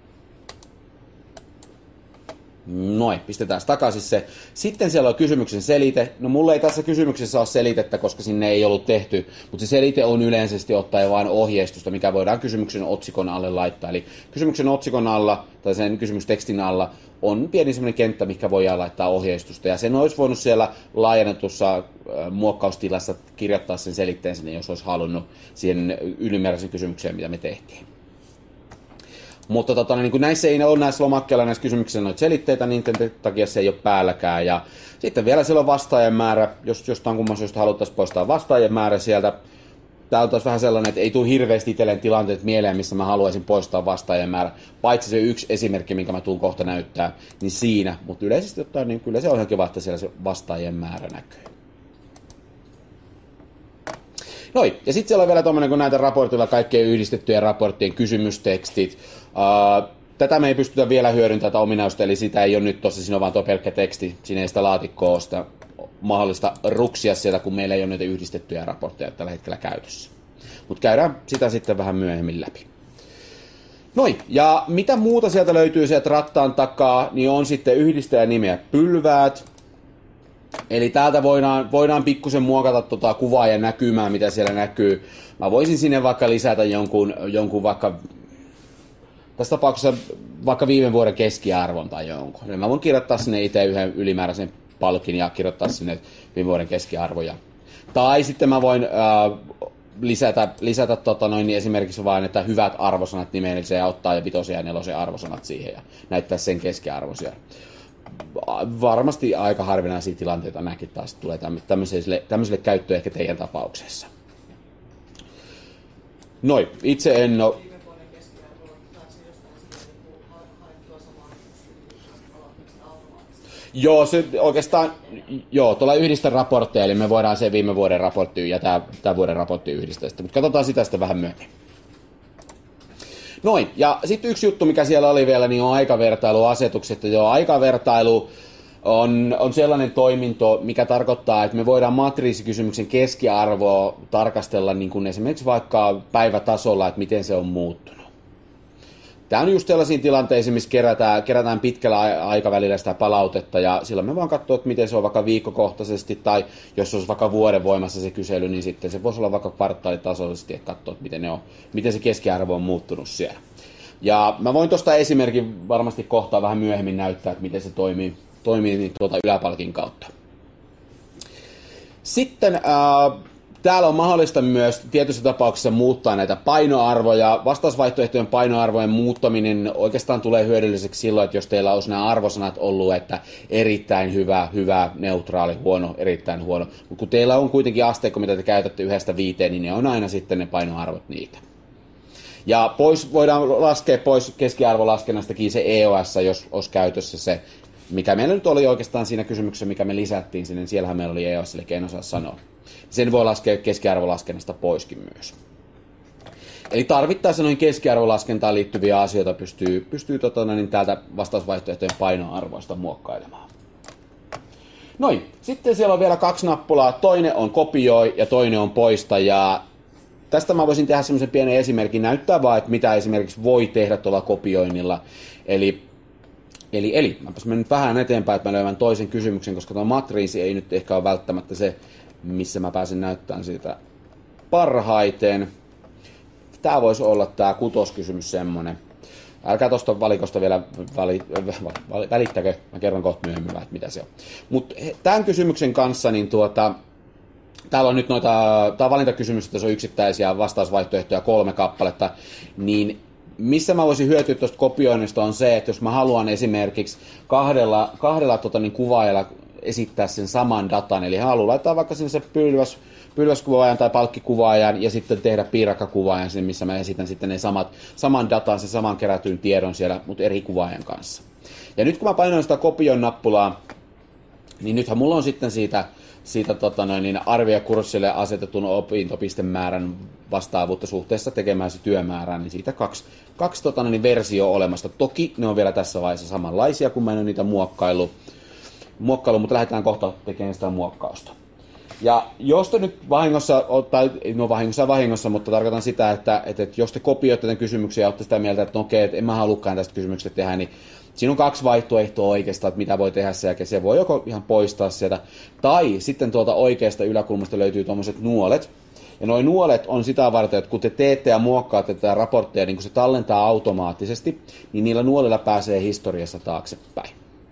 Noin, pistetään takaisin se. Sitten siellä on kysymyksen selite. No mulla ei tässä kysymyksessä ole selitettä, koska sinne ei ollut tehty, mutta se selite on yleisesti ottaen vain ohjeistusta, mikä voidaan kysymyksen otsikon alle laittaa. Eli kysymyksen otsikon alla tai sen kysymystekstin alla on pieni semmoinen kenttä, mikä voidaan laittaa ohjeistusta. Ja sen olisi voinut siellä laajennetussa muokkaustilassa kirjoittaa sen selitteen sinne, jos olisi halunnut siihen ylimääräisen kysymykseen, mitä me tehtiin. Mutta tota, niin kun näissä ei ole näissä lomakkeilla näissä kysymyksissä noita selitteitä, niin takia se ei ole päälläkään. Ja sitten vielä siellä on vastaajien määrä, jos jostain kumman syystä haluttaisiin poistaa vastaajien määrä sieltä. Tämä on taas vähän sellainen, että ei tule hirveästi itselleen tilanteet mieleen, missä mä haluaisin poistaa vastaajien määrä. Paitsi se yksi esimerkki, minkä mä tuun kohta näyttää, niin siinä. Mutta yleisesti ottaen, niin kyllä se on ihan kiva, että siellä se vastaajien määrä näkyy. Noin, ja sitten siellä on vielä tuommoinen, kun näitä raportilla kaikkien yhdistettyjen raporttien kysymystekstit. Uh, tätä me ei pystytä vielä hyödyntämään tätä ominausta, eli sitä ei ole nyt tuossa, siinä on vaan tuo pelkkä teksti, siinä ei sitä laatikkoa ole sitä mahdollista ruksia sieltä, kun meillä ei ole näitä yhdistettyjä raportteja tällä hetkellä käytössä. Mutta käydään sitä sitten vähän myöhemmin läpi. Noin, ja mitä muuta sieltä löytyy sieltä rattaan takaa, niin on sitten yhdistäjänimeä pylväät. Eli täältä voidaan, voidaan pikkusen muokata tota kuvaa ja näkymää, mitä siellä näkyy. Mä voisin sinne vaikka lisätä jonkun, jonkun vaikka, tässä tapauksessa vaikka viime vuoden keskiarvon tai jonkun. Eli mä voin kirjoittaa sinne itse yhden ylimääräisen palkin ja kirjoittaa sinne viime vuoden keskiarvoja. Tai sitten mä voin äh, lisätä, lisätä tota noin, niin esimerkiksi vain, että hyvät arvosanat nimeelliseen ja ottaa ja vitosen ja nelosen arvosanat siihen ja näyttää sen keskiarvon siellä. Varmasti aika harvinaisia tilanteita näkin taas tulee tämmöiselle, tämmöiselle käyttöön ehkä teidän tapauksessa. Noin, itse en ole... Joo, se oikeastaan, joo, tuolla yhdistä raportteja, eli me voidaan se viime vuoden raportti ja tämä, tämä vuoden raportti yhdistää sitä, mutta katsotaan sitä sitten vähän myöhemmin. Noin, ja sitten yksi juttu, mikä siellä oli vielä, niin on aikavertailuasetukset. Joo, aikavertailu on, on sellainen toiminto, mikä tarkoittaa, että me voidaan matriisikysymyksen keskiarvoa tarkastella niin kuin esimerkiksi vaikka päivätasolla, että miten se on muuttunut. Tämä on just sellaisiin tilanteisiin, missä kerätään, kerätään pitkällä aikavälillä sitä palautetta, ja silloin me vaan katsoo, että miten se on vaikka viikkokohtaisesti, tai jos olisi vaikka vuoden voimassa se kysely, niin sitten se voisi olla vaikka kvartaalitasoisesti, että katsoo, että miten, ne on, miten se keskiarvo on muuttunut siellä. Ja mä voin tuosta esimerkin varmasti kohtaa vähän myöhemmin näyttää, että miten se toimii, toimii niin tuolta yläpalkin kautta. Sitten äh, täällä on mahdollista myös tietyissä tapauksissa muuttaa näitä painoarvoja. Vastausvaihtoehtojen painoarvojen muuttaminen oikeastaan tulee hyödylliseksi silloin, että jos teillä olisi nämä arvosanat ollut, että erittäin hyvä, hyvä, neutraali, huono, erittäin huono. Mutta kun teillä on kuitenkin asteikko, mitä te käytätte yhdestä viiteen, niin ne on aina sitten ne painoarvot niitä. Ja pois, voidaan laskea pois keskiarvolaskennastakin se E O S, jos olisi käytössä se, mikä meillä nyt oli oikeastaan siinä kysymyksessä, mikä me lisättiin sinne. Siellähän meillä oli E O S, eli en osaa sanoa. Sen voi laskea keskiarvolaskennasta poiskin myös. Eli tarvittaessa noin keskiarvolaskentaan liittyviä asioita pystyy, pystyy totana, niin täältä vastausvaihtoehtojen painoarvoista muokkailemaan. Noin, sitten siellä on vielä kaksi nappulaa. Toinen on kopioi ja toinen on poista. Ja tästä mä voisin tehdä semmoisen pienen esimerkin, näyttää vaan, että mitä esimerkiksi voi tehdä tuolla kopioinnilla. Eli, eli, eli mäpäs menen nyt vähän eteenpäin, että mä löydän toisen kysymyksen, koska tuo matriisi ei nyt ehkä ole välttämättä se, missä mä pääsen näyttämään siitä parhaiten. Tää voisi olla tää kutoskysymys semmonen. Älkää tosta valikosta vielä vali, vali, välittäkö, mä kerron kohta myöhemmin, että mitä se on. Mutta tämän kysymyksen kanssa, niin tuota, täällä on nyt noita, tää on valintakysymys, että se on yksittäisiä vastausvaihtoehtoja kolme kappaletta, niin missä mä voisin hyötyä tuosta kopioinnista on se, että jos mä haluan esimerkiksi kahdella, kahdella tota, niin kuvaajalla esittää sen saman datan, eli haluan laittaa vaikka sinne se pylväs, pylväskuvaajan tai palkkikuvaajan ja sitten tehdä piirakkakuvaajan, missä mä esitän sitten ne samat, saman datan, sen saman kerätyn tiedon siellä, mutta eri kuvaajan kanssa. Ja nyt kun mä painan sitä kopion nappulaa, niin nythän mulla on sitten siitä, siitä tota noin, niin arviokurssille asetetun opintopistemäärän vastaavuutta suhteessa tekemään se työmäärään, niin siitä kaksi, kaksi tota noin, versio olemasta. Toki ne on vielä tässä vaiheessa samanlaisia, kun mä en ole niitä muokkailu, muokkailu mutta lähdetään kohta tekemään sitä muokkausta. Ja jos te nyt vahingossa, tai no vahingossa vahingossa, mutta tarkoitan sitä, että, että, että jos te kopioitte tämän kysymyksen ja olette sitä mieltä, että no okei, että en mä halukaan tästä kysymyksestä tehdä, niin siinä on kaksi vaihtoehtoa oikeastaan, että mitä voi tehdä sen jälkeen. Se voi joko ihan poistaa sieltä, tai sitten tuolta oikeasta yläkulmasta löytyy tuommoiset nuolet. Ja nuo nuolet on sitä varten, että kun te teette ja muokkaatte tätä raporttia, niin kun se tallentaa automaattisesti, niin niillä nuolilla pääsee historiassa taaksepäin.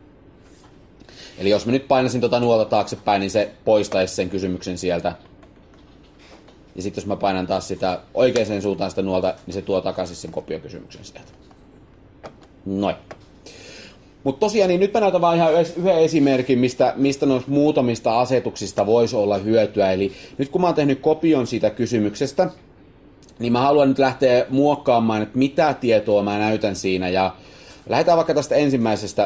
Eli jos mä nyt painasin tuota nuolta taaksepäin, niin se poistaisi sen kysymyksen sieltä. Ja sitten jos mä painan taas sitä oikeaan suuntaan sitä nuolta, niin se tuo takaisin sen kopiokysymyksen sieltä. Noin. Mutta tosiaan, niin nyt mä näytän vaan ihan yhden esimerkin, mistä, mistä noista muutamista asetuksista voisi olla hyötyä. Eli nyt kun mä oon tehnyt kopion siitä kysymyksestä, niin mä haluan nyt lähteä muokkaamaan, että mitä tietoa mä näytän siinä. Ja lähdetään vaikka tästä ensimmäisestä,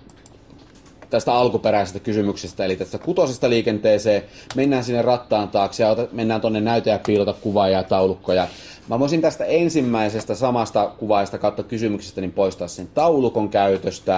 tästä alkuperäisestä kysymyksestä, eli tästä kutosesta liikenteeseen. Mennään sinne rattaan taakse ja mennään tonne näytä ja piilota kuvaa ja taulukkoja. Mä voisin tästä ensimmäisestä samasta kuvaajasta kautta kysymyksestä niin poistaa sen taulukon käytöstä.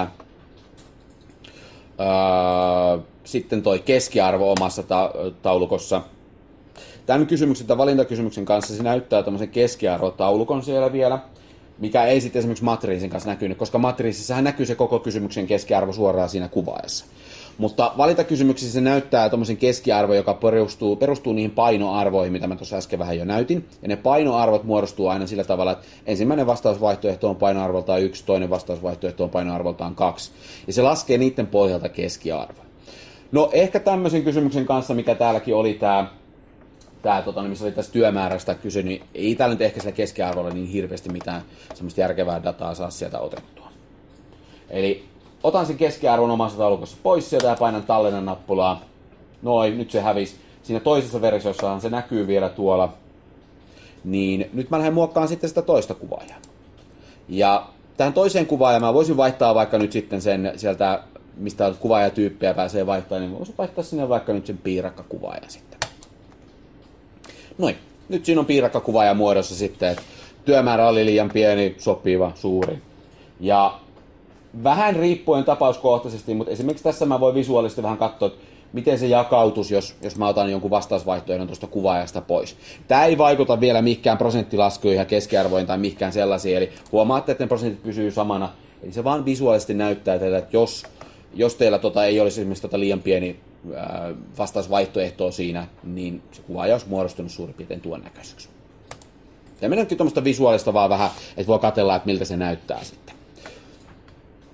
Öö, sitten toi keskiarvo omassa ta- taulukossa. Tämän kysymyksen tai valintakysymyksen kanssa se näyttää tämmöisen keskiarvotaulukon siellä vielä, mikä ei sitten esimerkiksi matriisin kanssa näkynyt, koska matriisissahan näkyy se koko kysymyksen keskiarvo suoraan siinä kuvaajassa. Mutta valintakysymyksissä se näyttää tuommoisen keskiarvo, joka perustuu, perustuu niihin painoarvoihin, mitä mä tuossa äsken vähän jo näytin. Ja ne painoarvot muodostuu aina sillä tavalla, että ensimmäinen vastausvaihtoehto on painoarvoltaan yksi, toinen vastausvaihtoehto on painoarvoltaan kaksi. Ja se laskee niiden pohjalta keskiarvo. No ehkä tämmöisen kysymyksen kanssa, mikä täälläkin oli tämä, tää, tota, missä oli tässä työmäärästä kyse, niin ei täällä nyt ehkä sillä keskiarvolla niin hirveästi mitään semmoista järkevää dataa saa sieltä otettua. Eli otan sen keskiarvon omassa taulukossa pois sieltä ja painan tallennan nappulaa. Noin, nyt se hävisi. Siinä toisessa versiossahan se näkyy vielä tuolla. Niin nyt mä lähden muokkaamaan sitten sitä toista kuvaajaa. Ja tähän toiseen kuvaajaan mä voisin vaihtaa vaikka nyt sitten sen sieltä, mistä kuvaajatyyppiä pääsee vaihtamaan, niin voisin vaihtaa sinne vaikka nyt sen piirakkakuvaajan sitten. Noin, nyt siinä on piirakkakuvaaja muodossa sitten, että työmäärä oli liian pieni, sopiva, suuri. Ja vähän riippuen tapauskohtaisesti, mutta esimerkiksi tässä mä voin visuaalisesti vähän katsoa, että miten se jakautus, jos, jos mä otan jonkun vastausvaihtoehdon tuosta kuvaajasta pois. Tämä ei vaikuta vielä mihinkään prosenttilaskuihin ja keskiarvoihin tai mihinkään sellaisiin, eli huomaatte, että ne prosentit pysyy samana. Eli se vaan visuaalisesti näyttää teille, että jos, jos teillä tota ei olisi esimerkiksi tota liian pieni ää, vastausvaihtoehtoa siinä, niin se kuvaaja olisi muodostunut suurin piirtein tuon näköiseksi. Ja mennään nyt tuommoista visuaalista vaan vähän, että voi katsella, että miltä se näyttää sitten.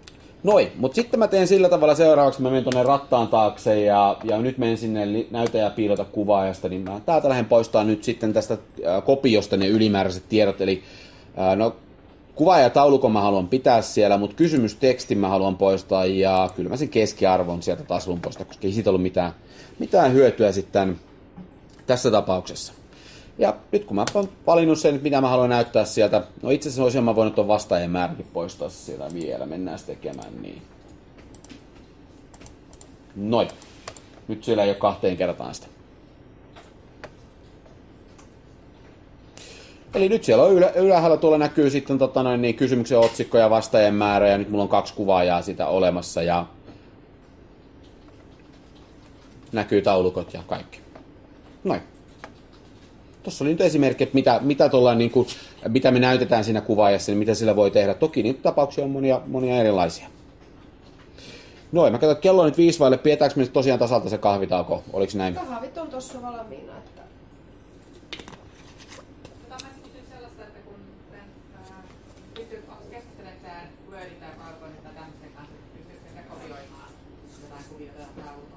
Noin, mutta sitten mä teen sillä tavalla seuraavaksi, mä menen tuonne rattaan taakse ja, ja nyt menen sinne näytä ja piilota kuvaajasta, niin mä täältä lähden poistaa nyt sitten tästä ää, kopiosta ne ylimääräiset tiedot, eli ää, no kuvaajataulukon mä haluan pitää siellä, mutta kysymystekstin mä haluan poistaa ja kyllä mä sen keskiarvon sieltä taas haluan poistaa, koska ei siitä ollut mitään, mitään hyötyä sitten tässä tapauksessa. Ja nyt kun mä oon valinnut sen, mitä mä haluan näyttää sieltä, no itse asiassa olisin mä voinut tuon vastaajien määräkin poistaa sieltä vielä, mennään sitten tekemään niin. Noin. Nyt siellä ei ole kahteen kertaan sitä. Eli nyt siellä on ylä, ylhäällä tuolla näkyy sitten tota noin, niin kysymyksen otsikko ja vastaajien määrä ja nyt mulla on kaksi kuvaajaa sitä olemassa ja näkyy taulukot ja kaikki. Noin. Tuossa oli nyt esimerkki, että mitä, mitä, niin kuin, mitä me näytetään siinä kuvaajassa, niin mitä sillä voi tehdä. Toki niitä tapauksia on monia, monia erilaisia. Noin, mä katson, että kello on nyt viisi vaille. Pidetäänkö me tosiaan tasalta se kahvitauko? Oliko näin? Kahvit on tuossa valmiina. Että... Tota, mä kysyn sellaista, että kun äh, pystyt, keskustelet sä Wordin tai PowerPointin tai tämmöisen kanssa, pystytkö sä kopioimaan jotain kuvioita ja taulukkoa?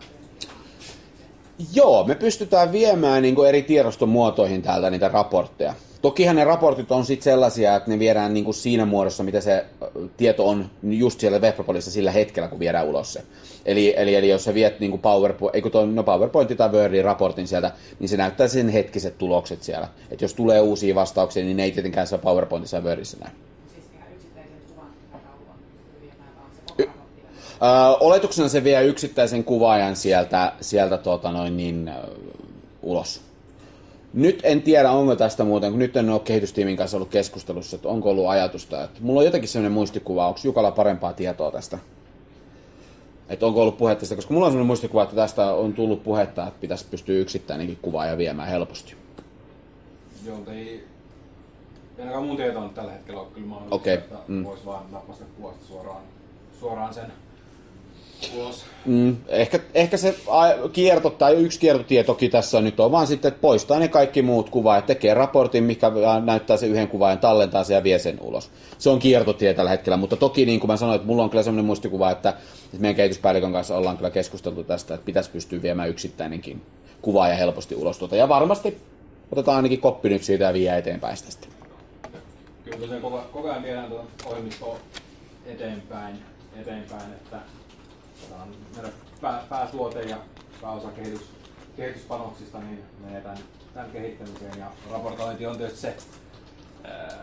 Joo, me pystytään viemään niin kuin eri tiedoston muotoihin täältä niitä raportteja. Tokihan ne raportit on sitten sellaisia, että ne viedään niin kuin siinä muodossa, mitä se tieto on just siellä Webpropolissa sillä hetkellä, kun viedään ulos se. Eli, eli, eli jos sä viet niin kuin PowerPoint, ei kun toi, no PowerPoint tai Wordin raportin sieltä, niin se näyttää sen hetkiset tulokset siellä. Et jos tulee uusia vastauksia, niin ne ei tietenkään saa PowerPointissa ja Wordissa näy. Siis ihan yksittäisen kuvan taulua pystyy viemään, vaan se koko raportti. Uh, oletuksena se vie yksittäisen kuvaajan sieltä, sieltä tota noin niin, uh, ulos. Nyt en tiedä, onko tästä muuten, kun nyt en ole kehitystiimin kanssa ollut keskustelussa, että onko ollut ajatusta. Että mulla on jotenkin sellainen muistikuva, onko Jukalla parempaa tietoa tästä? Että onko ollut puhetta tästä, koska mulla on sellainen muistikuva, että tästä on tullut puhetta, että pitäisi pystyä yksittäinenkin kuvaaja viemään helposti. Joo, mutta ei... Ainakaan mun tieto on tällä hetkellä ole kyllä mahdollista, okay. että mm. voisi vaan nappasta kuvasta suoraan, suoraan sen ulos. Mm, ehkä, ehkä se kierto tai yksi kiertotie toki tässä nyt on vaan sitten, että poistaa ne kaikki muut kuvaajat, tekee raportin, mikä näyttää sen yhden kuvaajan, tallentaa sen ja vie sen ulos. Se on kiertotie tällä hetkellä, mutta toki niin kuin mä sanoin, että mulla on kyllä sellainen muistikuva, että, että meidän kehityspäällikön kanssa ollaan kyllä keskusteltu tästä, että pitäisi pystyä viemään yksittäinenkin kuvaaja helposti ulos tuota. Ja varmasti otetaan ainakin koppi nyt siitä ja vie eteenpäin sitä sitten. Kyllä tosiaan koko, koko ajan viedään tuota ohjelmistoa eteenpäin, eteenpäin että tämä on meidän pää, päätuote ja pääosa kehitys, kehityspanoksista niin menee tämän, tämän kehittämiseen ja raportointi on tietysti se ää,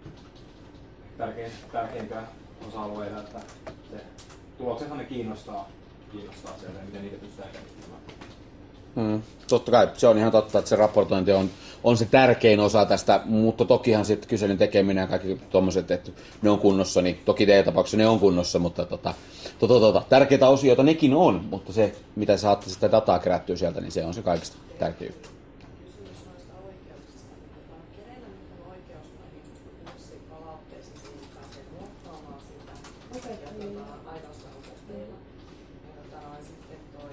tärkein, tärkeimpiä osa-alueita, että se tuloksethan ne kiinnostaa, kiinnostaa sieltä ja miten niitä pystytään kehittämään. Mm, totta kai, se on ihan totta, että se raportointi on, on se tärkein osa tästä, mutta tokihan sitten kyselyn tekeminen ja kaikki tuommoiset, että ne on kunnossa, niin toki teidän tapauksessa ne on kunnossa, mutta tota, tota, tota, tärkeitä osioita nekin on, mutta se, mitä saatte sitä dataa kerättyä sieltä, niin se on se kaikista tärkein juttu. Kysymys noista oikeuksista, niin kenellä nyt on oikeus näihin kurssipalautteisiin, siinä pääsee muokkaamaan sitä opettajilla, ainoastaan-opettajilla. Ja tota, sitten toi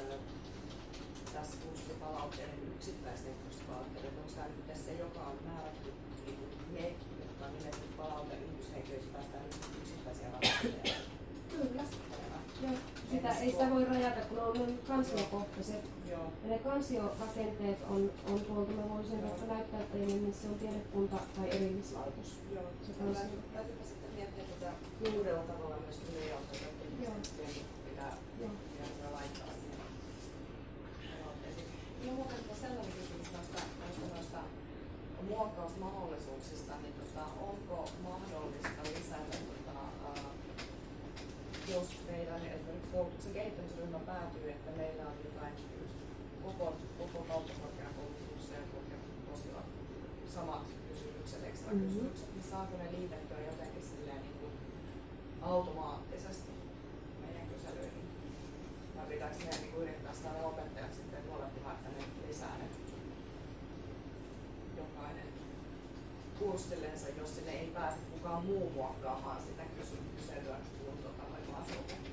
tässä kurssipalautteiden yksittäisten kurssipalautteiden, onko tämä nyt se, joka on määrätty ne, jotka on nimetty palauteyhdyshenkilöiksi, päästään yksittäisiä raportteja? Kyllä. Joo. Sitä, ei sitä voi rajata, kun on noin kansiokohtaiset. Joo. Ja ne kansiorakenteet on, on tuolta, mä voisin vaikka näyttää teille, missä on tiedekunta tai erillislaitos. Joo. Se kansio. Täytyypä sitten miettiä tätä uudella tavalla myöskin layoutta, Joo. että pitää vielä laittaa siihen palautteisiin. Minulla on muuten sellainen kysymys noista, noista, noista muokkausmahdollisuuksista, niin tota, onko mahdollista lisätä, tota, ää, jos meidän esimerkiksi koulutuksen kehittämisryhmä päätyy, että meillä on jotain koko, koko kauppakorkeakoulutuksen koskevat samat kysymykset, ekstra Mm-hmm. kysymykset, niin saako ne liitettyä jotenkin silleen niin kuin automaattisesti meidän kyselyihin? Vai pitääkö meidän niin kuin yrittää sitä ne opettajat sitten huolehtimaan, että ne lisää ne jokainen kurssillensa, jos sinne ei pääse kukaan muu muokkaamaan sitä kyselyä kuin tuota vaan se opettaja.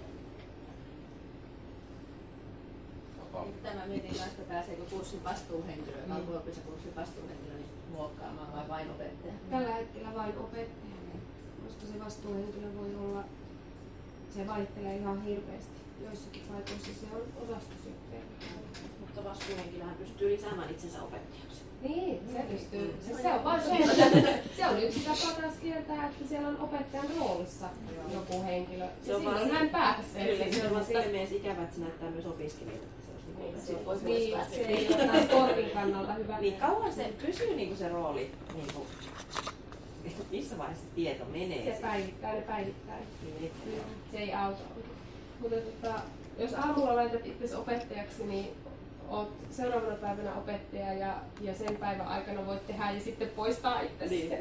Tämä mietin, että pääseekö kurssin vastuuhenkilö, mm. alkuoppisen kurssin vastuuhenkilö niin muokkaamaan vai vain opettaja? Tällä hetkellä vain opettaja, koska se vastuuhenkilö voi olla se vaihtelee ihan hirveästi. Joissakin paikoissa se on osastusjohtaja. Mutta vastuuhenkilöhän pystyy lisäämään itsensä opettajaksi. Niin, se pystyy. Se, se on vaan se, se on yksi tapa taas kieltää, että siellä on opettajan roolissa joku henkilö. Ja se on silloin hän pääsee. Kyllä, se on vaan siinä mielessä ikävä, että se näyttää myös opiskelijoita. Niin, se ei ole taas korvin kannalta hyvä. Niin kauan se pysyy niinku se rooli, niinku, missä vaiheessa se tieto menee? Se päivittää, ne päivittää. Niin, se ei auta. Mutta tota, jos aamulla laitat itsesi opettajaksi, niin oot seuraavana päivänä opettaja ja, ja sen päivän aikana voit tehdä ja sitten poistaa itsesi. Niin.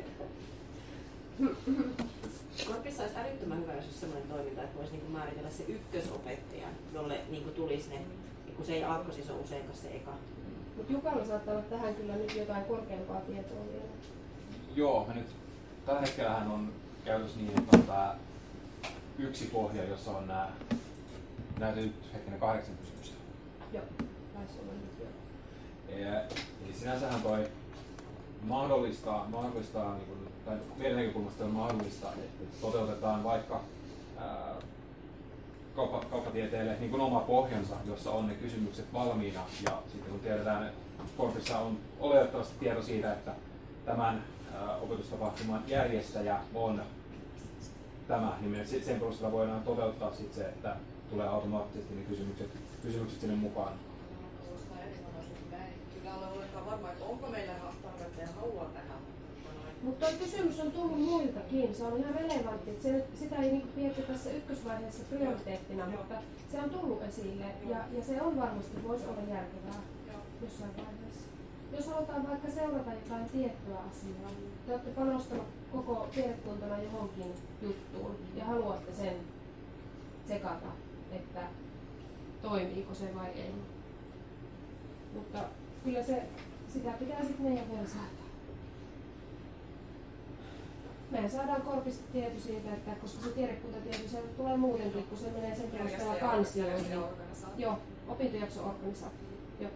Korpissa olisi älyttömän hyvä, jos olisi sellainen toiminta, että voisi niinku määritellä se ykkösopettaja, jolle niinku tulisi ne, kun se ei aakkosissa ole useinkaan se eka. Mutta Jukalla saattaa olla tähän kyllä nyt jotain korkeampaa tietoa vielä. Joo, me nyt tällä hetkellähän on käytössä niin, että on tämä yksi pohja, jossa on nämä näytetyt hetkinen kahdeksan kysymystä. Joo, taisi olla nyt jo. Eli sinänsähän toi mahdollistaa, mahdollistaa niin kuin, tai meidän näkökulmasta on mahdollista, että toteutetaan vaikka ää, kauppa, kauppatieteelle niin kuin oma pohjansa, jossa on ne kysymykset valmiina. Ja sitten kun tiedetään, että Korpissa on oletettavasti tieto siitä, että tämän ää, opetustapahtuman järjestäjä on tämä, niin sen perusteella voidaan toteuttaa sit se, että tulee automaattisesti ne kysymykset, kysymykset sinne mukaan. Kyllä olen ollenkaan varma, että onko meillä tarvetta ja halua tähän. Mutta tuo kysymys on tullut muiltakin. Se on ihan relevantti. Se, sitä ei niinku pidetty tässä ykkösvaiheessa prioriteettina, mutta se on tullut esille ja, ja se on varmasti voisi olla järkevää jossain vaiheessa. Jos halutaan vaikka seurata jotain tiettyä asiaa, te olette panostanut koko tiedekuntana johonkin juttuun ja haluatte sen tsekata, että toimiiko se vai ei. Mutta kyllä se, sitä pitää sitten meidän vielä saada. Me saadaan Korpista tieto siitä, että koska se tiedekuntatieto se tulee muutenkin, kun se menee sen perusteella kansioihin. Joo, opintojakso-organisaatio. Joo.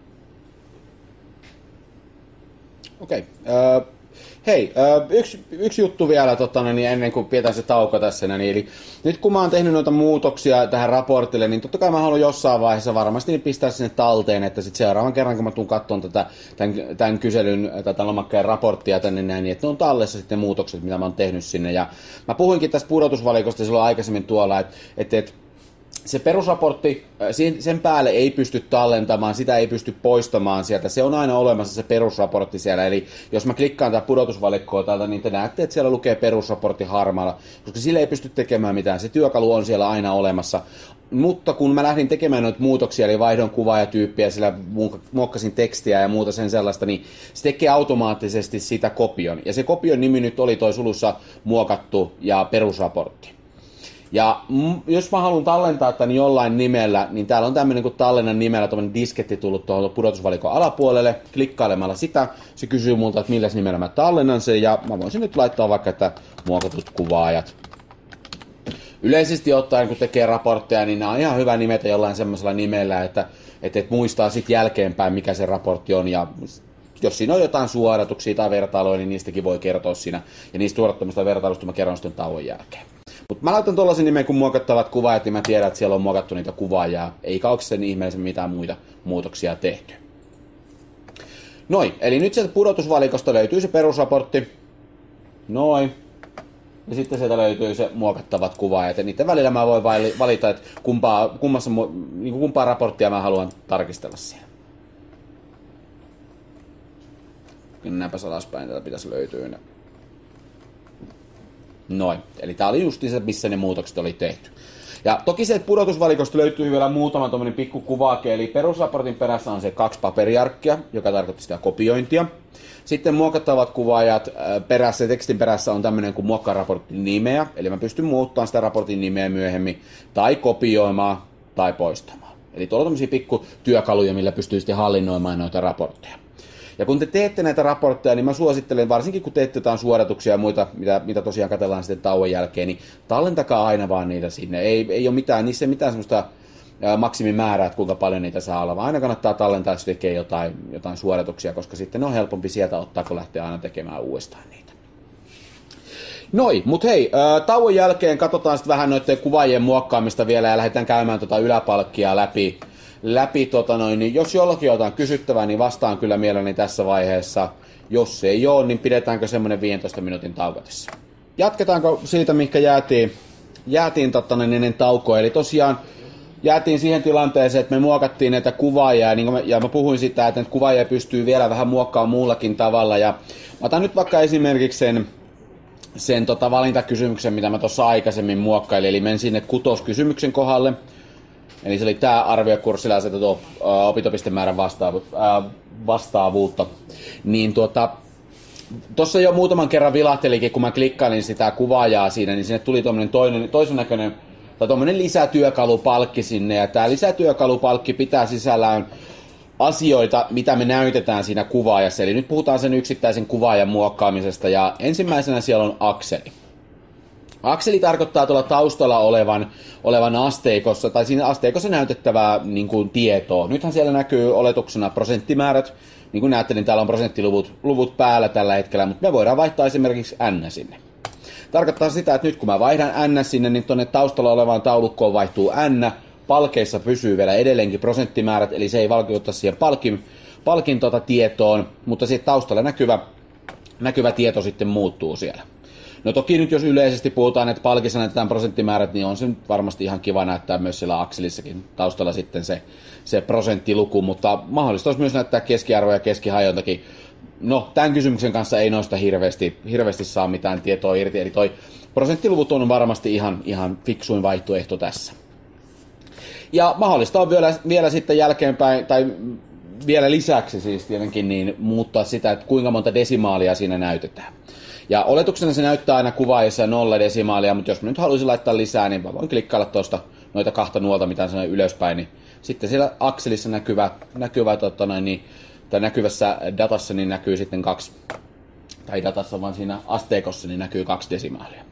Okei. Okay. Uh, hei, uh, yksi, yksi juttu vielä tota, niin ennen kuin pidetään se tauko tässä. Niin, eli nyt kun mä oon tehnyt noita muutoksia tähän raportille, niin totta kai mä haluan jossain vaiheessa varmasti pistää sinne talteen, että sitten seuraavan kerran kun mä tuun katsomaan tätä, tämän, tämän kyselyn, tätä lomakkeen raporttia tänne näin, niin että ne on tallessa sitten muutokset, mitä mä oon tehnyt sinne. Ja mä puhuinkin tästä pudotusvalikosta silloin aikaisemmin tuolla, että, että, että se perusraportti, sen päälle ei pysty tallentamaan, sitä ei pysty poistamaan sieltä. Se on aina olemassa se perusraportti siellä. Eli jos mä klikkaan tätä pudotusvalikkoa täältä, niin te näette, että siellä lukee perusraportti harmaalla, koska sille ei pysty tekemään mitään. Se työkalu on siellä aina olemassa. Mutta kun mä lähdin tekemään noita muutoksia, eli vaihdon kuvaa ja tyyppiä, sillä muokkasin tekstiä ja muuta sen sellaista, niin se tekee automaattisesti sitä kopion. Ja se kopion nimi nyt oli toi sulussa muokattu ja perusraportti. Ja jos mä haluan tallentaa tämän jollain nimellä, niin täällä on tämmöinen kuin tallennan nimellä tämmöinen disketti tullut tuohon pudotusvalikon alapuolelle. Klikkailemalla sitä, se kysyy multa, että millä nimellä mä tallennan sen, ja mä voisin nyt laittaa vaikka, että muokatut kuvaajat. Yleisesti ottaen, kun tekee raportteja, niin nämä on ihan hyvä nimetä jollain semmoisella nimellä, että, että, että muistaa sitten jälkeenpäin, mikä se raportti on, ja jos siinä on jotain suodatuksia tai vertailuja, niin niistäkin voi kertoa siinä, ja niistä suodattomista vertailusta mä kerron sitten tauon jälkeen. Mutta mä laitan tuollaisen nimen kuin muokattavat kuvaajat, niin mä tiedän, että siellä on muokattu niitä kuvaajia, eikä ole sen ihmeellisen mitään muita muutoksia tehty. Noin, eli nyt sieltä pudotusvalikosta löytyy se perusraportti. Noin. Ja sitten sieltä löytyy se muokattavat kuvaajat, ja niiden välillä mä voin valita, että kumpaa, kummassa, niin kumpaa raporttia mä haluan tarkistella siellä. Mennäänpäs alaspäin, täältä pitäisi löytyä ne. Noin. Eli tää oli just se, missä ne muutokset oli tehty. Ja toki se pudotusvalikosta löytyy vielä muutama tommonen pikku kuvake, eli perusraportin perässä on se kaksi paperiarkkia, joka tarkoittaa sitä kopiointia. Sitten muokattavat kuvaajat perässä, tekstin perässä on tämmöinen kuin muokkaa raportin nimeä, eli mä pystyn muuttamaan sitä raportin nimeä myöhemmin, tai kopioimaan, tai poistamaan. Eli tuolla on tämmöisiä pikku työkaluja, millä pystyy sitten hallinnoimaan noita raportteja. Ja kun te teette näitä raportteja, niin mä suosittelen, varsinkin kun teette jotain suodatuksia ja muita, mitä, mitä tosiaan katsellaan sitten tauon jälkeen, niin tallentakaa aina vaan niitä sinne. Ei, ei ole mitään, niissä ei mitään semmoista maksimimäärää, että kuinka paljon niitä saa olla, vaan aina kannattaa tallentaa, jos tekee jotain, jotain suodatuksia, koska sitten ne on helpompi sieltä ottaa, kun lähtee aina tekemään uudestaan niitä. Noi, mut hei, äh, tauon jälkeen katsotaan sitten vähän noiden kuvaajien muokkaamista vielä ja lähdetään käymään tota yläpalkkia läpi. läpi tota noin, niin jos jollakin on jotain kysyttävää, niin vastaan kyllä mielelläni tässä vaiheessa. Jos ei ole, niin pidetäänkö semmoinen viidentoista minuutin tauko tässä? Jatketaanko siitä, mihinkä jäätiin, jäätiin tota noin, ennen taukoa, eli tosiaan jäätiin siihen tilanteeseen, että me muokattiin näitä kuvaajia, ja, niin mä, ja mä puhuin sitä, että kuvaajia pystyy vielä vähän muokkaamaan muullakin tavalla, ja mä otan nyt vaikka esimerkiksi sen, sen tota valintakysymyksen, mitä mä tuossa aikaisemmin muokkailin, eli menen sinne kutoskysymyksen kohdalle, eli se oli tää arviokurssilla asetettu opintopistemäärän vastaavu, äh, vastaavuutta, niin tuota, tuossa jo muutaman kerran vilahtelikin, kun mä klikkailin sitä kuvaajaa siinä, niin sinne tuli toinen, toisen näköinen tai tuommoinen lisätyökalupalkki sinne, ja tämä lisätyökalupalkki pitää sisällään asioita, mitä me näytetään siinä kuvaajassa. Eli nyt puhutaan sen yksittäisen kuvaajan muokkaamisesta, ja ensimmäisenä siellä on akseli. Akseli tarkoittaa tuolla taustalla olevan, olevan asteikossa, tai siinä asteikossa näytettävää niin kuin tietoa. Nythän siellä näkyy oletuksena prosenttimäärät. Niin kuin näette, niin täällä on prosenttiluvut luvut päällä tällä hetkellä, mutta me voidaan vaihtaa esimerkiksi n sinne. Tarkoittaa sitä, että nyt kun mä vaihdan n sinne, niin tuonne taustalla olevaan taulukkoon vaihtuu n. Palkeissa pysyy vielä edelleenkin prosenttimäärät, eli se ei valkeutta siihen palkin, palkin tota tietoon, mutta sitten taustalla näkyvä, näkyvä tieto sitten muuttuu siellä. No toki nyt jos yleisesti puhutaan, että palkissa näytetään prosenttimäärät, niin on se varmasti ihan kiva näyttää myös siellä akselissakin taustalla sitten se, se prosenttiluku, mutta mahdollista olisi myös näyttää keskiarvoja ja keskihajontakin. No, tämän kysymyksen kanssa ei noista hirveästi, hirveästi saa mitään tietoa irti, eli toi prosenttiluvut on varmasti ihan, ihan fiksuin vaihtoehto tässä. Ja mahdollista on vielä, vielä sitten jälkeenpäin, tai vielä lisäksi siis tietenkin, niin muuttaa sitä, että kuinka monta desimaalia siinä näytetään. Ja oletuksena se näyttää aina kuvaajassa nolla desimaalia, mutta jos mä nyt haluaisin laittaa lisää, niin mä voin klikkailla tuosta noita kahta nuolta, mitä on ylöspäin, niin sitten siellä akselissa näkyvä, näkyvä tota noin, niin tai näkyvässä datassa niin näkyy sitten kaksi, tai datassa vaan siinä asteikossa niin näkyy kaksi desimaalia.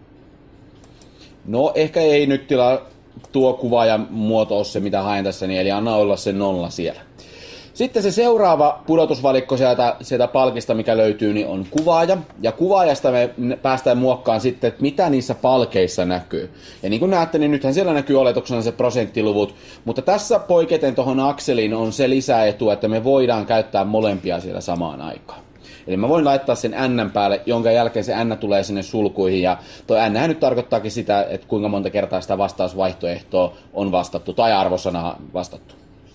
No ehkä ei nyt tilaa tuo kuvaajan muoto ole se mitä haen tässä, niin eli anna olla se nolla siellä. Sitten se seuraava pudotusvalikko sieltä, sieltä palkista, mikä löytyy, niin on kuvaaja. Ja kuvaajasta me päästään muokkaan sitten, että mitä niissä palkeissa näkyy. Ja niin kuin näette, niin nythän siellä näkyy oletuksena se prosenttiluvut. Mutta tässä poiketen tuohon akseliin on se lisäetu, että me voidaan käyttää molempia siellä samaan aikaan. Eli mä voin laittaa sen n päälle, jonka jälkeen se n tulee sinne sulkuihin. Ja tuo n nyt tarkoittaakin sitä, että kuinka monta kertaa sitä vastausvaihtoehtoa on vastattu tai arvosanaa vastattu.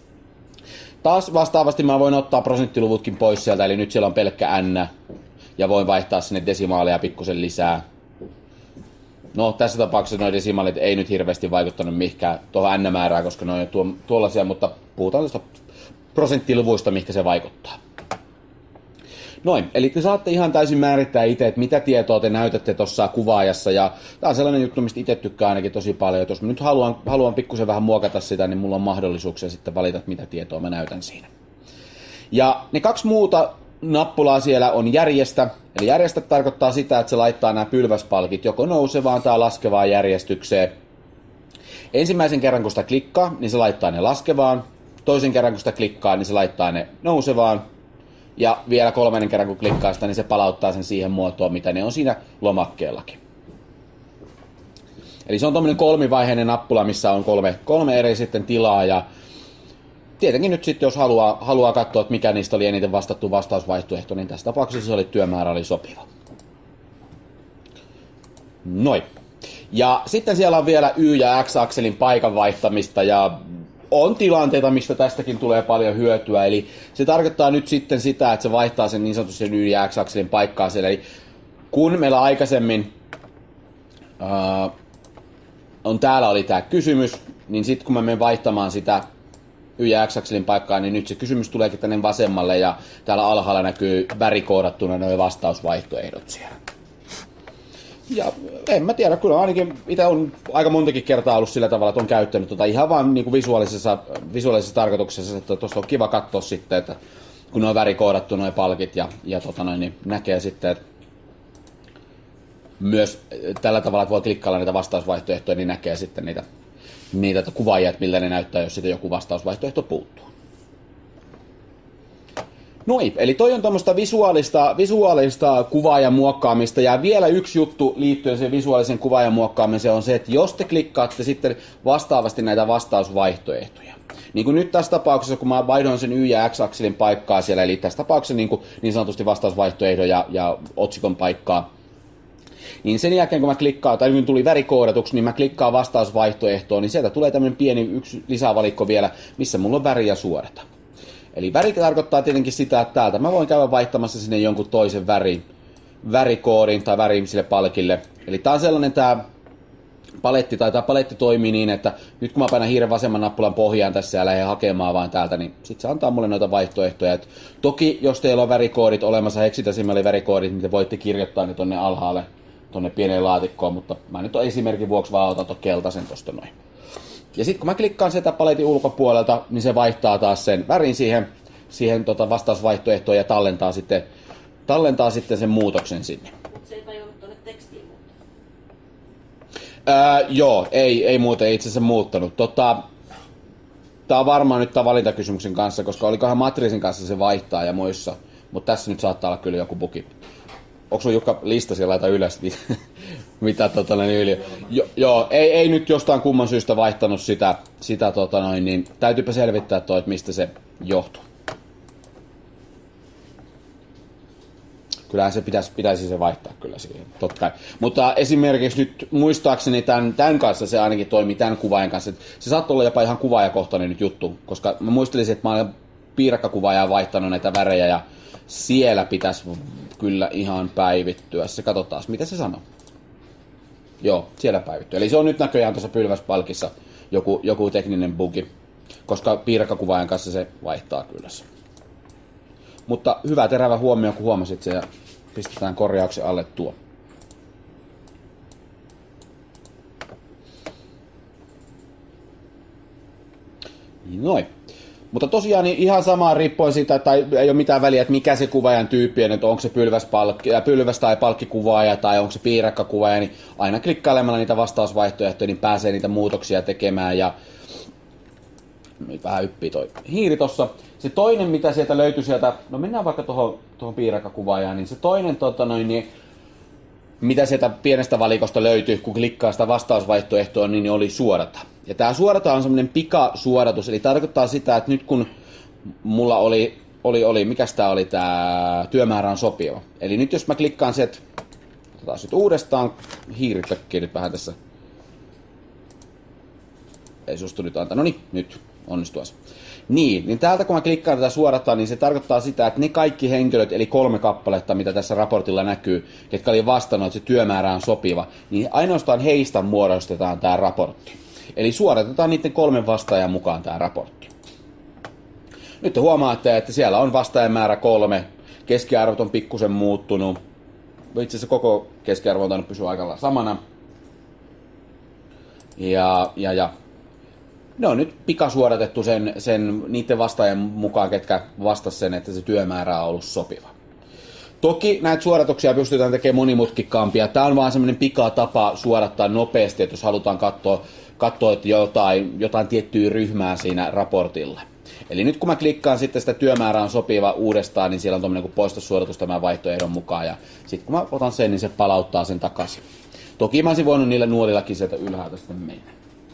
Taas vastaavasti mä voin ottaa prosenttiluvutkin pois sieltä, eli nyt siellä on pelkkä n, ja voin vaihtaa sinne desimaaleja pikkusen lisää. No, tässä tapauksessa nuo desimaalit ei nyt hirveästi vaikuttanut mihinkään tuohon n-määrään, koska ne on tuo, tuollaisia, mutta puhutaan tuosta prosenttiluvuista, mihinkä se vaikuttaa. Noin, eli te saatte ihan täysin määrittää itse, että mitä tietoa te näytätte tuossa kuvaajassa, ja tämä on sellainen juttu, mistä itse tykkään ainakin tosi paljon, että jos mä nyt haluan, haluan pikkusen vähän muokata sitä, niin mulla on mahdollisuuksia sitten valita, että mitä tietoa mä näytän siinä. Ja ne kaksi muuta nappulaa siellä on järjestä, eli järjestä tarkoittaa sitä, että se laittaa nämä pylväspalkit joko nousevaan tai laskevaan järjestykseen. Ensimmäisen kerran, kun sitä klikkaa, niin se laittaa ne laskevaan, toisen kerran, kun sitä klikkaa, niin se laittaa ne nousevaan, ja vielä kolmannen kerran, kun klikkaa sitä, niin se palauttaa sen siihen muotoon, mitä ne on siinä lomakkeellakin. Eli se on tommoinen kolmivaiheinen nappula, missä on kolme, kolme eri sitten tilaa. Ja tietenkin nyt sitten, jos haluaa, haluaa katsoa, että mikä niistä oli eniten vastattu vastausvaihtoehto, niin tässä tapauksessa se oli työmäärä oli sopiva. Noin. Ja sitten siellä on vielä Y- ja X-akselin paikan vaihtamista, ja on tilanteita, mistä tästäkin tulee paljon hyötyä, eli se tarkoittaa nyt sitten sitä, että se vaihtaa sen niin sanotusti Y- ja X-akselin paikkaa siellä, eli kun meillä aikaisemmin ää, on täällä oli tämä kysymys, niin sitten kun mä menen vaihtamaan sitä Y- ja X-akselin paikkaa, niin nyt se kysymys tuleekin tänne vasemmalle, ja täällä alhaalla näkyy värikoodattuna nuo vastausvaihtoehdot siellä. Ja en mä tiedä, kyllä ainakin itse on aika montakin kertaa ollut sillä tavalla, että on käyttänyt tota ihan vaan niin kuin visuaalisessa, visuaalisessa tarkoituksessa, että tuosta on kiva katsoa sitten, että kun ne on värikoodattu nuo palkit ja, ja tota noin, niin näkee sitten, että myös tällä tavalla, että voi klikkailla niitä vastausvaihtoehtoja, niin näkee sitten niitä, niitä kuvaajia, että miltä ne näyttää, jos sitten joku vastausvaihtoehto puuttuu. Noin, eli toi on tuommoista visuaalista, visuaalista kuvaajan muokkaamista, ja vielä yksi juttu liittyen siihen visuaalisen kuvaajan muokkaamiseen on se, että jos te klikkaatte sitten vastaavasti näitä vastausvaihtoehtoja, niin kuin nyt tässä tapauksessa, kun mä vaihdoin sen Y- ja X-akselin paikkaa siellä, eli tässä tapauksessa niin, kuin niin sanotusti vastausvaihtoehdon ja, ja otsikon paikkaa, niin sen jälkeen kun mä klikkaan, tai kun tuli värikoodatuksi, niin mä klikkaan vastausvaihtoehtoon, niin sieltä tulee tämmöinen pieni yksi lisävalikko vielä, missä mulla on väri ja suorata. Eli väri tarkoittaa tietenkin sitä, että täältä mä voin käydä vaihtamassa sinne jonkun toisen väri, värikoodin tai värin sille palkille. Eli tää on sellainen tää paletti, tai tää paletti toimii niin, että nyt kun mä painän hiiren vasemman nappulan pohjaan tässä ja lähden hakemaan vaan täältä, niin sit se antaa mulle noita vaihtoehtoja. Et toki jos teillä on värikoodit olemassa, hexadecimal värikoodit, niin te voitte kirjoittaa ne tonne alhaalle, tonne pieneen laatikkoon, mutta mä nyt on esimerkin vuoksi vaan otan ton keltaisen tosta noin. Ja sitten kun mä klikkaan sitä paletin ulkopuolelta, niin se vaihtaa taas sen värin siihen, siihen tota vastausvaihtoehtoon ja tallentaa sitten, tallentaa sitten sen muutoksen sinne. Mutta se ei tajunnut tuonne tekstiin muuttaa. Öö, joo, ei, ei muuten itse asiassa muuttanut. Tota, tää on varmaan nyt tämän valintakysymyksen kanssa, koska olikohan matriisin kanssa se vaihtaa ja muissa. Mutta tässä nyt saattaa olla kyllä joku bugi. Onko sun Jukka lista siellä laita ylös? Mitä tota noin yli? Jo, joo, ei, ei nyt jostain kumman syystä vaihtanut sitä, sitä tota noin, niin täytyypä selvittää toi, että mistä se johtuu. Kyllähän se pitäisi, pitäisi se vaihtaa kyllä siihen, totta kai. Mutta esimerkiksi nyt muistaakseni tämän, tämän kanssa se ainakin toimii tämän kuvaajan kanssa. Se saattoi olla jopa ihan kuvaajakohtainen nyt juttu, koska mä muistelisin, että mä olen piirakkakuvaajaa vaihtanut näitä värejä ja siellä pitäisi kyllä ihan päivittyä. Se katsotaan, mitä se sanoo. Joo, siellä päivittyy. Eli se on nyt näköjään tuossa pylväspalkissa joku, joku tekninen bugi, koska piirakkakuvaajan kanssa se vaihtaa kyllä. Mutta hyvä terävä huomio, kun huomasit se ja pistetään korjauksen alle tuo. Noin. Mutta tosiaan niin ihan samaa riippuen siitä, tai ei ole mitään väliä, että mikä se kuvaajan tyyppi on, että onko se pylväs, palkki, äh, pylväs tai palkkikuvaaja tai onko se piirakkakuvaaja, niin aina klikkailemalla niitä vastausvaihtoehtoja, niin pääsee niitä muutoksia tekemään ja nyt vähän yppii toi hiiri tossa. Se toinen, mitä sieltä löytyy sieltä, no mennään vaikka tuohon, tuohon piirakkakuvaajaan, niin se toinen, tota noin, niin, mitä sieltä pienestä valikosta löytyy, kun klikkaa sitä vastausvaihtoehtoa, niin oli suorata. Ja tämä suorata on semmoinen pikasuodatus, eli tarkoittaa sitä, että nyt kun mulla oli, oli, oli mikäs tää oli, tää työmäärä on sopiva. Eli nyt jos mä klikkaan sieltä, otetaan nyt uudestaan, hiiri tökkii nyt vähän tässä. Ei sustu nyt antaa, no niin, nyt onnistuisi. Niin, niin täältä kun mä klikkaan tätä suorataan, niin se tarkoittaa sitä, että ne kaikki henkilöt, eli kolme kappaletta, mitä tässä raportilla näkyy, ketkä oli vastannut, että se työmäärä on sopiva, niin ainoastaan heistä muodostetaan tämä raportti. Eli suoritetaan niiden kolmen vastaajan mukaan tämä raportti. Nyt te huomaatte, että siellä on vastaajan määrä kolme, keskiarvot on pikkusen muuttunut, itse asiassa koko keskiarvo on tainnut pysyä aika lailla samana. Ja, ja, ja ne on nyt pikasuodatettu sen, sen niiden vastaajan mukaan, ketkä vastasivat sen, että se työmäärä on ollut sopiva. Toki näitä suodatuksia pystytään tekemään monimutkikkaampia. Tämä on vaan semmoinen pikatapa suodattaa nopeasti, että jos halutaan katsoa, katsoa että jotain, jotain tiettyä ryhmää siinä raportilla. Eli nyt kun mä klikkaan sitten sitä työmäärää on sopiva uudestaan, niin siellä on tommoinen kuin poistosuodatus tämän vaihtoehdon mukaan. Ja sitten kun mä otan sen, niin se palauttaa sen takaisin. Toki mä olisin voinut niillä nuorillakin sieltä ylhäältä sitten mennä.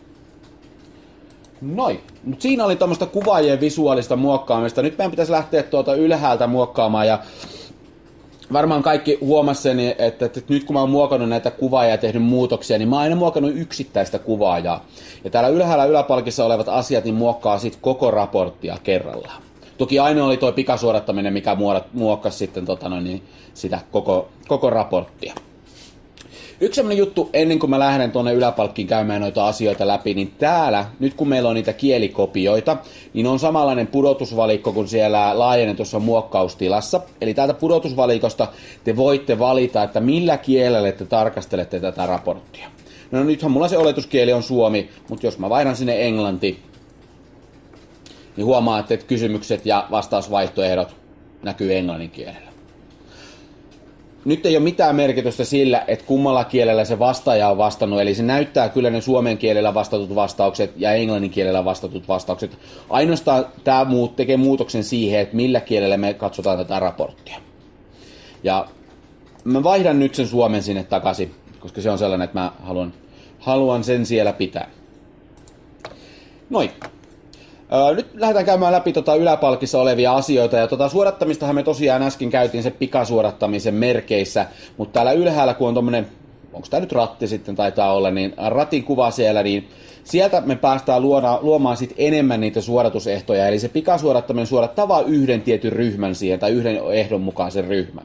Noin. Mutta siinä oli tämmöistä kuvaajien visuaalista muokkaamista. Nyt meidän pitäisi lähteä tuolta ylhäältä muokkaamaan. Ja varmaan kaikki huomasi sen, että, että nyt kun mä oon muokannut näitä kuvaajia ja tehnyt muutoksia, niin mä oon aina muokannut yksittäistä kuvaajaa. Ja täällä ylhäällä yläpalkissa olevat asiat niin muokkaa sitten koko raporttia kerrallaan. Toki ainoa oli tuo pikasuodattaminen, mikä muokkasi sitten tota noin, niin sitä koko, koko raporttia. Yksi sellainen juttu, ennen kuin mä lähden tuonne yläpalkkiin käymään noita asioita läpi, niin täällä, nyt kun meillä on niitä kielikopioita, niin on samanlainen pudotusvalikko kuin siellä laajennetussa muokkaustilassa. Eli täältä pudotusvalikosta te voitte valita, että millä kielellä te tarkastelette tätä raporttia. No nythän mulla se oletuskieli on suomi, mutta jos mä vaihdan sinne englanti, niin huomaatte, että kysymykset ja vastausvaihtoehdot näkyy englannin kielellä. nyt ei ole mitään merkitystä sillä, että kummalla kielellä se vastaaja on vastannut, eli se näyttää kyllä ne suomen kielellä vastatut vastaukset ja englannin kielellä vastatut vastaukset. Ainoastaan tämä muut, tekee muutoksen siihen, että millä kielellä me katsotaan tätä raporttia. Ja mä vaihdan nyt sen suomen sinne takaisin, koska se on sellainen, että mä haluan, haluan sen siellä pitää. Noin. Öö, nyt lähdetään käymään läpi tota yläpalkissa olevia asioita, ja tota suodattamistahan me tosiaan äsken käytiin se pikasuodattamisen merkeissä, mutta täällä ylhäällä, kun on tommonen, onko tää nyt ratti sitten taitaa olla, niin ratin kuva siellä, niin sieltä me päästään luoda, luomaan sit enemmän niitä suodatusehtoja, eli se pikasuodattaminen suodattaa vain yhden tietyn ryhmän siihen, tai yhden ehdon mukaisen ryhmän.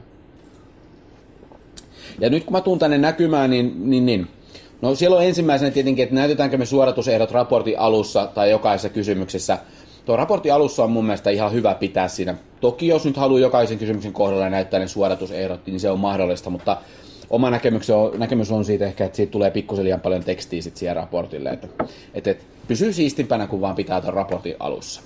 Ja nyt kun mä tuun tänne näkymään, niin, niin, niin no siellä on ensimmäisenä tietenkin, että näytetäänkö me suodatusehdot raportin alussa tai jokaisessa kysymyksessä. Tuo raportin alussa on mun mielestä ihan hyvä pitää siinä. Toki jos nyt haluaa jokaisen kysymyksen kohdalla näyttää ne suodatusehdot, niin se on mahdollista, mutta oma näkemys on, näkemys on siitä ehkä, että siitä tulee pikkusen liian paljon tekstiä sit siihen raportille. Että, että, että pysyy siistimpänä, kun vaan pitää tuon raportin alussa.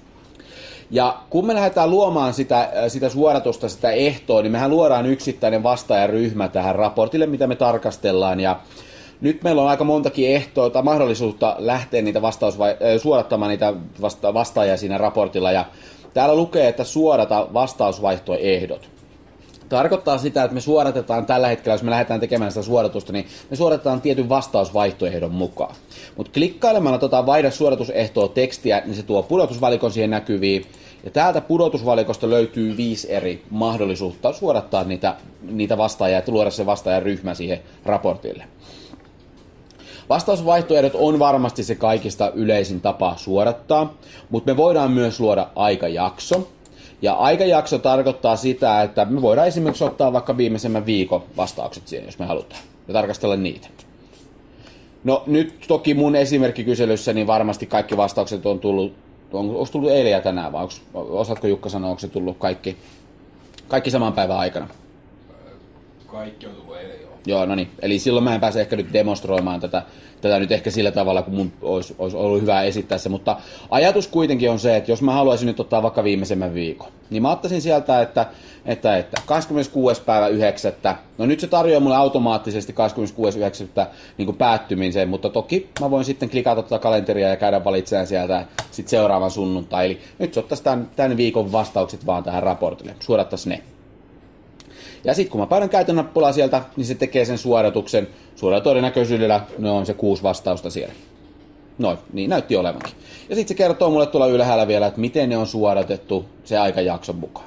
Ja kun me lähdetään luomaan sitä, sitä suodatusta, sitä ehtoa, niin mehän luodaan yksittäinen vastaajaryhmä tähän raportille, mitä me tarkastellaan. Ja nyt meillä on aika montakin ehtoa tai mahdollisuutta lähteä niitä vastausvai- suodattamaan niitä vasta- vastaajia siinä raportilla. Ja täällä lukee, että suodata vastausvaihtoehdot. Tarkoittaa sitä, että me suodatetaan tällä hetkellä, jos me lähdetään tekemään sitä suodatusta, niin me suodatetaan tietyn vastausvaihtoehdon mukaan. Mutta klikkailemalla tota vaihda suodatusehtoa tekstiä, niin se tuo pudotusvalikon siihen näkyviin. Ja täältä pudotusvalikosta löytyy viisi eri mahdollisuutta suodattaa niitä, niitä vastaajia, että luoda se vastaajan ryhmä siihen raportille. Vastausvaihtoehdot on varmasti se kaikista yleisin tapa suodattaa, mutta me voidaan myös luoda aikajakso. Ja aikajakso tarkoittaa sitä, että me voidaan esimerkiksi ottaa vaikka viimeisemmän viikon vastaukset siihen, jos me halutaan, ja tarkastella niitä. No nyt toki mun esimerkkikyselyssä niin varmasti kaikki vastaukset on tullut, on, onko tullut eilen ja tänään, vai onko, osaatko Jukka sanoa, onko se tullut kaikki, kaikki saman päivän aikana? Kaikki on tullut eilen, joo. Joo, no niin. Eli silloin mä en pääse ehkä nyt demonstroimaan tätä, tätä nyt ehkä sillä tavalla, kun mun olisi, olisi ollut hyvä esittää se. Mutta ajatus kuitenkin on se, että jos mä haluaisin nyt ottaa vaikka viimeisemmän viikon, niin mä ottaisin sieltä, että, että, että kahdeskymmeneskuudes päivä yhdeksättä No nyt se tarjoaa mulle automaattisesti kahdeskymmeneskuudes yhdeksättä niin kuin päättymiseen, mutta toki mä voin sitten klikata tuota kalenteria ja käydä valitsemaan sieltä sit seuraavan sunnuntai. Eli nyt se ottaisi tämän, tämän viikon vastaukset vaan tähän raportille. Suodattaisi ne. Ja sitten kun mä painan käytön-nappulaa sieltä, niin se tekee sen suodatuksen. Suurella todennäköisyydellä ne on se kuusi vastausta siellä. Noin, niin näytti olevankin. Ja sitten se kertoo mulle tuolla ylhäällä vielä, että miten ne on suodatettu se aikajakson mukaan.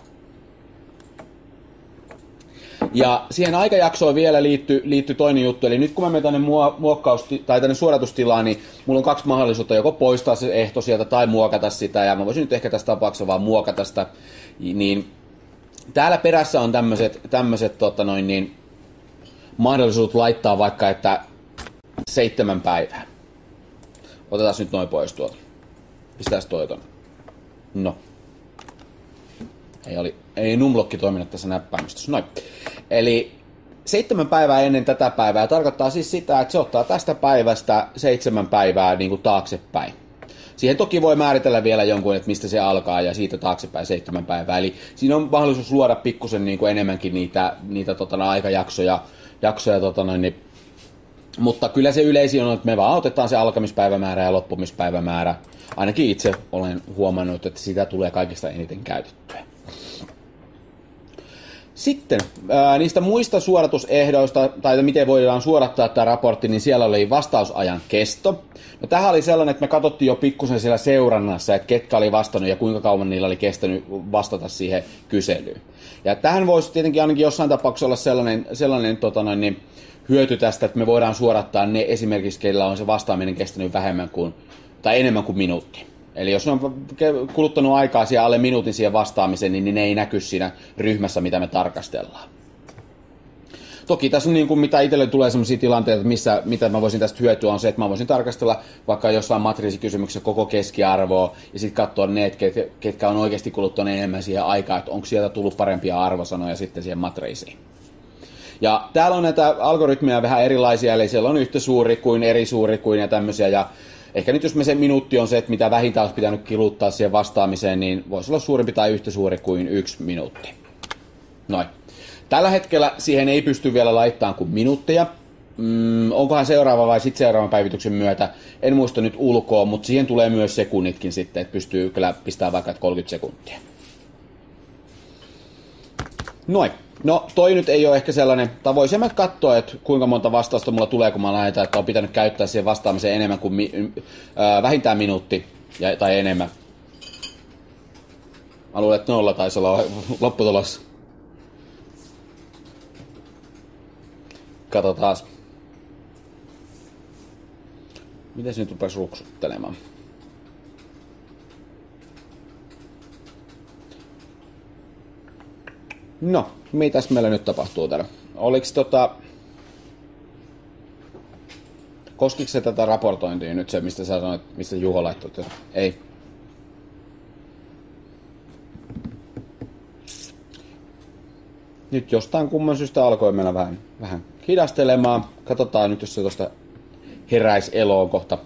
Ja siihen aikajaksoon vielä liittyy, liittyy toinen juttu, eli nyt kun mä menen tänne, muokkaus- tai tänne suodatustilaan, niin mulla on kaksi mahdollisuutta, joko poistaa se ehto sieltä tai muokata sitä, ja mä voisin nyt ehkä tässä tapauksessa vaan muokata sitä, niin täällä perässä on tämmöiset, tämmöiset tota noin, niin, mahdollisuudet laittaa vaikka, että seitsemän päivää. Otetaan nyt noin pois tuolta. Pistetään toi ton. No. Ei, oli, ei numblokki toiminut tässä näppäimistössä. Noin. Eli seitsemän päivää ennen tätä päivää tarkoittaa siis sitä, että se ottaa tästä päivästä seitsemän päivää niin kuin taaksepäin. Siihen toki voi määritellä vielä jonkun, että mistä se alkaa ja siitä taaksepäin seitsemän päivää. Eli siinä on mahdollisuus luoda pikkusen niin kuin enemmänkin niitä, niitä tota, aikajaksoja. Jaksoja, tota, noin, niin. Mutta kyllä se yleisin on, että me vaan otetaan se alkamispäivämäärä ja loppumispäivämäärä. Ainakin itse olen huomannut, että sitä tulee kaikista eniten käytettyä. Sitten ää, niistä muista suodatusehdoista, tai miten voidaan suodattaa tämä raportti, niin siellä oli vastausajan kesto. No tämähän oli sellainen, että me katsottiin jo pikkusen siellä seurannassa, että ketkä oli vastannut ja kuinka kauan niillä oli kestänyt vastata siihen kyselyyn. Ja tähän voisi tietenkin ainakin jossain tapauksessa olla sellainen, sellainen tota noin, niin hyöty tästä, että me voidaan suodattaa ne esimerkiksi, keillä on se vastaaminen kestänyt vähemmän kuin, tai enemmän kuin minuutti. Eli jos ne on kuluttanut aikaa siihen alle minuutin siihen vastaamiseen, niin ne ei näky siinä ryhmässä, mitä me tarkastellaan. Toki tässä on niin kuin, mitä itselle tulee sellaisia tilanteita, missä, mitä mä voisin tästä hyötyä, on se, että mä voisin tarkastella vaikka jossain matriisikysymyksessä koko keskiarvoa ja sitten katsoa ne, ketkä on oikeasti kuluttanut enemmän siihen aikaa, että onko sieltä tullut parempia arvosanoja sitten siihen matriisiin. Ja täällä on näitä algoritmeja vähän erilaisia, eli siellä on yhtä suuri kuin eri suuri kuin ja tämmöisiä, ja ehkä nyt jos me se minuutti on se, että mitä vähintään olisi pitänyt kiluttaa siihen vastaamiseen, niin voisi olla suurempi tai yhtä suuri kuin yksi minuutti. Noin. Tällä hetkellä siihen ei pysty vielä laittamaan kuin minuutteja. Mm, onkohan seuraava vai sitten seuraavan päivityksen myötä, en muista nyt ulkoa, mutta siihen tulee myös sekunnitkin sitten, että pystyy kyllä pistämään vaikka kolmekymmentä sekuntia. Noin. No toi nyt ei ole ehkä sellainen, tai voisin mä katsoa, että kuinka monta vastausta mulla tulee, kun mä lähetän, että on pitänyt käyttää siihen vastaamiseen enemmän kuin mi- äh, vähintään minuutti ja, tai enemmän. Mä luulen, että nolla taisi olla lopputulos. Kato taas. Miten se nyt rupesi ruksuttelemaan? No, mitäs meillä nyt tapahtuu täällä? Oliks tota... Koskiko se tätä raportointia nyt se, mistä sä sanoit, mistä Juho laittoi? Ei. Nyt jostain kumman syystä alkoi meillä vähän, vähän hidastelemaan. Katsotaan nyt, jos se tuosta heräisi eloon kohta.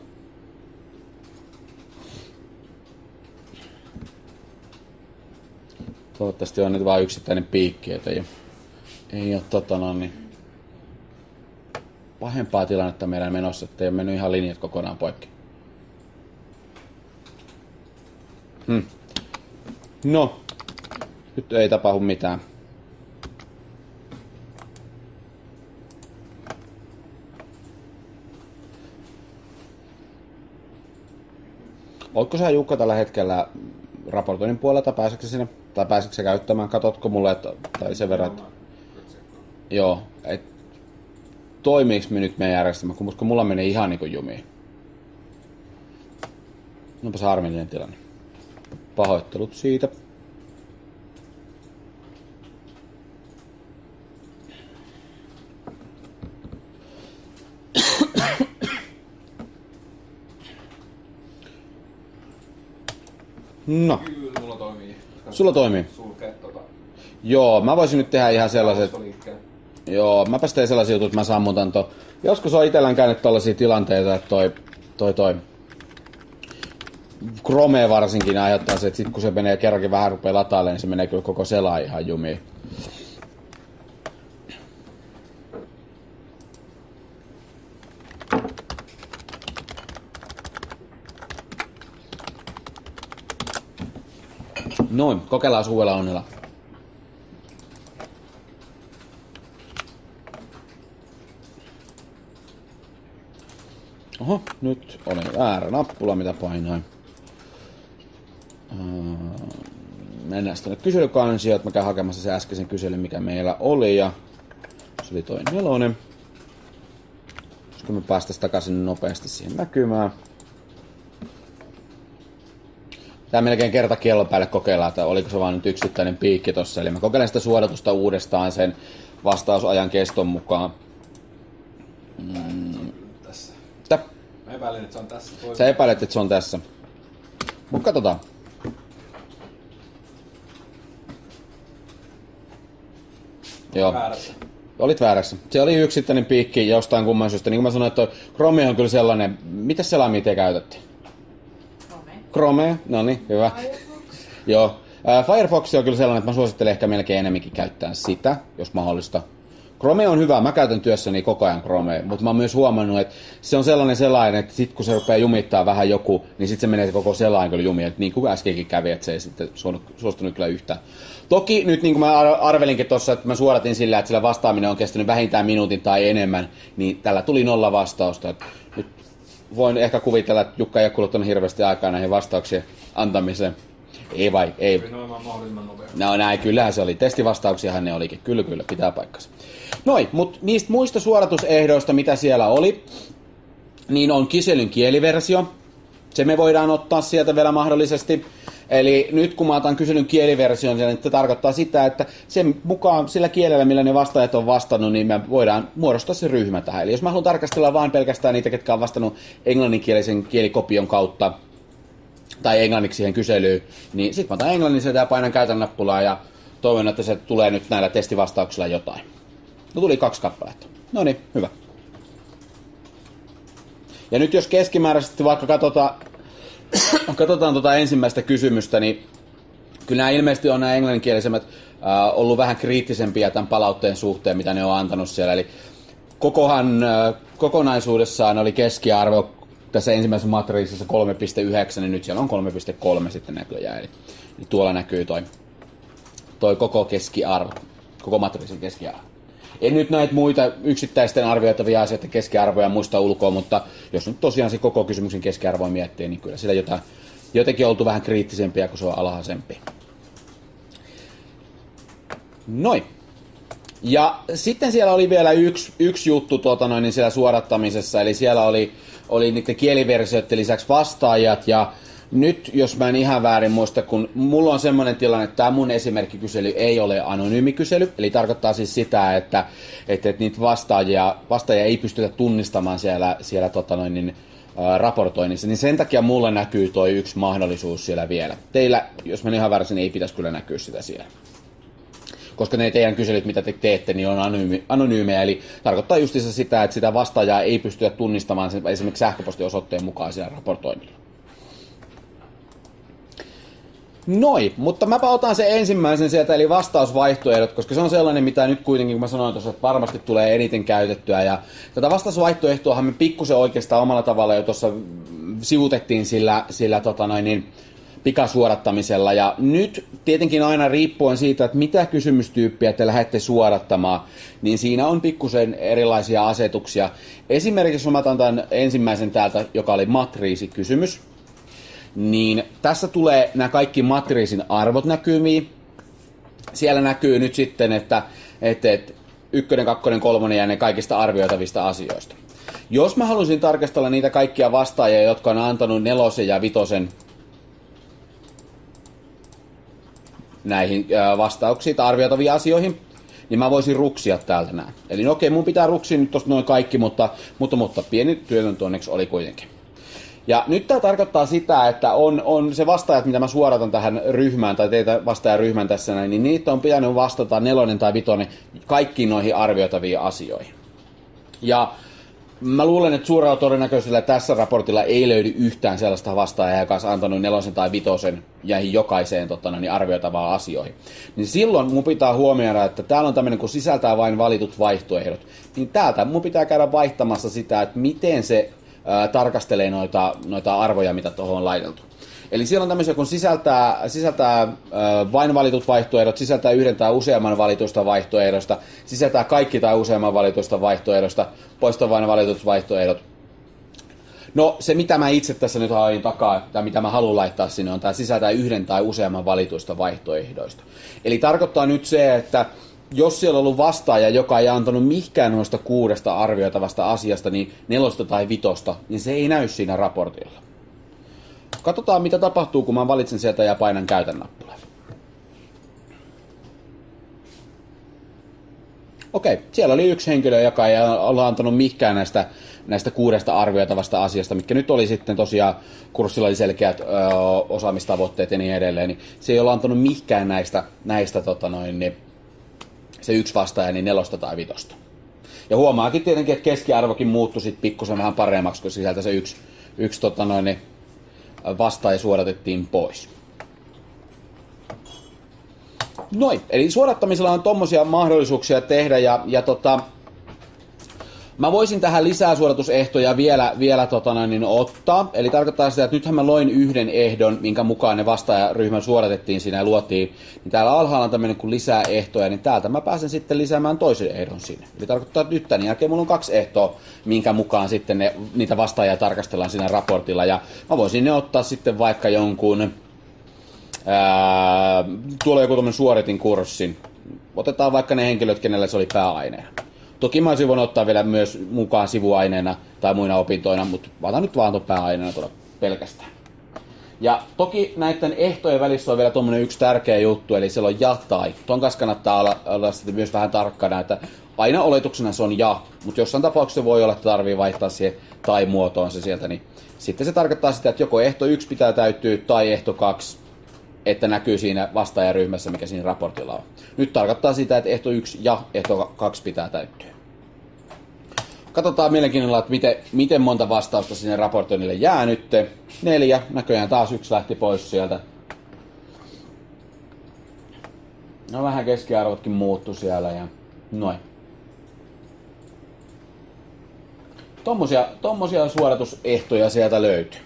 Toivottavasti on nyt vain yksittäinen piikki, että ei, ei ole totana, niin pahempaa tilannetta meidän menossa, että ei ole mennyt ihan linjat kokonaan poikki. Hmm. No, nyt ei tapahdu mitään. Oletko sä Jukka tällä hetkellä raportoinnin puolelta, pääsetkö sinne, tai pääsetkö sä käyttämään, katsotko mulle, että, tai sen verran, että, joo, et, toimiiks me nyt meidän järjestelmä, koska mulla menee ihan niin kuin jumiin. Onpas harmillinen tilanne. Pahoittelut siitä. No. Kyllä mulla toimii. Sulla toimii? Sulkee tota. Joo, mä voisin nyt tehdä ihan sellaiset... Joo, mäpäs teen sellaisia juttuja, että mä sammutan to. Joskus on itellään käynyt tollaisia tilanteita, että toi... Toi toi... Chrome varsinkin aiheuttaa se, että sit kun se menee kerrankin vähän rupee latailemaan, niin se menee kyllä koko selaa ihan jumiin. Noin, kokeillaan uudella onnella. Oho, nyt oli väärä nappula, mitä painoin. Mennään tuonne kyselykansioon, että mä käyn hakemassa se äskeisen kyselyn, mikä meillä oli. Ja se oli toi nelonen. Koska me päästäisiin takaisin nopeasti siihen näkymään. Tää melkein kerta kellon päälle kokeillaan, että oliko se vaan nyt yksittäinen piikki tossa. Eli mä kokeilen sitä suodatusta uudestaan sen vastausajan keston mukaan. Mm. Tässä. Tä? Mä epäilen, että se on tässä. Toivon. Sä epäilet, että se on tässä. Mut katsotaan. Joo. Väärässä. Olit väärässä. Se oli yksittäinen piikki jostain kumman syystä. Niin kuin mä sanoin, että Chrome on kyllä sellainen... Mitäs selaimia te käytätte? Chrome. Chrome, no niin, hyvä. Joo. Firefox on kyllä sellainen, että mä suosittelen ehkä melkein enemmänkin käyttää sitä, jos mahdollista. Chrome on hyvä, mä käytän työssäni koko ajan Chromea, mutta mä oon myös huomannut, että se on sellainen selain, että sit kun se rupeaa jumittaa vähän joku, niin sit se menee koko selain kyllä jumiin, että niin kuin äskenkin kävi, että se ei sitten suostunut kyllä yhtään. Toki nyt niin kuin mä arvelinkin tuossa, että mä suoratin sillä, että sillä vastaaminen on kestänyt vähintään minuutin tai enemmän, niin tällä tuli nolla vastausta. Nyt voin ehkä kuvitella, että Jukka ei ole kuluttanut hirveästi aikaa näihin vastauksien antamiseen. Ei vai, ei. No näin, kyllähän se oli. Testivastauksiahan ne olikin. Kyllä, kyllä, pitää paikkansa. Noin, mutta niistä muista suoritusehdoista, mitä siellä oli, niin on kyselyn kieliversio. Se me voidaan ottaa sieltä vielä mahdollisesti. Eli nyt kun mä otan kyselyn kieliversion, niin se tarkoittaa sitä, että sen mukaan sillä kielellä, millä ne vastaajat on vastannut, niin me voidaan muodostaa se ryhmä tähän. Eli jos mä haluan tarkastella vain pelkästään niitä, ketkä on vastannut englanninkielisen kielikopion kautta, tai englanniksi siihen kyselyyn, niin sit mä otan englannin sieltä ja painan käytän nappulaa ja toivon, että se tulee nyt näillä testivastauksilla jotain. No tuli kaksi kappaletta. No niin, hyvä. Ja nyt jos keskimääräisesti vaikka katsotaan, katsotaan tuota ensimmäistä kysymystä, niin Kyllä nämä ilmeisesti on nämä englanninkielisemmät äh, ollut vähän kriittisempiä tämän palautteen suhteen, mitä ne on antanut siellä. Eli kokohan, äh, kokonaisuudessaan oli keskiarvo tässä ensimmäisessä matriisissa kolme pilkku yhdeksän, niin nyt siellä on kolme pilkku kolme sitten näköjään. Eli, eli tuolla näkyy toi, toi koko keskiarvo, koko matriisin keskiarvo. En nyt näitä muita yksittäisten arvioitavia asioita keskiarvoja muista ulkoa, mutta jos nyt tosiaan se koko kysymyksen keskiarvoa miettii, niin kyllä sillä jotain, jotenkin oltu vähän kriittisempiä, kun se on alhaisempi. Noin. Ja sitten siellä oli vielä yksi, yksi juttu tuota noin, niin siellä suodattamisessa, eli siellä oli, oli niiden kieliversioiden lisäksi vastaajat, ja nyt, jos mä en ihan väärin muista, kun mulla on semmoinen tilanne, että tämä mun esimerkkikysely ei ole anonyymi kysely, eli tarkoittaa siis sitä, että, että, että niitä vastaajia, vastaajia ei pystytä tunnistamaan siellä, siellä tota noin, niin, ää, raportoinnissa, niin sen takia mulla näkyy toi yksi mahdollisuus siellä vielä. Teillä, jos mä en ihan väärin, niin ei pitäisi kyllä näkyä sitä siellä. Koska ne teidän kyselyt, mitä te teette, niin on anonyymi, anonyymejä, eli tarkoittaa justiinsa sitä, että sitä vastaajaa ei pystytä tunnistamaan sen, esimerkiksi sähköpostiosoitteen mukaan siellä raportoinnilla. Noi, mutta mäpä otan sen ensimmäisen sieltä, eli vastausvaihtoehdot, koska se on sellainen, mitä nyt kuitenkin, kun mä sanoin tuossa, että varmasti tulee eniten käytettyä. Ja tätä vastausvaihtoehtoahan me pikkusen oikeastaan omalla tavalla jo tuossa sivutettiin sillä, sillä tota noin, niin, pikasuodattamisella. Ja nyt tietenkin aina riippuen siitä, että mitä kysymystyyppiä te lähdette suodattamaan, niin siinä on pikkusen erilaisia asetuksia. Esimerkiksi jos mä otan tämän ensimmäisen täältä, joka oli matriisikysymys, niin tässä tulee nämä kaikki matriisin arvot näkymiin. Siellä näkyy nyt sitten, että, että, että ykkönen, kakkonen, kolmonen ja ne kaikista arvioitavista asioista. Jos mä halusin tarkastella niitä kaikkia vastaajia, jotka on antanut nelosen ja vitosen näihin vastauksiin tai arvioitaviin asioihin, niin mä voisin ruksia täältä näin. Eli no okei, mun pitää ruksia nyt tosta noin kaikki, mutta, mutta, mutta pieni työntö onneksi oli kuitenkin. Ja nyt tämä tarkoittaa sitä, että on, on se vastaajat, mitä mä suoratan tähän ryhmään, tai teitä vastaajaryhmän tässä näin, niin niitä on pitänyt vastata nelonen tai vitonen kaikkiin noihin arvioitaviin asioihin. Ja mä luulen, että suurella todennäköisellä tässä raportilla ei löydy yhtään sellaista vastaajaa, joka olisi antanut nelosen tai vitosen jäihin jokaiseen totta, niin arvioitavaan asioihin. Niin silloin mun pitää huomioida, että täällä on tämmöinen, kun sisältää vain valitut vaihtoehdot, niin täältä mun pitää käydä vaihtamassa sitä, että miten se ää, tarkastelee noita, noita arvoja, mitä tuohon on laiteltu. Eli siellä on tämmöisiä, kun sisältää, sisältää äh, vain valitut vaihtoehdot, sisältää yhden tai useamman valitusta vaihtoehdosta, sisältää kaikki tai useamman valitusta vaihtoehdosta, poista vain valitut vaihtoehdot. No se, mitä mä itse tässä nyt hain takaa, tai mitä mä haluan laittaa sinne, on tämä sisältää yhden tai useamman valitusta vaihtoehdoista. Eli tarkoittaa nyt se, että jos siellä on ollut vastaaja, joka ei antanut mihinkään noista kuudesta arvioitavasta asiasta, niin nelosta tai vitosta, niin se ei näy siinä raportilla. Katsotaan, mitä tapahtuu, kun mä valitsen sieltä ja painan käytän nappulaa. Okei, siellä oli yksi henkilö, joka ei ole antanut mihinkään näistä, näistä kuudesta arvioitavasta asiasta, mitkä nyt oli sitten tosiaan, kurssilla oli selkeät ö, osaamistavoitteet ja niin edelleen, niin se ei ole antanut mihinkään näistä, näistä tota noin, niin se yksi vastaaja, niin nelosta tai vitosta. Ja huomaakin tietenkin, että keskiarvokin muuttui sitten pikkusen vähän paremmaksi, kun sieltä se yksi, yksi tota noin, niin vastaaja suodatettiin pois. Noin, eli suodattamisella on tommosia mahdollisuuksia tehdä, ja, ja tota, mä voisin tähän lisää suodatusehtoja vielä, vielä tota, niin ottaa. Eli tarkoittaa sitä, että nythän mä loin yhden ehdon, minkä mukaan ne vastaajaryhmän suodatettiin siinä ja luotiin. Niin täällä alhaalla on tämmöinen kuin lisää ehtoja, niin täältä mä pääsen sitten lisäämään toisen ehdon sinne. Eli tarkoittaa, että nyt tämän jälkeen mulla on kaksi ehtoa, minkä mukaan sitten ne, niitä vastaajia tarkastellaan siinä raportilla. Ja mä voisin ne ottaa sitten vaikka jonkun, ää, tuolla joku tommoinen suoritin kurssin. Otetaan vaikka ne henkilöt, kenelle se oli pääaineena. Toki mä olisin voinut ottaa vielä myös mukaan sivuaineena tai muina opintoina, mutta mä otan nyt vaan tuon pääaineena tuolla pelkästään. Ja toki näiden ehtojen välissä on vielä tuommoinen yksi tärkeä juttu, eli siellä on ja tai. Ton kanssa kannattaa olla, olla sitten myös vähän tarkkana, että aina oletuksena se on ja, mutta jossain tapauksessa voi olla, että tarvii vaihtaa siihen tai muotoon se sieltä, niin sitten se tarkoittaa sitä, että joko ehto yksi pitää täyttyä tai ehto kaksi, että näkyy siinä vastaajaryhmässä, mikä siinä raportilla on. Nyt tarkoittaa sitä, että ehto yksi ja ehto kaksi pitää täyttyä. Katsotaan mielenkiinnolla, että miten, miten monta vastausta sinne raportoinnille jää nyt. Neljä. Näköjään taas yksi lähti pois sieltä. No vähän keskiarvotkin muuttu siellä ja noin. Tommosia, tommosia suoritusehtoja sieltä löytyy.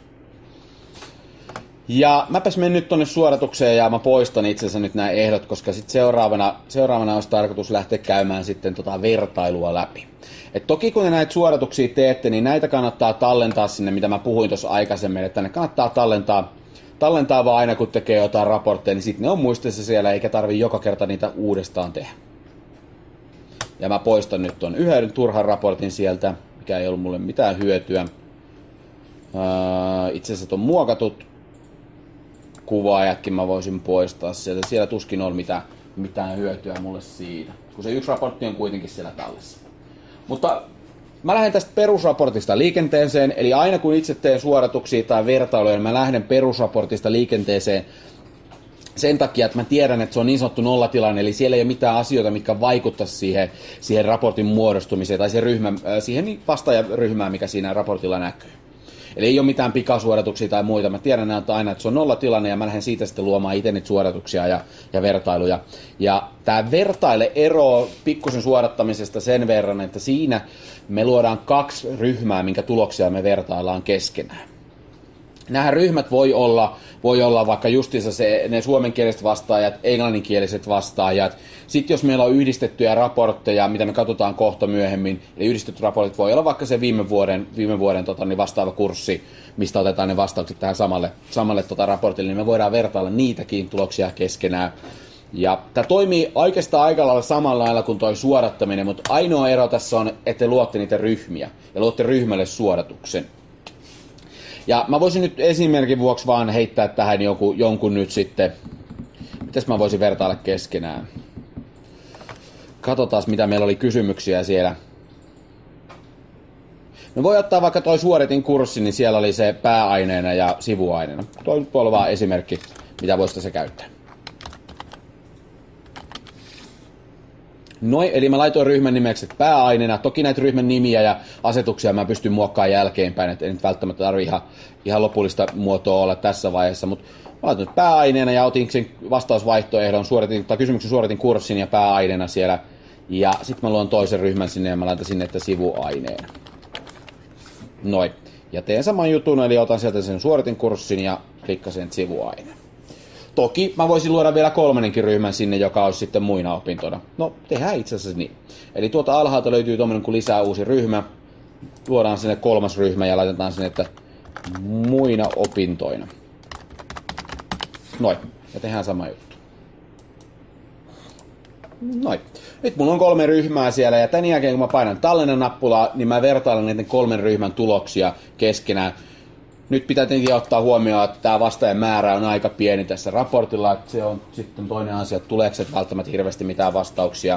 Ja mäpäs menen nyt tonne suoritukseen ja mä poistan itse asiassa nyt nämä ehdot, koska sit seuraavana, seuraavana olisi tarkoitus lähteä käymään sitten tota vertailua läpi. Et toki kun te näitä suorituksia teette, niin näitä kannattaa tallentaa sinne, mitä mä puhuin tuossa aikaisemmin, että ne kannattaa tallentaa, tallentaa vaan aina kun tekee jotain raportteja, niin sitten ne on muistissa siellä, eikä tarvi joka kerta niitä uudestaan tehdä. Ja mä poistan nyt ton yhden turhan raportin sieltä, mikä ei ollut mulle mitään hyötyä. Öö, itse asiassa ton muokatut kuvaajatkin mä voisin poistaa sieltä. Siellä tuskin on mitään, mitään hyötyä mulle siitä, kun se yksi raportti on kuitenkin siellä tallessa. Mutta mä lähden tästä perusraportista liikenteeseen, eli aina kun itse teen suorituksia tai vertailuja, niin mä lähden perusraportista liikenteeseen sen takia, että mä tiedän, että se on niin sanottu nollatilanne, eli siellä ei ole mitään asioita, mitkä vaikuttaisi siihen, siihen raportin muodostumiseen tai siihen, ryhmä, siihen vastaajaryhmään, mikä siinä raportilla näkyy. Eli ei ole mitään pikasuorituksia tai muita. Mä tiedän että aina, että se on nollatilanne ja mä lähden siitä sitten luomaan itse niitä suorituksia ja, ja vertailuja. Ja tää vertaile eroaa pikkusen suodattamisesta sen verran, että siinä me luodaan kaksi ryhmää, minkä tuloksia me vertaillaan keskenään. Nämä ryhmät voi olla, voi olla vaikka justiinsa se, ne suomenkieliset vastaajat, englanninkieliset vastaajat. Sitten jos meillä on yhdistettyjä raportteja, mitä me katsotaan kohta myöhemmin, eli yhdistetty raportit voi olla vaikka se viime vuoden, viime vuoden tota, niin vastaava kurssi, mistä otetaan ne vastaukset tähän samalle, samalle tota, raportille, niin me voidaan vertailla niitäkin tuloksia keskenään. Ja tämä toimii oikeastaan aika lailla samalla lailla kuin toi suodattaminen, mutta ainoa ero tässä on, että te luotte niitä ryhmiä ja luotte ryhmälle suodatuksen. Ja mä voisin nyt esimerkin vuoksi vaan heittää tähän jonkun, jonkun nyt sitten, mitäs mä voisin vertailla keskenään. Katsotaan mitä meillä oli kysymyksiä siellä. Me voi ottaa vaikka toi suoritin kurssi, niin siellä oli se pääaineena ja sivuaineena. Toi nyt voi olla vaan esimerkki, mitä voisi tässä käyttää. Noin, eli mä laitoin ryhmän nimeksi pääaineena. Toki näitä ryhmän nimiä ja asetuksia mä pystyn muokkaamaan jälkeenpäin, että ei nyt välttämättä tarvitse ihan, ihan lopullista muotoa olla tässä vaiheessa, mutta mä laitoin pääaineena ja otin sen vastausvaihtoehdon, suoritin, tai kysymyksen suoritin kurssin ja pääaineena siellä, ja sitten mä luon toisen ryhmän sinne ja mä laitan sinne, että sivuaineena. Noin, ja teen saman jutun, eli otan sieltä sen suoritin kurssin ja klikkasen sivuaineen. Toki mä voisin luoda vielä kolmannenkin ryhmän sinne, joka olisi sitten muina opintoina. No, tehdään itse asiassa niin. Eli tuolta alhaalta löytyy tuommoinen, kun lisää uusi ryhmä. Luodaan sinne kolmas ryhmä ja laitetaan sinne, että muina opintoina. Noin. Ja tehdään sama juttu. Noin. Nyt mulla on kolme ryhmää siellä ja tämän jälkeen kun mä painan tallennan nappulaa, niin mä vertailen näiden kolmen ryhmän tuloksia keskenään. Nyt pitää tietenkin ottaa huomioon, että tämä vastaajan määrä on aika pieni tässä raportilla, että se on sitten toinen asia, että tuleeko se välttämättä hirveästi mitään vastauksia.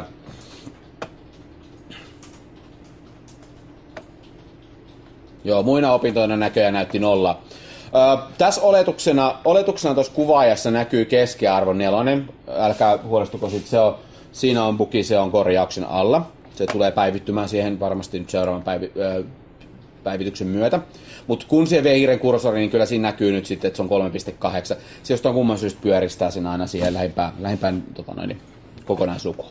Joo, muina opintoina näköjään näytti nolla. Ö, tässä oletuksena, oletuksena tuossa kuvaajassa näkyy keskiarvo nelonen, älkää huolestuko siitä, se on, siinä on bugi, se on korjauksen alla. Se tulee päivittymään siihen varmasti nyt seuraavan päivi, ö, päivityksen myötä. Mutta kun se vihreän kursori, niin kyllä siinä näkyy nyt sitten, että se on kolme pilkku kahdeksan. Se jostain kumman syystä pyöristää sen aina siihen lähimpään, lähimpään tota noin, kokonaislukuun.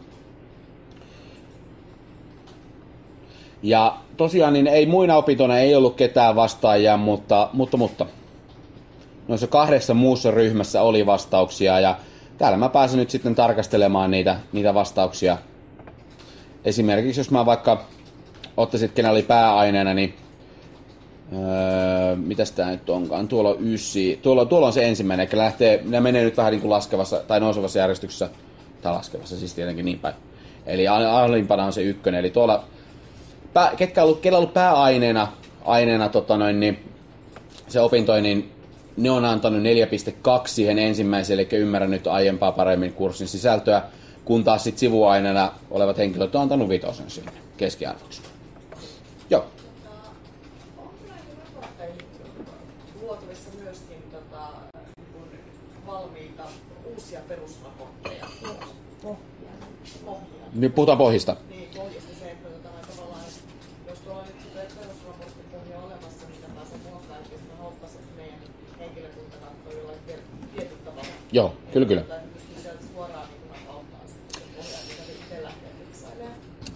Ja tosiaan niin ei muina opintoina ei ollut ketään vastaajia, mutta, mutta, mutta noissa kahdessa muussa ryhmässä oli vastauksia ja täällä mä pääsen nyt sitten tarkastelemaan niitä, niitä vastauksia. Esimerkiksi jos mä vaikka ottaisin, kenellä oli pääaineena, niin Öö, mitäs tää nyt onkaan? Tuolla on ysi. Tuolla, tuolla on se ensimmäinen, eli lähtee, ne menee nyt vähän niin kuin laskevassa tai nousevassa järjestyksessä, tai laskevassa siis tietenkin niin päin. Eli alimpana on se ykkönen, eli tuolla, pää, ketkä on ollut, kellä on ollut pääaineena, aineena, tota noin, niin se opintoi, niin ne on antanut neljä pilkku kaksi siihen ensimmäiselle, eli ymmärrän nyt aiempaa paremmin kurssin sisältöä, kun taas sit sivuaineena olevat henkilöt on antanut vitosen sinne keskiarvoksi. Joo. Uusia perusraportteja. Pohjia. Nyt puhutaan pohjista. Niin, pohjista se, että tavallaan, jos tuolla on nyt sitä perusraporttipohja olemassa, niin tämä se muokkaa, että sitä haluttaisiin, että meidän henkilökunta katsoo jollain tietyllä tavalla. Joo, kyllä kyllä. Että pystyy sieltä suoraan niin auttaa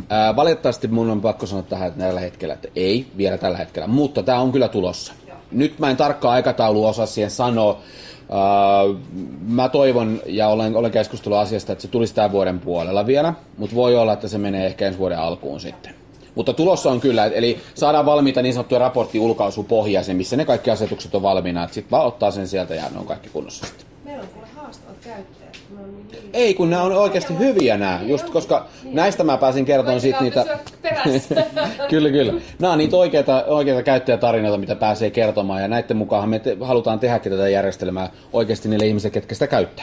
Ää, valitettavasti mun on pakko sanoa tähän että tällä hetkellä, että ei vielä tällä hetkellä, mutta tämä on kyllä tulossa. Joo. Nyt mä en tarkkaa aikataulua osaa siihen sanoa. Ää, mä toivon ja olen, olen keskustellut asiasta, että se tulisi tämän vuoden puolella vielä, mutta voi olla, että se menee ehkä ensi vuoden alkuun sitten. Mutta tulossa on kyllä, eli saadaan valmiita niin sanottuja raportti-ulkaisupohjaisen, missä ne kaikki asetukset on valmiina, että sitten vaan ottaa sen sieltä ja ne on kaikki kunnossa sitten. Meillä on kuule haastavat käyttäjät. No niin, niin. Ei, kun nämä on oikeasti hyviä nämä, just koska niin. Näistä mä pääsin kertomaan siitä niitä... kyllä, kyllä. Nämä on niitä oikeita, oikeita käyttäjätarinoita, mitä pääsee kertomaan, ja näiden mukaan me te, halutaan tehdäkin tätä järjestelmää oikeasti niille ihmisille, ketkä sitä käyttää.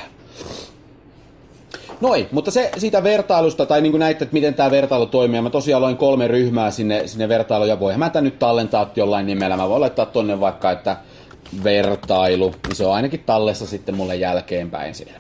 Noin, mutta se siitä vertailusta, tai niin kuin näitte, että miten tämä vertailu toimii, mä tosiaan loin kolme ryhmää sinne, sinne vertailuun, ja voihan mä tämän nyt tallentaa jollain nimellä, mä voin laittaa tonne vaikka, että vertailu, niin se on ainakin tallessa sitten mulle jälkeenpäin siellä.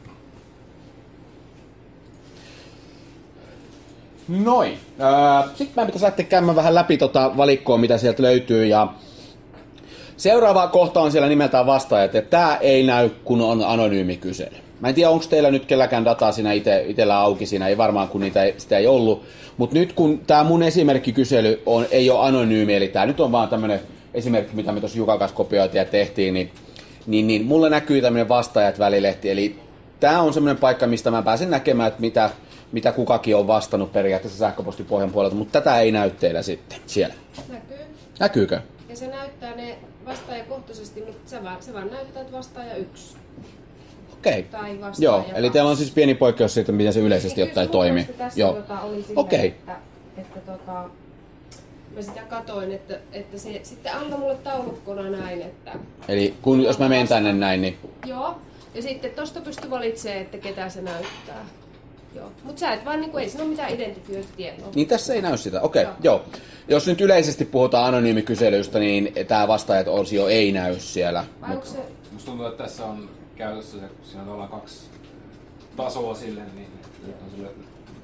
Noin, sitten mä pitäisi lähteä käymään vähän läpi tota valikkoa, mitä sieltä löytyy, ja seuraava kohta on siellä nimeltään vastaajat, että tää ei näy, kun on anonyymi kysely. Mä en tiedä, onko teillä nyt kelläkään dataa siinä ite, itellä auki siinä, ei varmaan kun niitä ei, sitä ei ollut. Mutta nyt kun tämä mun esimerkkikysely on, ei ole anonyymi, eli tämä nyt on vaan tämmöinen esimerkki, mitä me tuossa Jukan kanssa kopioitiin ja tehtiin, niin, niin, niin mulle näkyy tämmöinen vastaajat välilehti. Eli tämä on semmoinen paikka, mistä mä pääsen näkemään, että mitä, mitä kukakin on vastannut periaatteessa sähköpostipohjan puolelta, mutta tätä ei näy teillä sitten siellä. Näkyy. Näkyykö? Ja se näyttää ne vastaajakohtaisesti, mutta se vaan, se vaan näyttää, että vastaaja yksi. Okei. Joo, eli teillä on siis pieni poikkeus siitä, miten se yleisesti ottaen toimii. Joo. Tota oli silleen, okei. Että, että tota, mä sitä katoin, että, että se sitten antoi mulle taulukkona näin, että... Eli kun, jos mä menen tänne näin, niin... Joo, ja sitten tosta pystyy valitsemaan, että ketä se näyttää. Joo, mutta sä et vaan, niin kuin, ei siinä ole mitään identifiointitietoa. Niin tässä ei näy sitä, okei, joo. joo. Jos nyt yleisesti puhutaan anonyymikyselystä, niin tämä vastaajat osio ei näy siellä. Vai onko se... Musta tuntuu, että tässä on käytössä se, kun siinä on kaksi tasoa sille, niin nyt on sille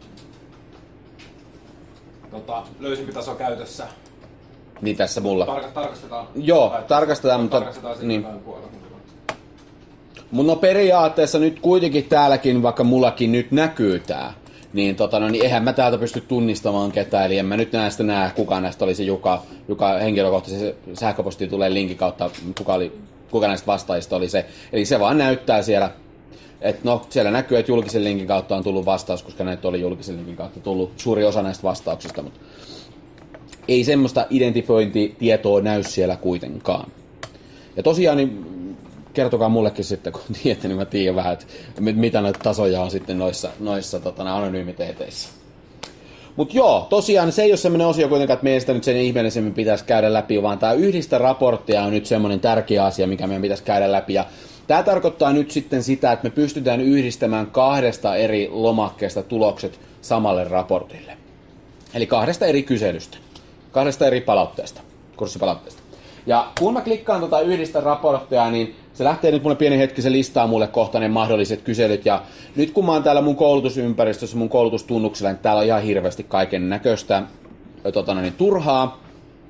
tota, löysempi taso käytössä. Niin tässä mulla. Tarka, tarkastetaan. Joo, Vai, tarkastetaan, mutta... Tarkastetaan niin. puolella. Mutta no periaatteessa nyt kuitenkin täälläkin, vaikka mullakin nyt näkyy tää, niin, tota, no, niin eihän mä täältä pysty tunnistamaan ketään, eli en mä nyt näistä näe, kuka näistä oli se Juka, Juka henkilökohtaisesti sähköpostiin tulee linkin kautta, kuka, oli, kuka näistä vastaajista oli se. Eli se vaan näyttää siellä, että no siellä näkyy, että julkisen linkin kautta on tullut vastaus, koska näitä oli julkisen linkin kautta tullut suuri osa näistä vastauksista, mutta ei semmoista identifiointitietoa näy siellä kuitenkaan. Ja tosiaan niin kertokaa mullekin sitten, kun tiedätte, niin mä tiedän vähän, että mitä näitä tasoja on sitten noissa, noissa tota, anonyymiteeteissä. Mutta joo, tosiaan se ei ole semmoinen osio kuitenkaan, että meidän sitä nyt sen ihmeellisemmin pitäisi käydä läpi, vaan tämä yhdistä raporttia on nyt semmoinen tärkeä asia, mikä meidän pitäisi käydä läpi. Ja tämä tarkoittaa nyt sitten sitä, että me pystytään yhdistämään kahdesta eri lomakkeesta tulokset samalle raportille. Eli kahdesta eri kyselystä, kahdesta eri palautteesta, kurssipalautteesta. Ja kun mä klikkaan tota yhdistä raporttia, niin se lähtee nyt mulle pieni hetki, se listaa mulle kohta ne mahdolliset kyselyt. Ja nyt kun mä oon täällä mun koulutusympäristössä, mun koulutustunnuksella, niin täällä on ihan hirveästi kaiken näköistä tota, niin, turhaa.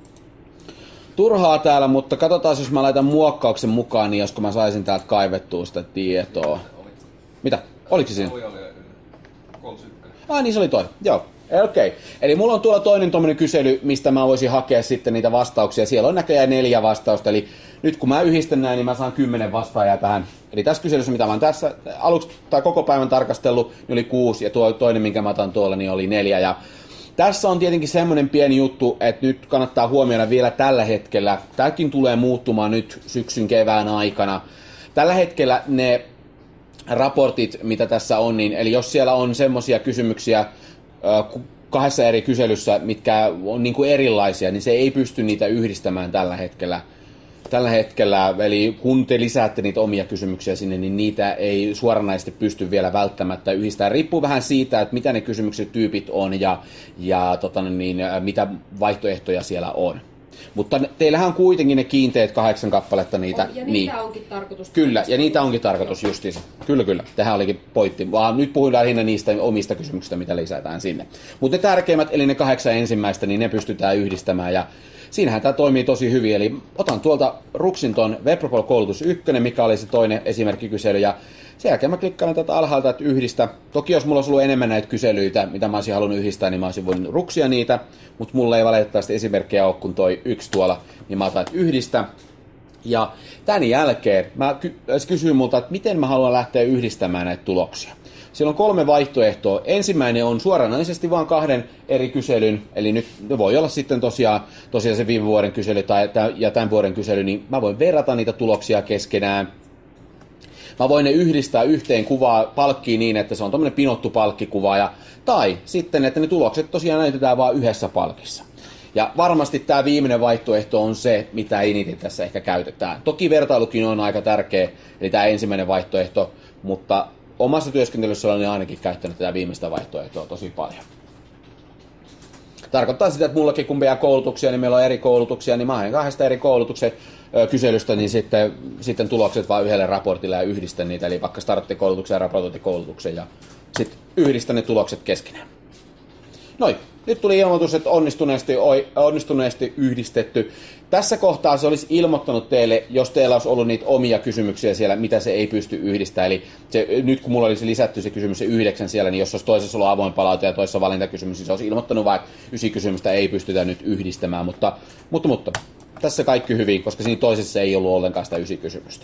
Turhaa täällä, mutta katsotaan, jos mä laitan muokkauksen mukaan, niin josko mä saisin täältä kaivettua sitä tietoa. Mitä? Oliko se siinä? Oli, oli. kolmekymmentäyksi. Ah, niin se oli toi. Joo. Okei. Okay. Eli mulla on tuolla toinen tommonen kysely, mistä mä voisin hakea sitten niitä vastauksia. Siellä on näköjään neljä vastausta, eli nyt kun mä yhdistän näin, niin mä saan kymmenen vastaajaa tähän. Eli tässä kyselyssä, mitä mä oon tässä aluksi tai koko päivän tarkastellut, niin oli kuusi, ja tuo toinen, minkä mä otan tuolla, niin oli neljä. Ja tässä on tietenkin semmoinen pieni juttu, että nyt kannattaa huomioida vielä tällä hetkellä. Tämäkin tulee muuttumaan nyt syksyn kevään aikana. Tällä hetkellä ne raportit, mitä tässä on, niin eli jos siellä on semmoisia kysymyksiä, kahdessa eri kyselyssä, mitkä on niin kuin erilaisia, niin se ei pysty niitä yhdistämään tällä hetkellä. Tällä hetkellä, eli kun te lisäätte niitä omia kysymyksiä sinne, niin niitä ei suoranaisesti pysty vielä välttämättä yhdistämään. Riippuu vähän siitä, että mitä ne kysymykset tyypit on ja, ja tota, niin, mitä vaihtoehtoja siellä on. Mutta teillähän on kuitenkin ne kiinteät kahdeksan kappaletta niitä. On, ja niitä niin. onkin tarkoitus. Kyllä, ja niitä onkin tarkoitus justiinsa. Kyllä, kyllä. Tähän olikin pointti. Vaan nyt puhutaan lähinnä niistä omista kysymyksistä, mitä lisätään sinne. Mutta ne tärkeimmät, eli ne kahdeksan ensimmäistä, niin ne pystytään yhdistämään. Ja siinähän tämä toimii tosi hyvin. Eli otan tuolta Ruksin ton Webpropol koulutus yksi, mikä oli se toinen esimerkkikysely. Ja Sen jälkeen mä klikkaan tätä alhaalta, että yhdistä. Toki jos mulla olisi ollut enemmän näitä kyselyitä, mitä mä olisin halunnut yhdistää, niin mä olisin voinut ruksia niitä. Mutta mulla ei valitettavasti esimerkkejä ole kuin toi yksi tuolla, niin mä otan, että yhdistä. Ja tämän jälkeen mä ky- se kysyy multa, että miten mä haluan lähteä yhdistämään näitä tuloksia. Siellä on kolme vaihtoehtoa. Ensimmäinen on suoranaisesti vain kahden eri kyselyn, eli nyt voi olla sitten tosiaan, tosiaan se viime vuoden kysely tai, ja tämän vuoden kysely, niin mä voin verrata niitä tuloksia keskenään. Mä voin ne yhdistää yhteen kuvaa palkkiin niin, että se on tommonen pinottu palkkikuvaaja, tai sitten, että ne tulokset tosiaan näytetään vain yhdessä palkissa. Ja varmasti tämä viimeinen vaihtoehto on se, mitä eniten tässä ehkä käytetään. Toki vertailukin on aika tärkeä, eli tämä ensimmäinen vaihtoehto, mutta omassa työskentelyssä olen ainakin käyttänyt tätä viimeistä vaihtoehtoa tosi paljon. Tarkoittaa sitä, että mullakin kun meidän koulutuksia, niin meillä on eri koulutuksia, niin mä haen kahdesta eri koulutuksen kyselystä, niin sitten, sitten tulokset vaan yhdelle raportille ja yhdistän niitä, eli vaikka starttikoulutuksen ja raportointikoulutuksen, ja sitten yhdistän ne tulokset keskenään. Noin. Nyt tuli ilmoitus, että onnistuneesti, onnistuneesti yhdistetty. Tässä kohtaa se olisi ilmoittanut teille, jos teillä olisi ollut niitä omia kysymyksiä siellä, mitä se ei pysty yhdistämään. Eli se, nyt kun mulla olisi lisätty se kysymys se yhdeksän siellä, niin jos olisi toisessa ollut avoin palaute ja toisessa valintakysymys, niin se olisi ilmoittanut vain, että ysi kysymystä ei pystytä nyt yhdistämään. Mutta, mutta, mutta tässä kaikki hyvin, koska siinä toisessa ei ollut ollenkaan sitä ysi kysymystä.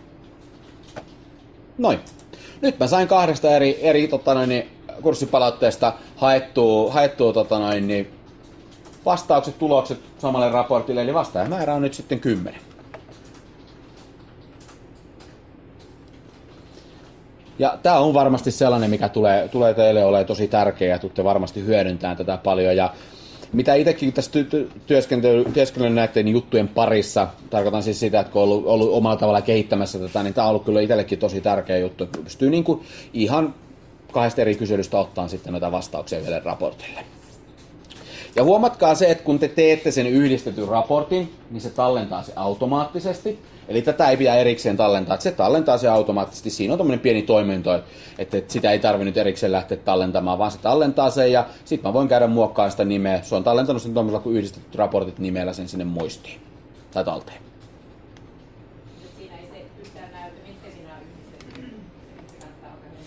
Noin. Nyt mä sain kahdesta eri, eri tota noin, kurssipalautteesta haettua, haettua tota noin, niin vastaukset, tulokset samalle raportille, eli vastaajamäärä on nyt sitten kymmenen. Ja tämä on varmasti sellainen, mikä tulee, tulee teille olemaan tosi tärkeä ja tuutte varmasti hyödyntämään tätä paljon. Ja mitä itsekin tässä ty- työskennellyt näiden juttujen parissa, tarkoitan siis sitä, että kun on ollut, ollut omalla tavalla kehittämässä tätä, niin tämä on ollut kyllä itsellekin tosi tärkeä juttu, että pystyy niin kuin ihan kahdesta eri kyselystä ottaa sitten noita vastauksia yhdelle raportille. Ja huomatkaa se, että kun te teette sen yhdistetyn raportin, niin se tallentaa se automaattisesti. Eli tätä ei pidä erikseen tallentaa, että se tallentaa se automaattisesti. Siinä on tämmöinen pieni toiminto, että sitä ei tarvitse nyt erikseen lähteä tallentamaan, vaan se tallentaa sen ja sitten mä voin käydä muokkaamaan sitä nimeä. Se on tallentanut sen tuollaisella kuin yhdistetyt raportit nimellä sen sinne muistiin tai talteen. Siinä ei se yhtään näytä, mitkä siinä on yhdistetty. Se kannattaa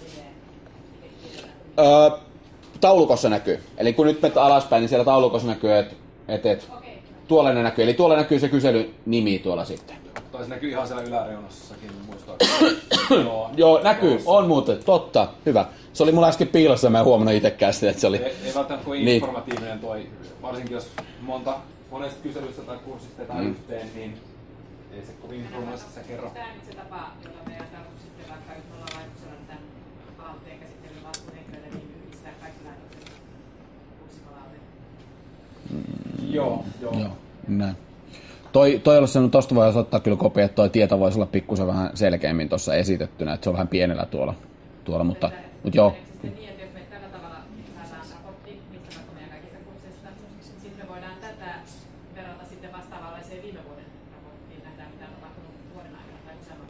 alkaa Öö, taulukossa näkyy. Eli kun nyt menet alaspäin, niin siellä taulukossa näkyy, että et, et, okay. tuolla ne näkyy. Eli tuolla näkyy se kyselynimi tuolla sitten. Tai se näkyy ihan siellä yläreunassakin, muistaakseni. Joo, Joo, näkyy. On muuten. Totta. Hyvä. Se oli mulla äsken piilossa, mä en huomannut itsekään sitä, että se oli... Ei, ei välttämättä kovin niin. informatiivinen toi, varsinkin jos monta, monesta kyselystä tai kurssista tehdään mm. yhteen, niin ei se kovin informatiivisesti se kerro. Onko tämä nyt se tapa, jolla meidän tarkoitus sitten vaikka nyt ollaan laitoksella tämän palautteen käsittelyn vastuuhenkilöille, niin yhdistää kaikki laitokset kurssipalaute? Mm. Joo, joo. Joo, näin. Toi, toi olisi sanonut, tosta voi ottaa kyllä kopia, että toi tieto voisi olla pikkusen vähän selkeämmin tuossa esitettynä, että se on vähän pienellä tuolla, tuolla mutta, mutta joo. Niin, että jos me tällä tavalla saadaan raportti, mistä vaikka meidän kaikista kursseista, sitten me voidaan tätä verrata sitten vastaavanlaiseen viime vuoden raporttiin, nähdään mitä on tapahtunut vuoden aikana tai useamman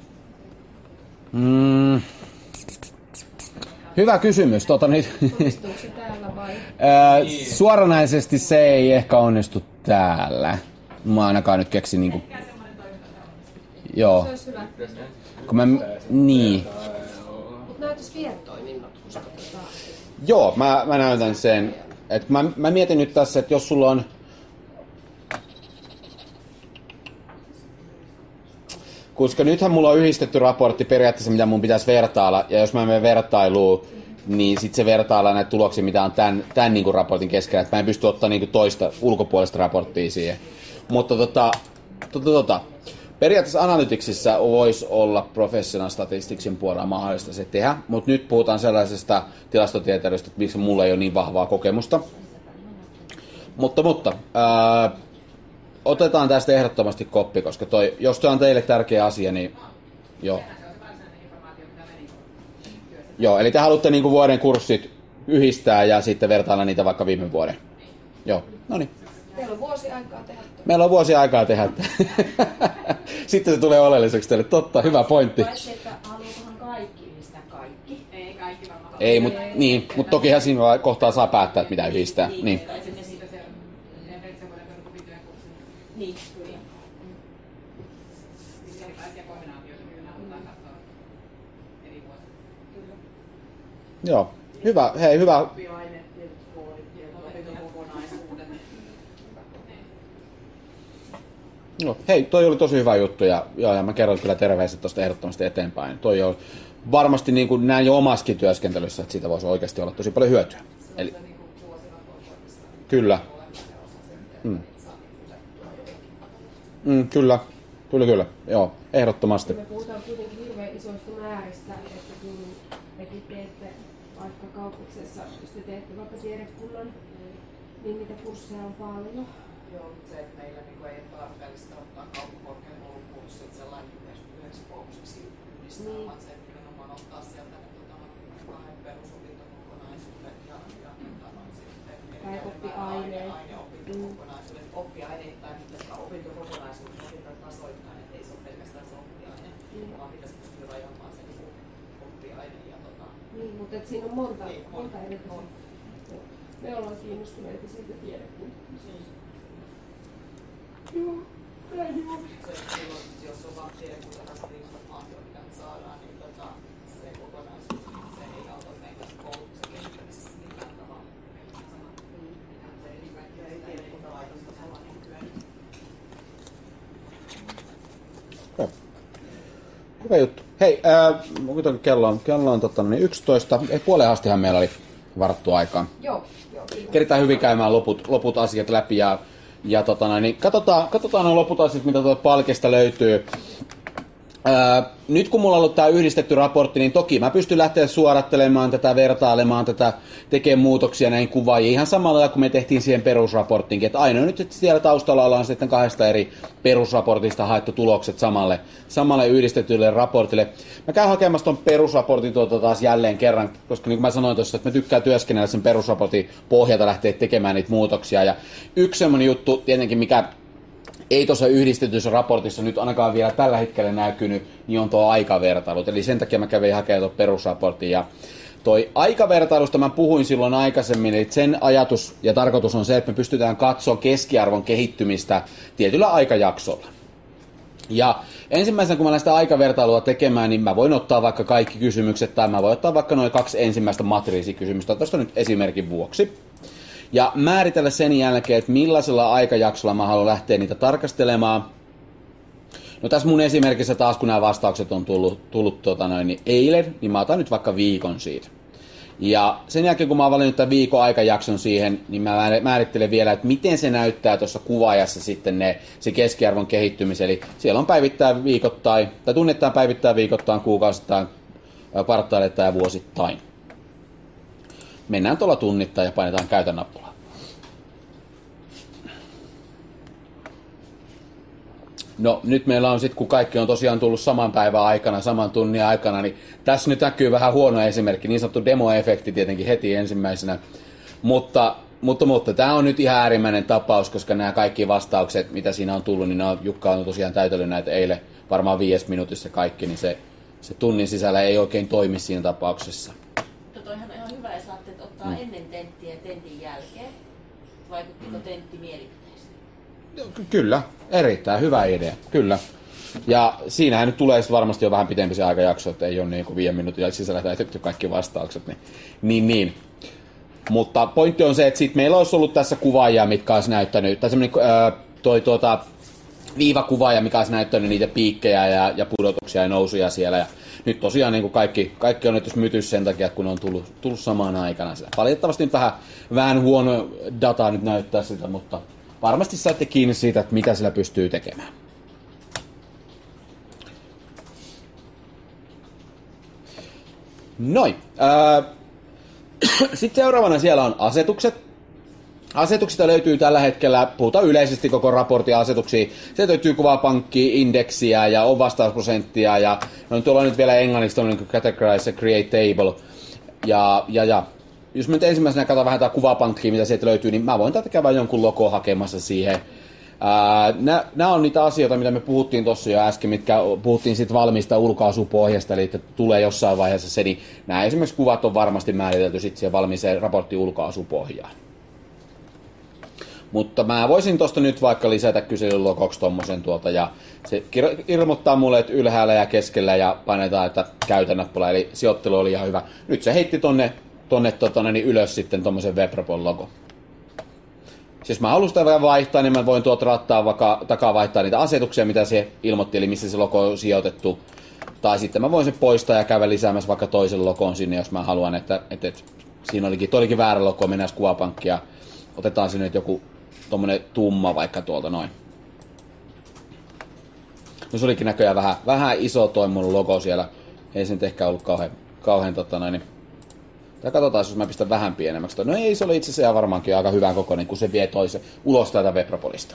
vuoden. Mm. Hyvä kysymys. Tuota, niin, Onnistuuko se täällä vai? ää, suoranaisesti se ei ehkä onnistu täällä. Mä ainakaan nyt keksin niinku... Joo. Se olisi hyvä. Kun mä... Niin. Mut näytäis vielä toiminnot, kun sitä otetaan. Joo, mä, mä näytän sen. Et mä, mä mietin nyt tässä, että jos sulla on... Koska nythän mulla on yhdistetty raportti periaatteessa, mitä mun pitäisi vertailla. Ja jos mä menen vertailuun, niin sit se vertaillaan näitä tuloksia, mitä on tämän, tämän niin kuin raportin keskellä. Et mä en pysty ottaa niin kuin toista ulkopuolista raporttia siihen. Mutta tota, tota, tota, periaatteessa Analyticsissa voisi olla Professional Statisticsin puolella mahdollista se tehdä, mutta nyt puhutaan sellaisesta tilastotieteilystä, että miksi mulla ei ole niin vahvaa kokemusta. Mutta, mutta ää, otetaan tästä ehdottomasti koppi, koska toi, jos toi on teille tärkeä asia, niin joo. Joo, eli te haluatte niinku vuoden kurssit yhdistää ja sitten vertailla niitä vaikka viime vuoden. Joo, no niin. Meillä on vuosi aikaa tehdä. Meillä on vuosi aikaa tehdä. Sitten se tulee oleelliseksi teille. Totta, hyvä pointti. Paitsi, että haluakohan kaikki yhdistää kaikki? Ei kaikki varmaan. Ei, mutta niin, mut tokihan siinä kohtaa saa päättää, että mitä yhdistää. Niin. Niin, Niin, kyllä. erilaisia kombinaatioita kyllä halutaan katsoa. Joo, hyvä, hei hyvä. Oppiaineet, opintokokonaisuudet. No, hei, toi oli tosi hyvä juttu ja, ja, ja mä kerron kyllä terveiset tuosta ehdottomasti eteenpäin. Toi on varmasti niin kuin näin jo omassakin työskentelyssä, että siitä voisi oikeasti olla tosi paljon hyötyä. Eli, kyllä. Mm. Mm, kyllä, kyllä, kyllä. Joo, ehdottomasti. Me puhutaan kuitenkin hirveän isoista määristä, että kun tekin teette vaikka kaupuksessa, jos te teette vaikka tiedekunnan, niin niitä kursseja on paljon. Joo, mutta se, että meillä niin ei ole tarpeellista ottaa kauppakorkeakoulun kurssit sellainen yhdessä fokuseksi yhdistää, niin. Vaan se, että nimenomaan ottaa sieltä ne tota, kahden perusopintokokonaisuudet ja, ja noin sitten tai oppiaineet. Aineopintokokonaisuudet, mm. oppiaineittain, mutta opintokokonaisuudet opintotasoittain, että ei se ole pelkästään se oppiaine, mm. vaan pitäisi pystyä rajaamaan se niin oppiaine. Ja, tota... Niin, mutta et siinä on monta, niin, monta eri tasoa. Me ollaan kiinnostuneita siitä tiedekuntaa. Joo, näin juuri. Silloin, jos on vaan tiedekuntakasta informaatio, mitä me saadaan, niin tota, se kokonaisuus, se ei auta meitä koulutuksen kehittämisessä millään tavalla. Se ei kaikkea ei tiedekuntalaitosta olla nykyään. Hyvä juttu. Hei, äh, kello on, kello on totta, niin yksitoista. Ei, puoleen astihan meillä oli varattu aikaan. Joo, joo. Keritään hyvin käymään loput, loput asiat läpi ja, ja tota, niin katsotaan, katsotaan ne loput asiat, mitä tuolta Palkesta löytyy. Ää, nyt kun mulla on ollut tämä yhdistetty raportti, niin toki mä pystyn lähteä suorattelemaan tätä, vertailemaan tätä, tekemään muutoksia näihin kuvaajiin ihan samalla lailla kuin me tehtiin siihen perusraporttiinkin. Että ainoa nyt, että siellä taustalla ollaan sitten kahdesta eri perusraportista haettu tulokset samalle, samalle yhdistetylle raportille. Mä käyn hakemassa ton perusraportin tuota taas jälleen kerran, koska niin kuin mä sanoin tuossa, että mä tykkään työskennellä sen perusraportin pohjalta lähteä tekemään niitä muutoksia. Ja yksi semmoinen juttu tietenkin, mikä ei tuossa yhdistetyssä raportissa nyt ainakaan vielä tällä hetkellä näkynyt, niin on tuo aikavertailut. Eli sen takia mä kävin hakemaan tuon perusraportin. Ja toi aikavertailusta mä puhuin silloin aikaisemmin, että sen ajatus ja tarkoitus on se, että me pystytään katsoa keskiarvon kehittymistä tietyllä aikajaksolla. Ja ensimmäisenä, kun mä lähden sitä aikavertailua tekemään, niin mä voin ottaa vaikka kaikki kysymykset, tai mä voin ottaa vaikka noin kaksi ensimmäistä matriisikysymystä, tuosta nyt esimerkin vuoksi. Ja määritellä sen jälkeen, että millaisella aikajaksolla mä haluan lähteä niitä tarkastelemaan. No tässä mun esimerkissä taas, kun nämä vastaukset on tullut, tullut tota noin, niin eilen, niin mä otan nyt vaikka viikon siitä. Ja sen jälkeen, kun mä oon valinnut tämän viikon aikajakson siihen, niin mä määrittelen vielä, että miten se näyttää tuossa kuvaajassa sitten ne, se keskiarvon kehittymys. Eli siellä on päivittäin viikoittain, tai tunnittain päivittäin viikoittain, kuukausittain, kvartaaleittain ja vuosittain. Mennään tuolla tunnittain ja painetaan käytä nappulaa. No nyt meillä on sitten, kun kaikki on tosiaan tullut saman päivän aikana, saman tunnin aikana, niin tässä nyt näkyy vähän huono esimerkki, niin sanottu demo-efekti tietenkin heti ensimmäisenä. Mutta, mutta, mutta tämä on nyt ihan äärimmäinen tapaus, koska nämä kaikki vastaukset, mitä siinä on tullut, niin nämä on, Jukka on tosiaan täytellyt näitä eilen varmaan viides minuutissa kaikki, niin se, se tunnin sisällä ei oikein toimi siinä tapauksessa. No toihan on ihan hyvä, jos saatte ottaa mm. ennen tenttiä ja tentin jälkeen. Vaikuttiko tentti mielipiteisiin? Kyllä, erittäin hyvä idea, kyllä. Ja siinähän nyt tulee varmasti jo vähän pitempi se aikajakso, että ei ole niin kuin viiden minuutin sisällä täytetty kaikki vastaukset. Niin, niin, niin. Mutta pointti on se, että sit meillä olisi ollut tässä kuvaajia, mitkä olisi näyttänyt, tai semmoinen ää, toi tuota, viivakuvaaja, mikä olisi näyttänyt niitä piikkejä ja, ja pudotuksia ja nousuja siellä. Ja nyt tosiaan niin kuin kaikki, kaikki on nyt mytys sen takia, kun on tullut, tullut samaan aikana sitä. Valitettavasti nyt vähän, vähän huono data nyt näyttää sitä, mutta varmasti saatte kiinni siitä, että mitä sillä pystyy tekemään. Noin. Sitten seuraavana siellä on asetukset. Asetuksista löytyy tällä hetkellä, puhutaan yleisesti koko raportin asetuksia. Se löytyy kuvapankkia, indeksiä ja on vastausprosenttia. Ja no, tuolla on nyt vielä englanniksi niin categorize ja create table. Ja, ja, ja. Jos mä nyt ensimmäisenä katson vähän tätä kuvapankkia, mitä sieltä löytyy, niin mä voin tätä käydä jonkun logo hakemassa siihen. Nämä on niitä asioita, mitä me puhuttiin tuossa jo äsken, mitkä puhuttiin sitten valmista ulkoasupohjasta, eli että tulee jossain vaiheessa se, niin nämä esimerkiksi kuvat on varmasti määritelty sitten siihen valmiiseen raportin ulkoasupohjaan. Mutta mä voisin tosta nyt vaikka lisätä kyselyn logoksi tommosen tuolta, ja se ilmoittaa mulle, että ylhäällä ja keskellä, ja painetaan, että käytännöppälä, eli sijoittelu oli ihan hyvä. Nyt se heitti tonne, tonne tota, niin ylös sitten tommosen Webropon logo. Jos mä haluan sitä vaihtaa, niin mä voin tuolta rattaa vaikka takaa vaihtaa niitä asetuksia, mitä se ilmoitti, eli missä se logo on sijoitettu. Tai sitten mä voin sen poistaa ja käydä lisäämässä vaikka toisen logon sinne, jos mä haluan, että, että, että siinä olikin, olikin väärä logo, mennään kuvapankkiin ja otetaan sinne joku tommonen tumma vaikka tuolta noin. No se olikin näköjään vähän, vähän iso toi mun logo siellä. Ei se nyt ehkä ollut kauhean, kauhean tota noin. Tai katsotaan, jos mä pistän vähän pienemmäksi. No ei, se oli itse asiassa varmaankin aika hyvän kokoinen, kun se vie toisen ulos täältä Webropolista.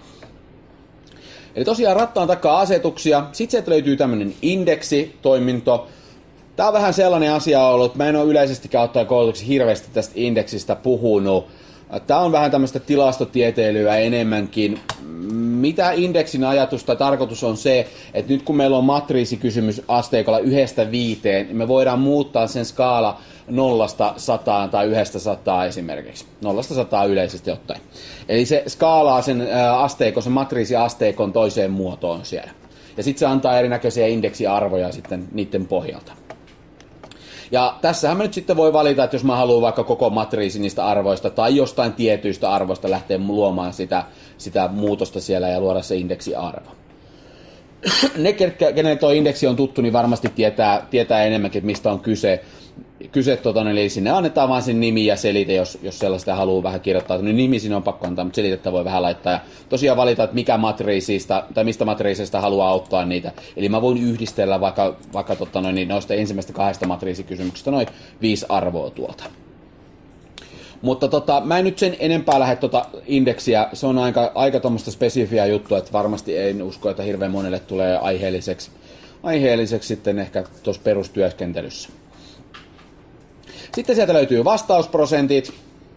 Eli tosiaan rattaan takaa asetuksia. Sitten sieltä löytyy tämmönen indeksitoiminto. Tää on vähän sellainen asia ollut, että mä en ole yleisestikään ottaen koulutuksessa hirveästi tästä indeksistä puhunut. Tää on vähän tämmöistä tilastotieteilyä enemmänkin. Mitä indeksin ajatus tai tarkoitus on se, että nyt kun meillä on matriisikysymys asteikolla yhdestä viiteen, niin me voidaan muuttaa sen skaala nollasta sataan tai yhdestä sataan esimerkiksi. Nollasta sataan yleisesti ottaen. Eli se skaalaa sen asteikon, sen matriisiasteikon toiseen muotoon siellä. Ja sitten se antaa erinäköisiä indeksiarvoja sitten niiden pohjalta. Ja tässähän mä nyt sitten voi valita, että jos mä haluan vaikka koko matriisi niistä arvoista tai jostain tietyistä arvoista lähteä luomaan sitä, sitä muutosta siellä ja luoda se indeksiarvo. Ne, kenelle tuo indeksi on tuttu, niin varmasti tietää, tietää enemmänkin, että mistä on kyse. kyse tota, eli sinne annetaan vain sen nimi ja selite, jos, jos sellaista haluaa vähän kirjoittaa. Niin nimi siinä on pakko antaa, mutta selitettä voi vähän laittaa. Ja tosiaan valita, että mikä matriisista, tai mistä matriisista haluaa auttaa niitä. Eli mä voin yhdistellä vaikka, vaikka tota, noin, noista ensimmäistä kahdesta matriisikysymyksestä noin viisi arvoa tuolta. Mutta tota, mä en nyt sen enempää lähde tota indeksiä. Se on aika, aika tuommoista spesifiä juttua, että varmasti en usko, että hirveän monelle tulee aiheelliseksi, aiheelliseksi sitten ehkä tuossa perustyöskentelyssä. Sitten sieltä löytyy vastausprosentit.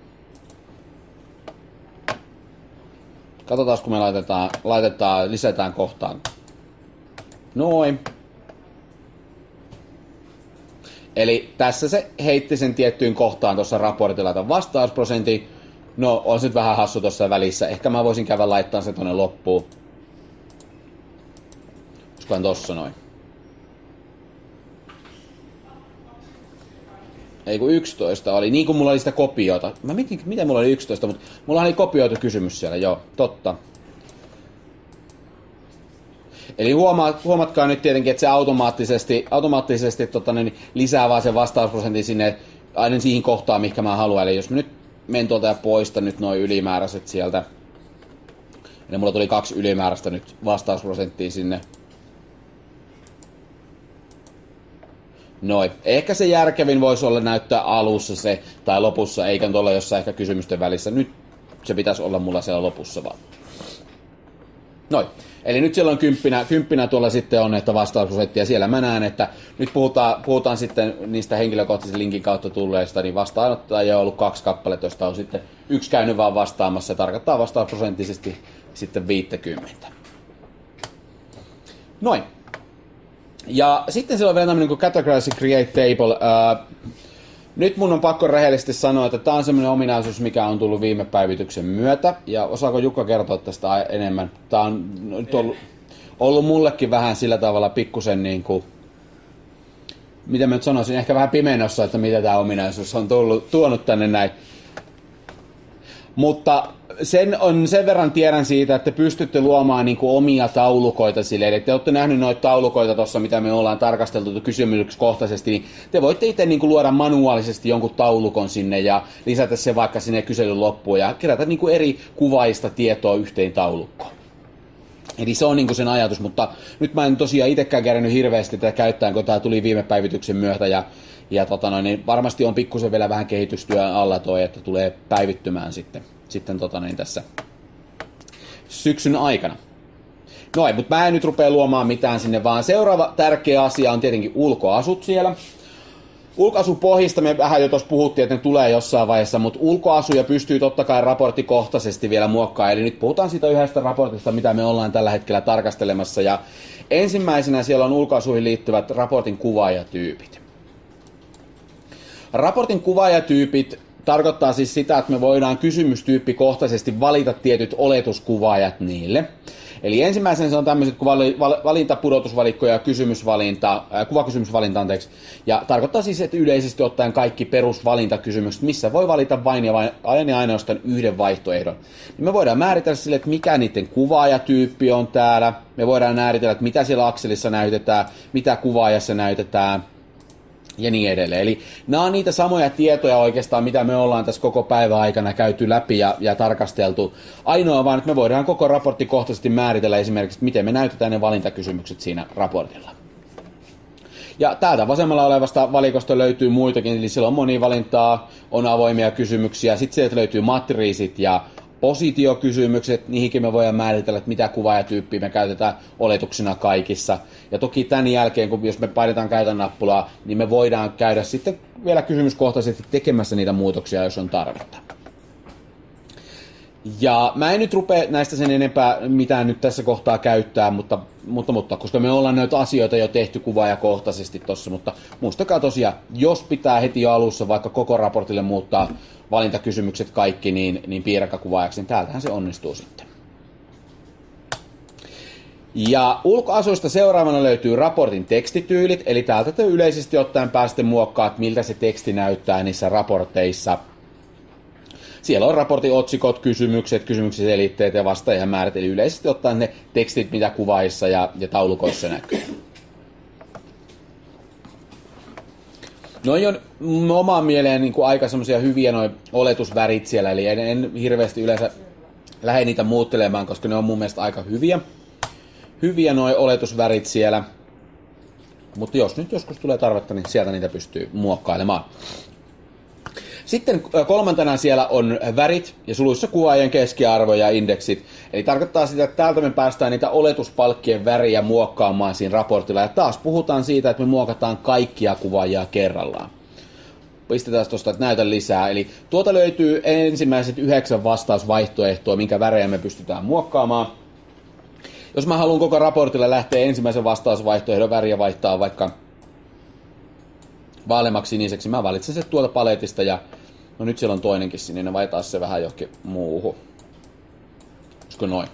Katsotaan, kun me laitetaan, laitetaan lisätään kohtaan. Noin. Eli tässä se heitti sen tiettyyn kohtaan tuossa raportilla tämän vastausprosentin. No, on se nyt vähän hassu tuossa välissä. Ehkä mä voisin käydä laittaa se tuonne loppuun. Olisikohan tossa noin. Ei kun yksitoista oli, niin kuin mulla oli sitä kopiota. Mä mietin, miten mulla oli yksitoista, mutta mulla oli kopioitu kysymys siellä, joo, totta. Eli huoma, huomatkaa nyt tietenkin, että se automaattisesti, automaattisesti tota, niin, lisää vaan sen vastausprosentin sinne, aina siihen kohtaan, mihinkä mä haluan. Eli jos mä nyt menen tuolta ja poistan nyt noin ylimääräiset sieltä. Eli mulla tuli kaksi ylimääräistä nyt vastausprosenttia sinne. Noin. Ehkä se järkevin voisi olla näyttää alussa se, tai lopussa, eikä tuolla jossain ehkä kysymysten välissä. Nyt se pitäisi olla mulla siellä lopussa vaan. Noin. Eli nyt siellä on kymppinä, kymppinä tuolla sitten on, että vastausprosenttia. Siellä mä näen, että nyt puhutaan, puhutaan sitten niistä henkilökohtaisen linkin kautta tulleista, niin vastaanottajia on ollut kaksi kappaletta, josta on sitten yksi käynyt vaan vastaamassa. Se tarkoittaa vastausprosenttisesti sitten viisikymmentä. Noin. Ja sitten siellä on vielä tämmöinen kuin Categorize Create Table. Uh, nyt mun on pakko rehellisesti sanoa, että tämä on semmoinen ominaisuus, mikä on tullut viime päivityksen myötä. Ja osaako Jukka kertoa tästä enemmän? Tämä on nyt ollut, ollut mullekin vähän sillä tavalla pikkusen niin kuin, miten mä nyt sanoisin, ehkä vähän pimennossa, että mitä tämä ominaisuus on tullut, tuonut tänne näin. Mutta sen, on, sen verran tiedän siitä, että pystytte luomaan niin kuin omia taulukoita sille. Eli te olette nähneet noita taulukoita tuossa, mitä me ollaan tarkasteltu kysymyskohtaisesti, niin te voitte itse niin kuin luoda manuaalisesti jonkun taulukon sinne ja lisätä se vaikka sinne kyselyn loppuun ja kerätä niin kuin eri kuvaista tietoa yhteen taulukkoon. Eli se on niin kuin sen ajatus, mutta nyt mä en tosiaan itsekään kerännyt hirveästi tätä käyttää, kun tämä tuli viime päivityksen myötä ja, ja tota noin, niin varmasti on pikkusen vielä vähän kehitystyön alla toi, että tulee päivittymään sitten. Sitten tota niin tässä syksyn aikana. Noin, mutta mä en nyt rupea luomaan mitään sinne, vaan seuraava tärkeä asia on tietenkin ulkoasut siellä. Ulkoasupohjista me vähän jo tuossa puhuttiin, että ne tulee jossain vaiheessa, mutta ulkoasuja pystyy totta kai raporttikohtaisesti vielä muokkaamaan. Eli nyt puhutaan siitä yhdestä raportista, mitä me ollaan tällä hetkellä tarkastelemassa. Ja ensimmäisenä siellä on ulkoasuihin liittyvät raportin kuvaajatyypit. Raportin kuvaajatyypit tarkoittaa siis sitä, että me voidaan kysymystyyppikohtaisesti valita tietyt oletuskuvaajat niille. Eli ensimmäisenä se on tämmöiset kuin valinta, pudotusvalikko ja kysymysvalinta, äh, kuvakysymysvalinta, anteeksi. Ja tarkoittaa siis, että yleisesti ottaen kaikki perusvalintakysymykset, missä voi valita vain ja, vain, aina ja ainoastaan yhden vaihtoehdon. Niin me voidaan määritellä sille, että mikä niiden kuvaajatyyppi on täällä. Me voidaan määritellä, että mitä siellä akselissa näytetään, mitä kuvaajassa näytetään. Ja niin edelleen. Eli nämä on niitä samoja tietoja oikeastaan, mitä me ollaan tässä koko päivän aikana käyty läpi ja, ja tarkasteltu. Ainoa vaan, että me voidaan koko raporttikohtaisesti määritellä esimerkiksi, miten me näytetään ne valintakysymykset siinä raportilla. Ja täältä vasemmalla olevasta valikosta löytyy muitakin, eli siellä on monivalintaa, on avoimia kysymyksiä, sitten sieltä löytyy matriisit ja positiokysymykset, niihinkin me voidaan määritellä, että mitä kuvaajatyyppiä me käytetään oletuksena kaikissa. Ja toki tämän jälkeen, kun jos me painetaan käytän nappulaa, niin me voidaan käydä sitten vielä kysymyskohtaisesti tekemässä niitä muutoksia, jos on tarvetta. Ja mä en nyt rupea näistä sen enempää mitään nyt tässä kohtaa käyttää, mutta, mutta, mutta koska me ollaan näitä asioita jo tehty kuvaajakohtaisesti tossa, mutta muistakaa tosiaan, jos pitää heti jo alussa vaikka koko raportille muuttaa valintakysymykset kaikki, niin, niin piirakkakuvaajaksi, niin täältähän se onnistuu sitten. Ja ulkoasuista seuraavana löytyy raportin tekstityylit, eli täältä te yleisesti ottaen pääsette muokkaamaan, että miltä se teksti näyttää niissä raporteissa. Siellä on raportin otsikot, kysymykset, kysymykset, selitteet ja vastaajan määrät, eli yleisesti ottaen ne tekstit, mitä kuvaissa ja, ja taulukoissa näkyy. Noi on omaan mieleen niin kuin aika semmoisia hyviä noi oletusvärit siellä, eli en, en hirveästi yleensä lähde niitä muuttelemaan, koska ne on mun mielestä aika hyviä. Hyviä noi oletusvärit siellä, mutta jos nyt joskus tulee tarvetta, niin sieltä niitä pystyy muokkailemaan. Sitten kolmantena siellä on värit ja suluissa kuvaajien keskiarvo ja indeksit. Eli tarkoittaa sitä, että täältä me päästään niitä oletuspalkkien väriä muokkaamaan siinä raportilla. Ja taas puhutaan siitä, että me muokataan kaikkia kuvaajia kerrallaan. Pistetään tuosta, että näytä lisää. Eli tuota löytyy ensimmäiset yhdeksän vastausvaihtoehtoa, minkä värejä me pystytään muokkaamaan. Jos mä haluan koko raportilla lähteä ensimmäisen vastausvaihtoehdon väriä vaihtaa vaikka vaaleammaksi siniseksi, mä valitsen se tuolta paletista ja no nyt siellä on toinenkin sininen, vai taas se vähän johonkin muuhun. Olisiko noin?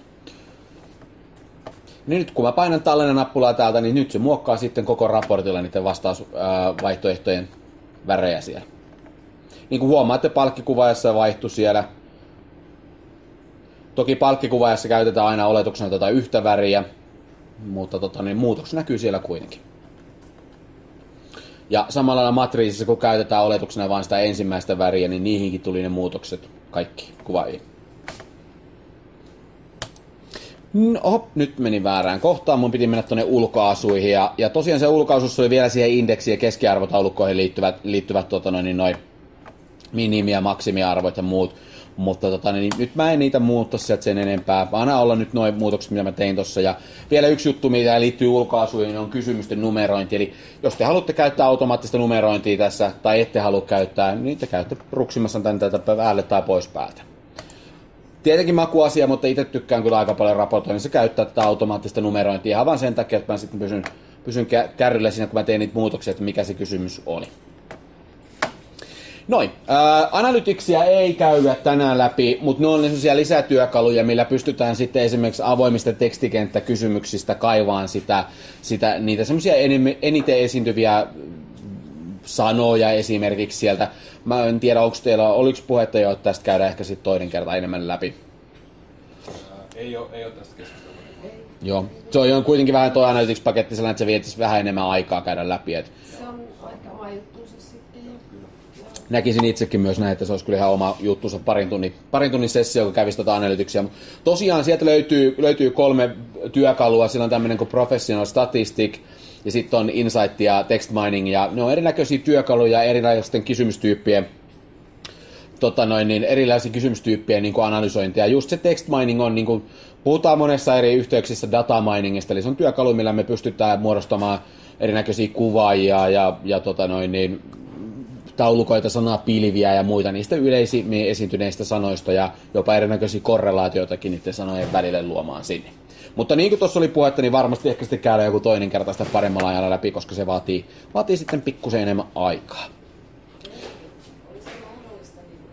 Niin nyt kun mä painan tallennan nappulaa täältä, niin nyt se muokkaa sitten koko raportilla niiden vastausvaihtoehtojen värejä siellä. Niin kuin huomaatte, palkkikuvaajassa vaihtui siellä. Toki palkkikuvaajassa käytetään aina oletuksena tota yhtä väriä, mutta tota, niin muutos näkyy siellä kuitenkin. Ja samalla lailla matriisissa, kun käytetään oletuksena vain sitä ensimmäistä väriä, niin niihinkin tuli ne muutokset kaikki kuvaajiin. No, nyt meni väärään kohtaan. Mun piti mennä tuonne ulkoasuihin. Ja, ja tosiaan se ulkoasussa oli vielä siihen indeksi- ja keskiarvotaulukkoihin liittyvät, liittyvät tota noin, noin minimi- ja maksimiarvot ja muut. Mutta tota, niin nyt mä en niitä muuttaa sieltä sen enempää. Anna olla nyt noin muutokset, mitä mä tein tossa. Ja vielä yksi juttu, mitä liittyy ulkoasuihin, on kysymysten numerointi. Eli jos te haluatte käyttää automaattista numerointia tässä, tai ette halua käyttää, niin te käytte ruksimassa tän tätä päälle tai pois päältä. Tietenkin makuasia, mutta itse tykkään kyllä aika paljon raportoinnissa käyttää tätä automaattista numerointia. Ihan vaan sen takia, että mä sitten pysyn, pysyn kärryllä siinä, kun mä teen niitä muutoksia, että mikä se kysymys oli. Noin. Ää, analytiksia ei käydä tänään läpi, mutta ne on sellaisia lisätyökaluja, millä pystytään sitten esimerkiksi avoimista tekstikenttäkysymyksistä kaivaan sitä, sitä, niitä semmoisia eniten esiintyviä sanoja esimerkiksi sieltä. Mä en tiedä, onko teillä, oliko puhetta jo, että tästä käydään ehkä sitten toinen kerta enemmän läpi. Ää, ei, ole, ei ole tästä keskustelua. Joo. Se on kuitenkin vähän tuo Analytics-paketti sellainen, että se vietisi vähän enemmän aikaa käydä läpi. Et Se on aika oma juttunsa sitten. näkisin itsekin myös näin, että se olisi kyllä ihan oma juttunsa parin tunnin, parin tunnin sessio, kun kävisi tuota analytiksia. Tosiaan sieltä löytyy, löytyy kolme työkalua. Siellä on tämmöinen kuin Professional Statistic, ja sitten on Insight ja Text Mining, ja ne on erinäköisiä työkaluja erilaisten kysymystyyppien, tota noin, niin erilaisia kysymystyyppien niin kuin analysointia. Just se Text Mining on, niin kuin, puhutaan monessa eri yhteyksissä data miningista, eli se on työkalu, millä me pystytään muodostamaan erinäköisiä kuvaajia ja, ja tota noin, niin, taulukoita, sanapilviä ja muita niistä yleisimmin esiintyneistä sanoista ja jopa erinäköisiä korrelaatioitakin niiden sanojen välille luomaan sinne. Mutta niin kuin tuossa oli puhetta, niin varmasti ehkä sitten käydään joku toinen kerta sitä paremmalla ajalla läpi, koska se vaatii, vaatii sitten pikkusen enemmän aikaa. Olisi mahdollista niin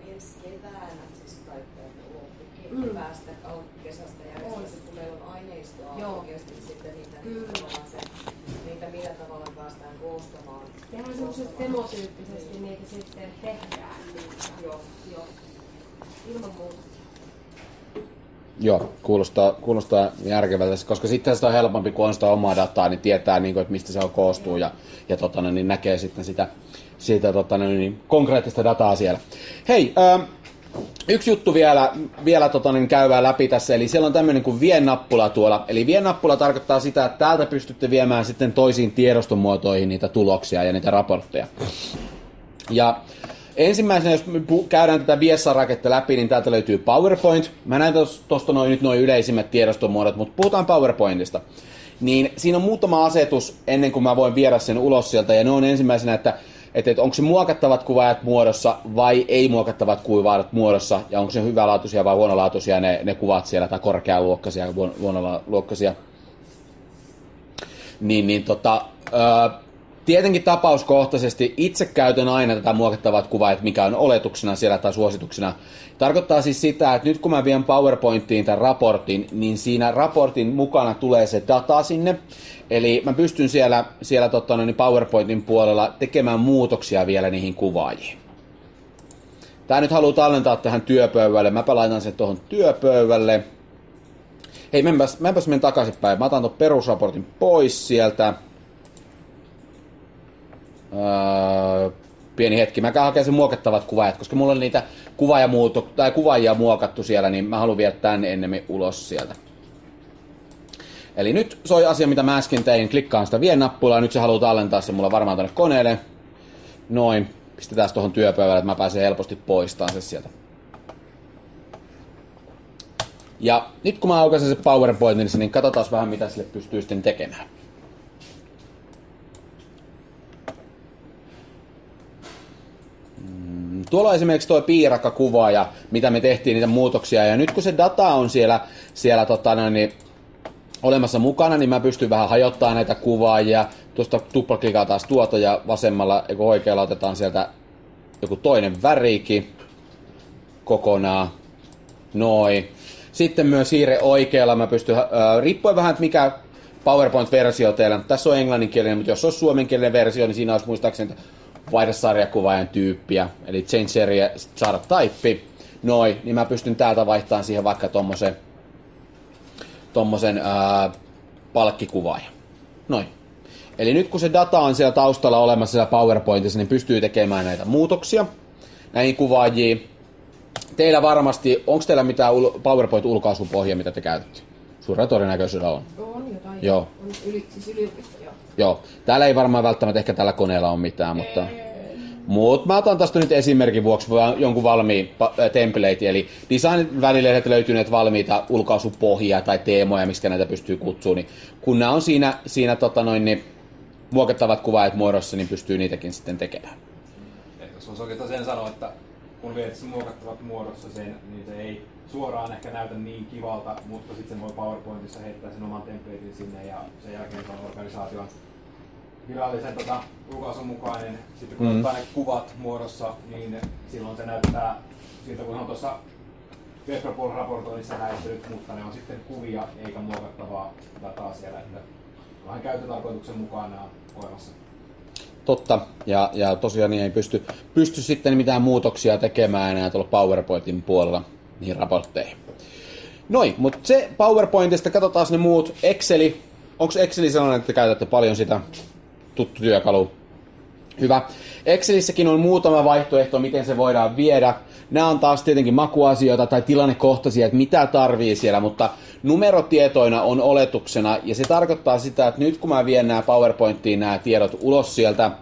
Tehdään semmoisesti demotyyppisesti niitä sitten tehdään. Niin, joo, joo. Ilman muuta. Joo, kuulostaa, kuulostaa järkevältä, koska sitten sitä on helpompi, kun on sitä omaa dataa, niin tietää, niin kuin, että mistä se on koostuu ja, ja totana, niin näkee sitten sitä, sitä totana, niin konkreettista dataa siellä. Hei, ähm, yksi juttu vielä, vielä tota, niin käydään läpi tässä, eli siellä on tämmöinen kuin vie-nappula tuolla. Eli vie-nappula tarkoittaa sitä, että täältä pystytte viemään sitten toisiin tiedostomuotoihin niitä tuloksia ja niitä raportteja. Ja ensimmäisenä, jos käydään tätä Viessa-raketta läpi, niin täältä löytyy PowerPoint. Mä näen tuosta noin, nyt noin yleisimmät tiedostomuodot, mutta puhutaan PowerPointista. Niin siinä on muutama asetus ennen kuin mä voin viedä sen ulos sieltä, ja ne on ensimmäisenä, että Että, että onko se muokattavat kuvaajat muodossa vai ei muokattavat kuvaajat muodossa, ja onko se hyvälaatuisia vai huonolaatuisia ne, ne kuvat siellä, tai korkealuokkaisia ja huonoluokkaisia. Niin, niin tota, ää, tietenkin tapauskohtaisesti itse käytän aina tätä muokattavat kuvaajat, mikä on oletuksena siellä tai suosituksena. Tarkoittaa siis sitä, että nyt kun mä vien PowerPointiin tämän raportin, niin siinä raportin mukana tulee se data sinne. Eli mä pystyn siellä, siellä totta, niin PowerPointin puolella tekemään muutoksia vielä niihin kuvaajiin. Tää nyt haluaa tallentaa tähän työpöydälle. Mäpä laitan sen tuohon työpöydälle. Hei, menpäs, menpäs menen takaisinpäin. Mä otan tuon perusraportin pois sieltä. Öö, pieni hetki. Mä käyn hakemaan sen muokattavat kuvaajat, koska mulla on niitä kuvaajamuuto, tai kuvaajia muokattu siellä, niin mä haluan viedä tän ennemmin ulos sieltä. Eli nyt soi asia, mitä mä äsken tein. Klikkaan sitä vie-nappulaa. Nyt se haluaa tallentaa se mulla varmaan tonne koneelle. Noin. Pistetään tuohon työpöydälle, että mä pääsen helposti poistamaan se sieltä. Ja nyt kun mä aukaisen se PowerPointin, niin katsotaan vähän, mitä sille pystyy sitten tekemään. Tuolla on esimerkiksi tuo piirakkakuvaaja, mitä me tehtiin niitä muutoksia. Ja nyt kun se data on siellä, siellä tota noin, niin olemassa mukana, niin mä pystyn vähän hajottamaan näitä kuvaajia. Tuosta tuplaklikaa taas tuota ja vasemmalla ja oikealla otetaan sieltä joku toinen värikin kokonaan. Noin. Sitten myös hiire oikealla mä pystyn, äh, riippuen vähän, että mikä PowerPoint-versio teillä on. Tässä on englanninkielinen, mutta jos on suomenkielinen versio, niin siinä olisi muistaakseni vaihda sarjakuvaajan tyyppiä. Eli change area, chart type. Noin, niin mä pystyn täältä vaihtamaan siihen vaikka tommosen tommosen ää, palkkikuvaajan. Noin. Eli nyt kun se data on siellä taustalla olemassa siellä PowerPointissa, niin pystyy tekemään näitä muutoksia näihin kuvaajiin. Teillä varmasti, onko teillä mitään PowerPoint-ulkaisupohjia, mitä te käytätte? Suurella todennäköisyydellä on. On jotain. Joo. On yli, siis yliopisto, joo. Joo. Täällä ei varmaan välttämättä ehkä tällä koneella ole mitään, mutta Mutta mä otan tästä nyt esimerkin vuoksi jonkun valmiin template, eli design-välilehdet löytyy näitä valmiita ulkaisupohjia tai teemoja, miksi näitä pystyy kutsumaan, niin kun nämä on siinä, siinä tota noin, niin muokattavat kuvaajat muodossa, niin pystyy niitäkin sitten tekemään. Jos voisi oikeastaan sen sanoa, että kun viet sen muokattavat muodossa sen, niin se ei suoraan ehkä näytä niin kivalta, mutta sitten sen voi PowerPointissa heittää sen oman templatein sinne ja sen jälkeen se on organisaation virallisen tota, ulkaisun mukainen. Sitten kun mm. ottaa ne kuvat muodossa, niin silloin se näyttää siltä, kun on tuossa Webpropol-raportoinnissa näyttänyt, mutta ne on sitten kuvia eikä muokattavaa dataa siellä, että vähän käyttötarkoituksen mukaan nämä on olemassa. Totta, ja, ja tosiaan niin ei pysty, pysty sitten mitään muutoksia tekemään enää tuolla PowerPointin puolella niihin raportteihin. Noin, mutta se PowerPointista, katsotaan ne muut. Exceli, onko Exceli sellainen, että käytätte paljon sitä? Tuttu työkalu. Hyvä. Excelissäkin on muutama vaihtoehto, miten se voidaan viedä. Nämä on taas tietenkin makuasioita tai tilannekohtaisia, että mitä tarvii siellä, mutta numerotietoina on oletuksena, ja se tarkoittaa sitä, että nyt kun mä vien nämä PowerPointtiin nämä tiedot ulos sieltä,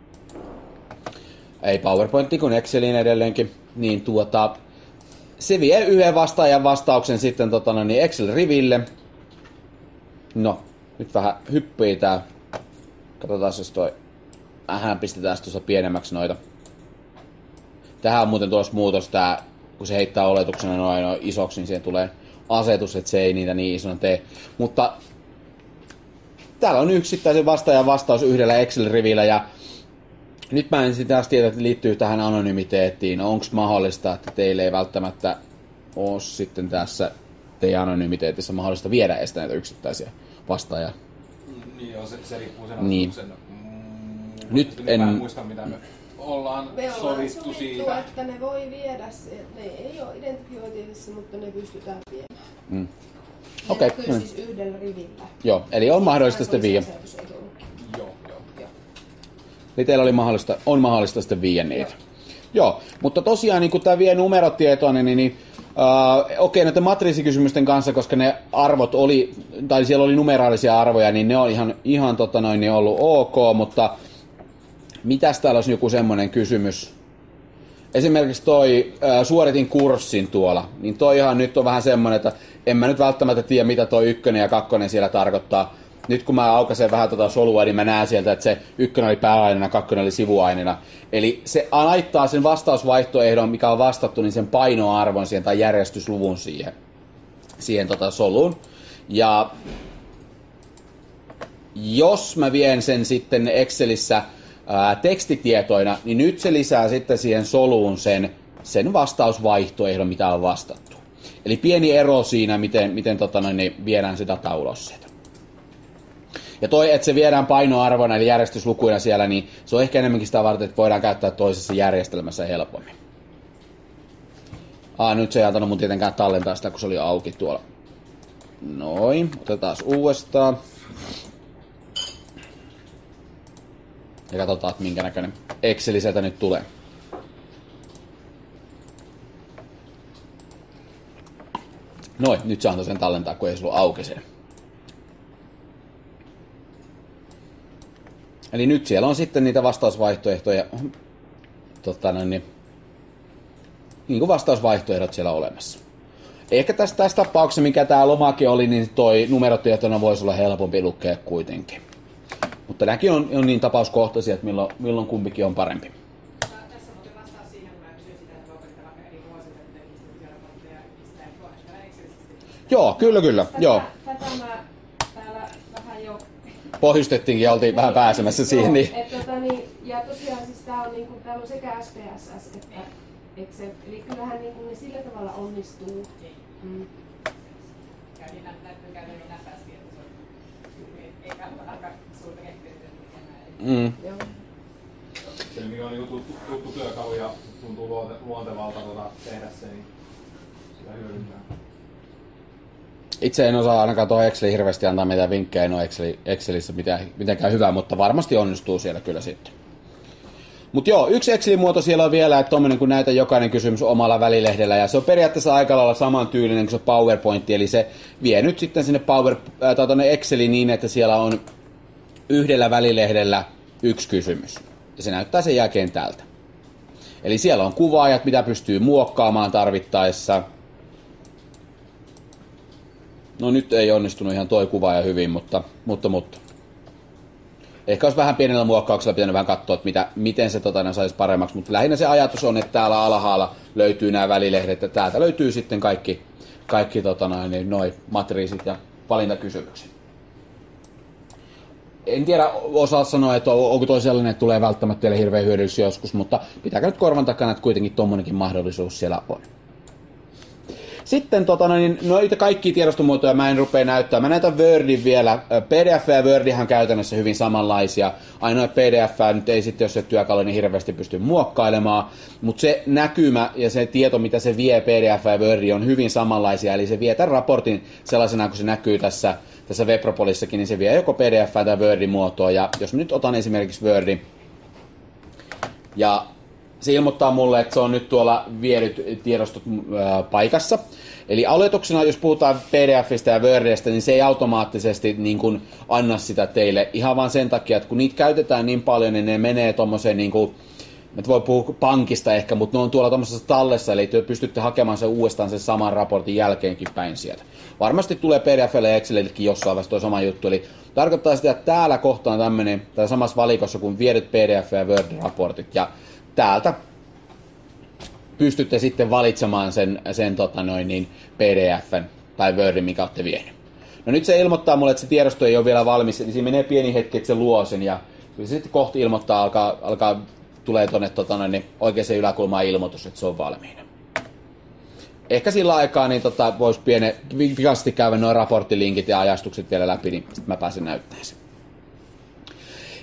ei PowerPointtiin kuin Exceliin edelleenkin, niin tuota, se vie yhden vastaajan vastauksen sitten tota, niin Excel-riville. No, nyt vähän hyppii tää. Katsotaan, jos toi vähän pistetään tuossa pienemmäksi noita. Tähän on muuten tuossa muutos, tää, kun se heittää oletuksena noin, noin isoksi, niin siihen tulee asetus, että se ei niitä niin isona tee. Mutta täällä on yksittäisen vastaajan vastaus yhdellä Excel-rivillä, ja nyt mä en sitä tiedä, että liittyy tähän anonymiteettiin. Onko mahdollista, että teille ei välttämättä ole sitten tässä teidän anonymiteetissa mahdollista viedä edes näitä yksittäisiä vastaajia? Niin joo, se, se riippuu sen niin. asetuksen Nyt en en muista, mitä me ollaan Me ollaan sovittu sovittu, siitä. että ne voi viedä se. Ne ei ole identifioitavissa, mutta ne pystytään viemään. Mm. Ne Okei, näkyy mm. siis yhdellä rivillä. Joo, eli on mahdollista sitten viiä. Joo, joo. Eli teillä oli mahdollista, on mahdollista sitten viiä niitä. Joo, Joo mutta tosiaan niin kun tämä vie numerotietoa, niin, niin, niin Uh, okei, okay, näiden matriisikysymysten kanssa, koska ne arvot oli, tai siellä oli numeraalisia arvoja, niin ne on ihan, ihan tota noin, niin ollut ok, mutta mitäs täällä olisi joku semmoinen kysymys? Esimerkiksi toi, uh, suoritin kurssin tuolla, niin toi ihan nyt on vähän semmoinen, että en mä nyt välttämättä tiedä, mitä toi ykkönen ja kakkonen siellä tarkoittaa. Nyt kun mä aukaisen vähän tota solua, niin mä näen sieltä, että se ykkönen oli pääaineena, kakkonen oli sivuaineena. Eli se laittaa sen vastausvaihtoehdon, mikä on vastattu, niin sen painoarvon siihen tai järjestysluvun siihen, siihen tota soluun. Ja jos mä vien sen sitten Excelissä ää, tekstitietoina, niin nyt se lisää sitten siihen soluun sen, sen vastausvaihtoehdon, mitä on vastattu. Eli pieni ero siinä, miten, miten tota noin, niin viedään sitä ulos sieltä. Ja toi, että se viedään painoarvona eli järjestyslukuina siellä, niin se on ehkä enemmänkin sitä varten, että voidaan käyttää toisessa järjestelmässä helpommin. Aa, nyt se ei antanut mun tietenkään tallentaa sitä, kun se oli auki tuolla. Noin, otetaan uudestaan. Ja katsotaan, että minkä näköinen Exceli sieltä nyt tulee. Noin, nyt se antoi sen tallentaa, kun ei se ollut auki siellä. Eli nyt siellä on sitten niitä vastausvaihtoehtoja, tota, niin, niin kuin vastausvaihtoehdot siellä olemassa. Ehkä tässä, tässä tapauksessa, mikä tämä lomake oli, niin toi numerotietona voisi olla helpompi lukea kuitenkin. Mutta nämäkin on, on niin tapauskohtaisia, että milloin, milloin kumpikin on parempi. Tässä muuten vastaa siihen, kun mä kysyin sitä, että voiko niitä vaikka eri vuosilta niitä raportteja pistää tuonne Excelisesti. Joo, kyllä, kyllä. Tätä, Joo. tätä mä täällä vähän jo Pohjustettiinkin ja oltiin vähän pääsemässä siihen. Niin. Et, tota, niin, ja tosiaan siis tää on, niinku, täällä on sekä S P S S että Excel. Eli kyllähän niinku, ne sillä tavalla onnistuu. Mm. Käydin näyttää käydin näppäisiä, että se on ei kannata aika suurta kehittyä. Mm. Joo. Se mikä on niin tuttu, tuttu työkalu ja tuntuu luonte, luontevalta tuota, tehdä se, niin sitä hyödyntää. Itse en osaa ainakaan tuohon Exceliin hirveästi antaa mitään vinkkejä, en ole Excel, Excelissä mitään, mitenkään hyvää, mutta varmasti onnistuu siellä kyllä sitten. Mutta joo, yksi Excelin muoto siellä on vielä, että tommonen kun näytä jokainen kysymys omalla välilehdellä, ja se on periaatteessa aika lailla saman tyylinen kuin se PowerPoint, eli se vie nyt sitten sinne Power, äh, tai tonne Exceliin niin, että siellä on yhdellä välilehdellä yksi kysymys, ja se näyttää sen jälkeen tältä. Eli siellä on kuvaajat, mitä pystyy muokkaamaan tarvittaessa. No nyt ei onnistunut ihan toi kuvaaja hyvin, mutta, mutta, mutta. Ehkä olisi vähän pienellä muokkauksella pitänyt vähän katsoa, että mitä, miten se tota, saisi paremmaksi, mutta lähinnä se ajatus on, että täällä alhaalla löytyy nämä välilehdet, ja täältä löytyy sitten kaikki, kaikki tota, noin, noi matriisit ja valintakysymykset. En tiedä, osaa sanoa, että onko toi sellainen, että tulee välttämättä teille hirveän hyödyllisesti joskus, mutta pitääkö nyt korvan takana, että kuitenkin tommonenkin mahdollisuus siellä on. Sitten tota, niin, noita kaikkia tiedostomuotoja mä en rupea näyttämään. Mä näytän Wordin vielä. P D F ja Wordihan on käytännössä hyvin samanlaisia. Ainoa P D F nyt ei sitten, jos se työkalu niin hirveästi pysty muokkailemaan. Mutta se näkymä ja se tieto, mitä se vie P D F ja Wordi on hyvin samanlaisia. Eli se vie tämän raportin sellaisena, kun se näkyy tässä, tässä Webropolissakin, niin se vie joko P D F tai Wordin muotoa. Ja jos mä nyt otan esimerkiksi Wordin ja se ilmoittaa mulle, että se on nyt tuolla viedyt tiedostot ää, paikassa. Eli oletuksena, jos puhutaan P D F:istä ja Wordista, niin se ei automaattisesti niin kuin anna sitä teille. Ihan vaan sen takia, että kun niitä käytetään niin paljon, niin ne menee tommoseen, niin kuin, että voi puhua pankista ehkä, mutta ne on tuolla tommosessa tallessa, eli te pystytte hakemaan sen uudestaan sen saman raportin jälkeenkin päin sieltä. Varmasti tulee P D F:lle ja Excelillekin jossain vaiheessa tuo sama juttu, eli tarkoittaa sitä, että täällä kohta on tämmöinen, tai samassa valikossa kuin viedyt P D F ja Word-raportit, ja täältä pystytte sitten valitsemaan sen, sen tota noin, niin P D F:n tai Wordin, mikä olette vienyt. No nyt se ilmoittaa mulle, että se tiedosto ei ole vielä valmis, niin siinä menee pieni hetki, että se luo sen, ja se sitten kohta ilmoittaa, alkaa, alkaa tulee tuonne tota noin, niin oikeaan yläkulmaan ilmoitus, että se on valmiina. Ehkä sillä aikaa niin tota, voisi piene, pikaisesti käydä nuo raporttilinkit ja ajastukset vielä läpi, niin sitten mä pääsen näyttämään sen.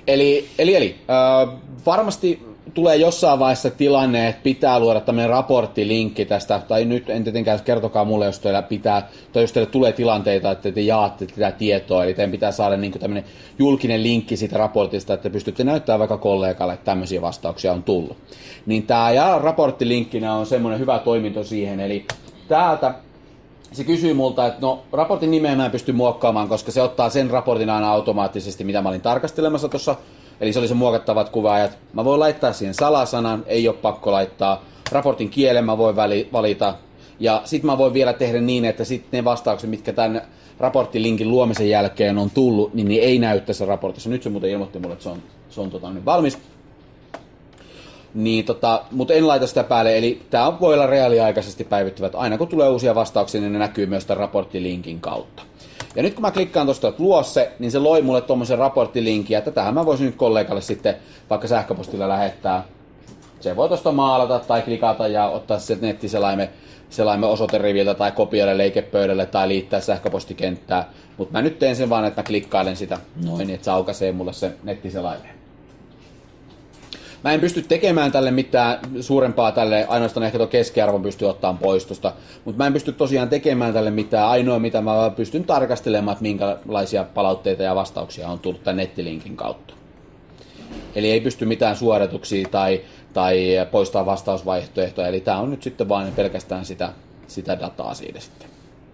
Eli, eli, eli äh, varmasti tulee jossain vaiheessa tilanne, että pitää luoda tämmöinen raporttilinkki tästä, tai nyt en tietenkään kertokaa mulle, jos teillä pitää, tai jos teille tulee tilanteita, että te jaatte tätä tietoa, eli teidän pitää saada niin kuin tämmöinen julkinen linkki siitä raportista, että pystytte näyttämään vaikka kollegalle, että tämmöisiä vastauksia on tullut. Niin tämä ja raporttilinkkinä on semmoinen hyvä toiminto siihen, eli täältä se kysyy multa, että no raportin nimeä mä en pysty muokkaamaan, koska se ottaa sen raportin aina automaattisesti, mitä mä olin tarkastelemassa tuossa. Eli se oli se muokattavat kuvaajat. Mä voin laittaa siihen salasanan, ei ole pakko laittaa. Raportin kielen mä voin valita. Ja sitten mä voin vielä tehdä niin, että sitten ne vastaukset, mitkä tämän raporttilinkin luomisen jälkeen on tullut, niin ne ei näy tässä raportissa. Nyt se muuten ilmoitti mulle, että se on, se on tota, niin valmis. Niin, tota, mutta en laita sitä päälle, eli tämä voi olla reaaliaikaisesti päivittyvät. Aina kun tulee uusia vastauksia, niin ne näkyy myös tämän raporttilinkin kautta. Ja nyt kun mä klikkaan tuosta, että luo se, niin se loi mulle tuommoisen raporttilinkin, että tähän mä voisin nyt kollegalle sitten vaikka sähköpostilla lähettää. Se voi tuosta maalata tai klikata ja ottaa se nettiselaimen selaimen osoiteriviltä tai kopioida leikepöydälle tai liittää sähköpostikenttää. Mutta mä nyt teen sen vaan, että mä klikkailen sitä noin, että se aukaisee mulle se nettiselaimen. Mä en pysty tekemään tälle mitään suurempaa tälle, ainoastaan ehkä tuon keskiarvon pystyy ottamaan pois tosta, mutta mä en pysty tosiaan tekemään tälle mitään. Ainoa mitä mä pystyn tarkastelemaan, että minkälaisia palautteita ja vastauksia on tullut tämän nettilinkin kautta. Eli ei pysty mitään suorituksia tai, tai poistaa vastausvaihtoehtoja, eli tää on nyt sitten vaan pelkästään sitä, sitä dataa siitä sitten.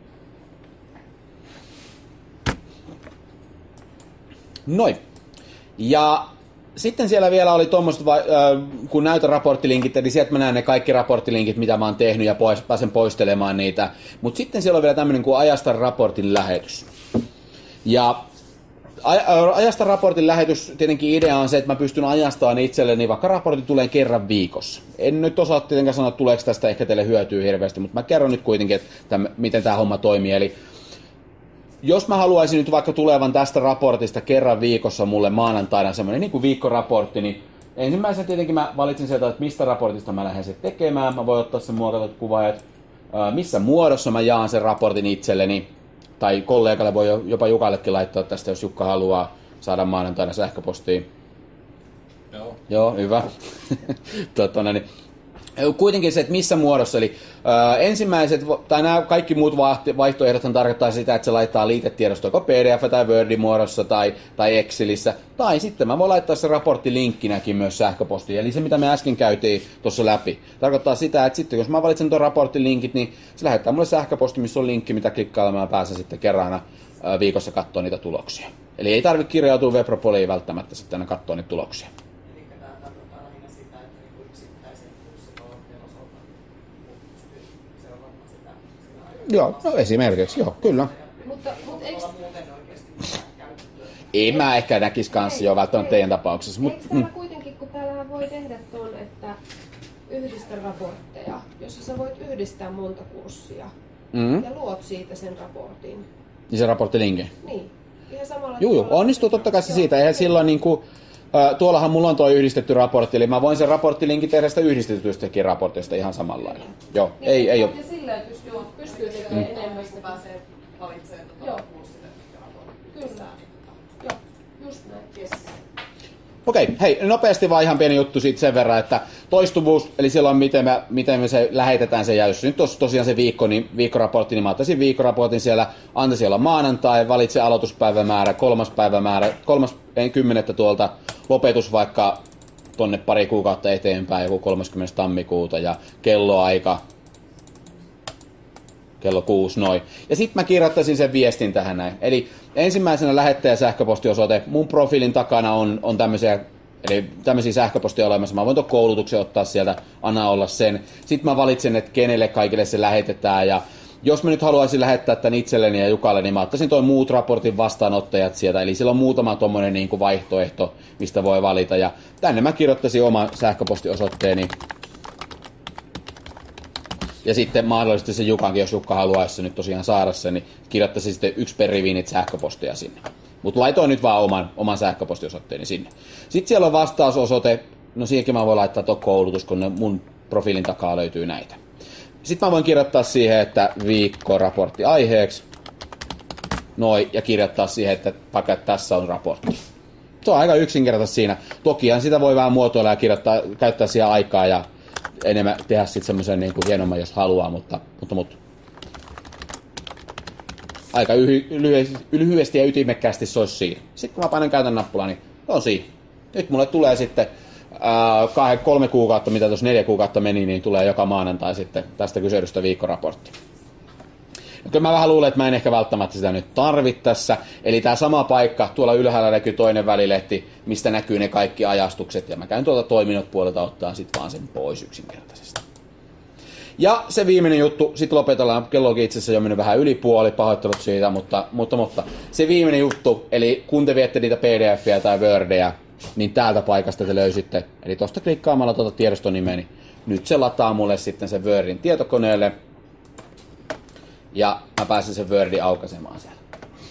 Noin. Ja sitten siellä vielä oli tuommoiset, kun näytän raporttilinkit, eli sieltä mä näen ne kaikki raporttilinkit, mitä mä oon tehnyt ja pois, pääsen poistelemaan niitä. Mutta sitten siellä on vielä tämmöinen kuin ajasta raportin lähetys. Ja ajasta raportin lähetys, tietenkin idea on se, että mä pystyn ajastamaan itselleni, vaikka raportti tulee kerran viikossa. En nyt osaa tietenkään sanoa, että tuleeko tästä ehkä teille hyötyä hirveästi, mutta mä kerron nyt kuitenkin, että tämän, miten tämä homma toimii. Eli jos mä haluaisin nyt vaikka tulevan tästä raportista kerran viikossa mulle maanantaina semmoinen niin kuin viikkoraportti, niin ensimmäisenä tietenkin mä valitsin sieltä, että mistä raportista mä lähden sen tekemään. Mä voin ottaa sen muokatut kuvaajat, missä muodossa mä jaan sen raportin itselleni. Tai kollegalle voi jopa Jukallekin laittaa tästä, jos Jukka haluaa saada maanantaina sähköpostiin. Joo. Joo, hyvä. Totona, niin. Kuitenkin se, että missä muodossa, eli ää, ensimmäiset, tai nämä kaikki muut vaihtoehdot tarkoittaa sitä, että se laittaa liitetiedosto joko P D F- tai Word-muodossa tai, tai Excelissä, tai sitten mä voin laittaa se raporttilinkkinäkin myös sähköpostiin, eli se mitä me äsken käytiin tuossa läpi. Tarkoittaa sitä, että sitten jos mä valitsen tuon raporttilinkit, niin se lähettää mulle sähköposti, missä on linkki, mitä klikkailemaan pääsee sitten kerrana ää, viikossa katsoa niitä tuloksia. Eli ei tarvitse kirjautua Webropoliin välttämättä sitten aina katsoa niitä tuloksia. Joo, no esimerkiksi, joo, kyllä. Mutta, mutta eikö... Ei mä ehkä näkisi kanssa jo välttämättä teidän tapauksessa. Eikö täällä mm. kuitenkin, kun täällähän voi tehdä tuon, että yhdistä raportteja, jossa sä voit yhdistää monta kurssia mm. ja luot siitä sen raportin. Ja se raporttilinkin? Niin. Ihan samalla Juu, juu, onnistuu totta kai se siitä. Eihän silloin niinku... Uh, tuollahan mulla on tuo yhdistetty raportti, eli mä voin sen raporttilinkin tehdä sitä yhdistetystäkin raportista ihan samalla lailla. Joo, niin, ei, ei ole. Ja sillä pystyy, pystyy tekemään mm. enemmän sitä. Pääsee valitsemaan tuota kurssille, mitkä raportit. Kyllä. Joo, just näin. Yes. Okei, okay, hei, nopeasti vaan ihan pieni juttu siitä sen verran, että toistuvuus, eli silloin miten me, miten me se lähetetään se, ja jos nyt tos, tosiaan se viikko, niin viikkoraportti, niin mä ottaisin viikkoraportin siellä, antaisin olla maanantai, valitse aloituspäivämäärä, kolmas päivämäärä, kolmas kymmenettä tuolta, lopetus vaikka tonne pari kuukautta eteenpäin, joku kolmaskymmenes tammikuuta, ja kelloaika, kello kuusi, noin. Ja sitten mä kirjoittaisin sen viestin tähän näin. Eli ensimmäisenä lähettäjä sähköpostiosoite. Mun profiilin takana on, on tämmöisiä, eli tämmöisiä sähköpostia olemassa. Mä voin tuon koulutuksen ottaa sieltä, anna olla sen. Sitten mä valitsen, että kenelle kaikille se lähetetään. Ja jos mä nyt haluaisin lähettää tämän itselleni ja Jukalle, niin mä ottaisin toi muut raportin vastaanottajat sieltä. Eli siellä on muutama tommonen niin kuin vaihtoehto, mistä voi valita. Ja tänne mä kirjoittaisin oman sähköpostiosoitteeni. Ja sitten mahdollisesti se Jukankin, jos Jukka haluaisi nyt tosiaan saada sen, niin kirjoittaisi sitten yksi per rivi niitä sähköposteja sinne. Mutta laitoin nyt vaan oman, oman sähköpostiosoitteeni sinne. Sitten siellä on vastausosoite. No siihenkin mä voin laittaa tuo koulutus, kun mun profiilin takaa löytyy näitä. Sitten mä voin kirjoittaa siihen, että viikkoraportti aiheeksi. Noin, ja kirjoittaa siihen, että vaikka tässä on raportti. Se on aika yksinkertaisesti siinä. Tokihan sitä voi vähän muotoilla ja kirjoittaa, käyttää siihen aikaa ja enemmän tehdä sitten semmoisen niin kuin hienomman, jos haluaa, mutta, mutta, mutta aika yhy, lyhyesti, lyhyesti ja ytimekkäästi se olisi siinä. Sitten kun mä painan käytän nappulaa, niin se on siinä. Nyt mulle tulee sitten ää, kahden, kolme kuukautta, mitä tuossa neljä kuukautta meni, niin tulee joka maanantai sitten tästä kyselystä viikkoraportti. Ja kyllä mä vähän luulen, että mä en ehkä välttämättä sitä nyt tarvitse tässä. Eli tämä sama paikka, tuolla ylhäällä näkyy toinen välilehti, mistä näkyy ne kaikki ajastukset. Ja mä käyn tuolta toiminnot puolelta ottaa sitten vaan sen pois yksinkertaisesti. Ja se viimeinen juttu, sitten lopetellaan, kello onkin itse asiassa jo mennyt vähän yli puoli, pahoittelut siitä, mutta, mutta, mutta se viimeinen juttu, eli kun te viette niitä P D F-jä tai Wordeja, niin täältä paikasta te löysitte, eli tuosta klikkaamalla tuota tiedostonimeä, niin nyt se lataa mulle sitten sen Wordin tietokoneelle, ja mä pääsen sen Wordin aukaisemaan siellä.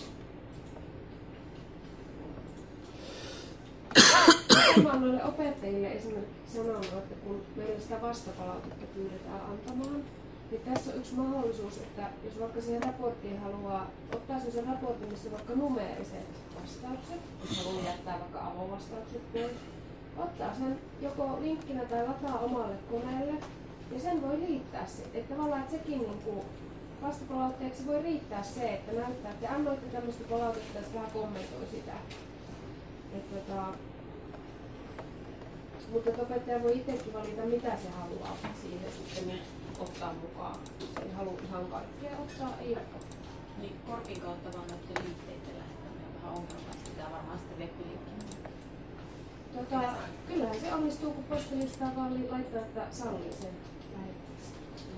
Mä oon noille opettajille esimerkiksi sanonut, että kun meillä sitä vastapalautetta pyydetään antamaan, niin tässä on yksi mahdollisuus, että jos vaikka siihen raporttiin haluaa ottaa sen raportin, missä vaikka numeeriset vastaukset, jos haluaa jättää vaikka avovastaukset pois, ottaa sen joko linkkinä tai lataa omalle koneelle, ja sen voi liittää se, että tavallaan että sekin niin kuin vastapalautteeksi voi riittää se, että näyttää, että annoitte tämmöistä palautetta ja vähän kommentoi sitä. Että tota, mutta opettaja voi itsekin valita, mitä se haluaa siihen sitten niin ottaa mukaan. Se ei halua ihan kaikkea ottaa, ei ole. Niin korkin kautta vaan noiden liitteiden lähettäminen on vähän ongelmallista. Pitää varmaan sitten web-linkkiä. Tota, kyllähän se onnistuu, kun postilistaa vaan laittaa, että sallii sen lähettämisen.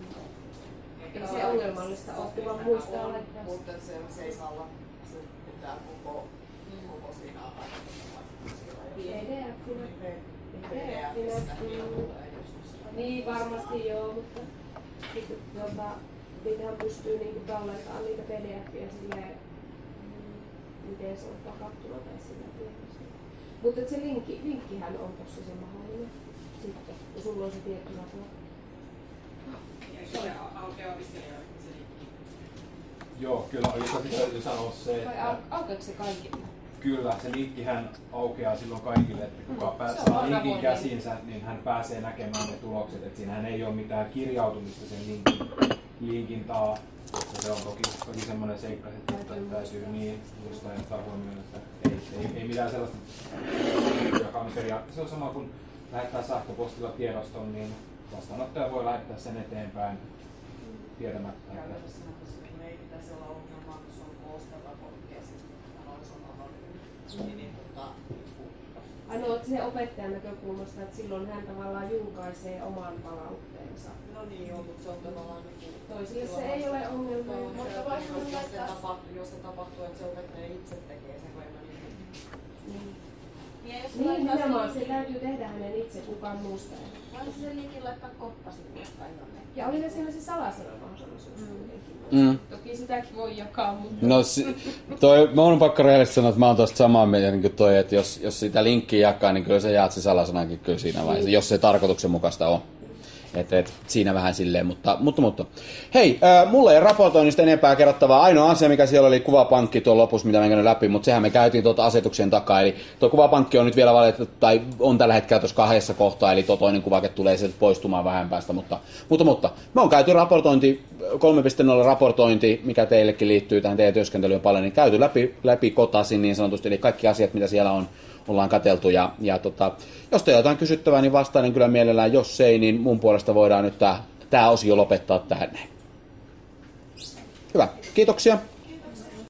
Ei se ongelmallista ole, kun vaan muistaa laittaa. Mutta se, se ei saa olla, se pitää koko, koko siinä aikana. P D F-nä. P D F-nä. Niin varmasti joo, mutta tuota, niitähän pystyy niinku tallentamaan niitä P D F-jä silleen, miten se on pakattuna tai sillä tietysti. Mutta se linkki, linkkihän on tossa se mahdollinen sitten, kun sulla on se tietty raportti. Se aukeaa opiskelijoille se linkki. Joo, kyllä olisi täytyy sanoa se, Vai että aukeako se kaikille? kyllä se linkkihän aukeaa silloin kaikille, että kuka mm, saa linkin käsinsä, niin hän pääsee näkemään ne tulokset. Että siinähän ei ole mitään kirjautumista sen linkin, linkin taa. Se on toki, toki semmoinen seikka, että täytyy niin muistaa ja ottaa huomioon, että ei, ei, ei mitään sellaista jakamista. Se on sama kuin lähettää sähköpostilla tiedoston, niin vastaanottaja voi lähettää sen eteenpäin tiedämättä. Käytännössä ei pitäisi olla ongelmaa, kun se on koosta raporttia, sitten analysoin mahdollinen. Niin, tota, Ainoa se opettajan näkökulmasta, että silloin hän tavallaan julkaisee oman palautteensa. no niin, joo, mutta se on tavallaan niin Toisille se ei ole ongelma. mutta vaikka jos se tapahtuu, jos se tapahtuu, että se opettaja itse tekee sen, kun en mä niin. Niin, Ja jos niin laittaa nimenomaan sen se täytyy tehdä hänen itse, kukaan muusta ei. Voisi sen linkin laittaa koppasivuille tai jonnekin. Ja oli siinä se salasanamahdollisuus Mm. kuitenkin. Mm. Toki sitäkin voi jakaa, mutta... No toi, mä oon pakko rehellisesti sanoa, että mä oon tosta samaa mieltä niin kuin toi, että jos, jos sitä linkkiä jakaa, niin kyllä sä jaat se salasanakin kyllä siinä vaiheessa, jos se tarkoituksenmukaista on. Et, et, siinä vähän silleen, mutta, mutta, mutta. Hei, äh, mulla ei raportoinnista enempää kerrottavaa. Ainoa asia, mikä siellä oli kuvapankki tuon lopussa, mitä mä käynyt läpi, mutta sehän me käytiin tuota asetuksen takaa. Eli tuo kuvapankki on nyt vielä valitettu, tai on tällä hetkellä tuossa kahdessa kohtaa, eli tuo toinen kuvake tulee sieltä poistumaan vähän päästä. Mutta, mutta, mutta me on käyty raportointi, kolme piste nolla raportointi, mikä teillekin liittyy tähän teidän työskentelyyn paljon, niin käyty läpi, läpi kotasin niin sanotusti, eli kaikki asiat, mitä siellä on, ollaan katseltu. Ja, ja tota, jos teillä on jotain kysyttävää, niin vastaan niin kyllä mielellään. Jos ei, niin mun puolesta voidaan nyt tämä osio lopettaa tähän. Hyvä, kiitoksia.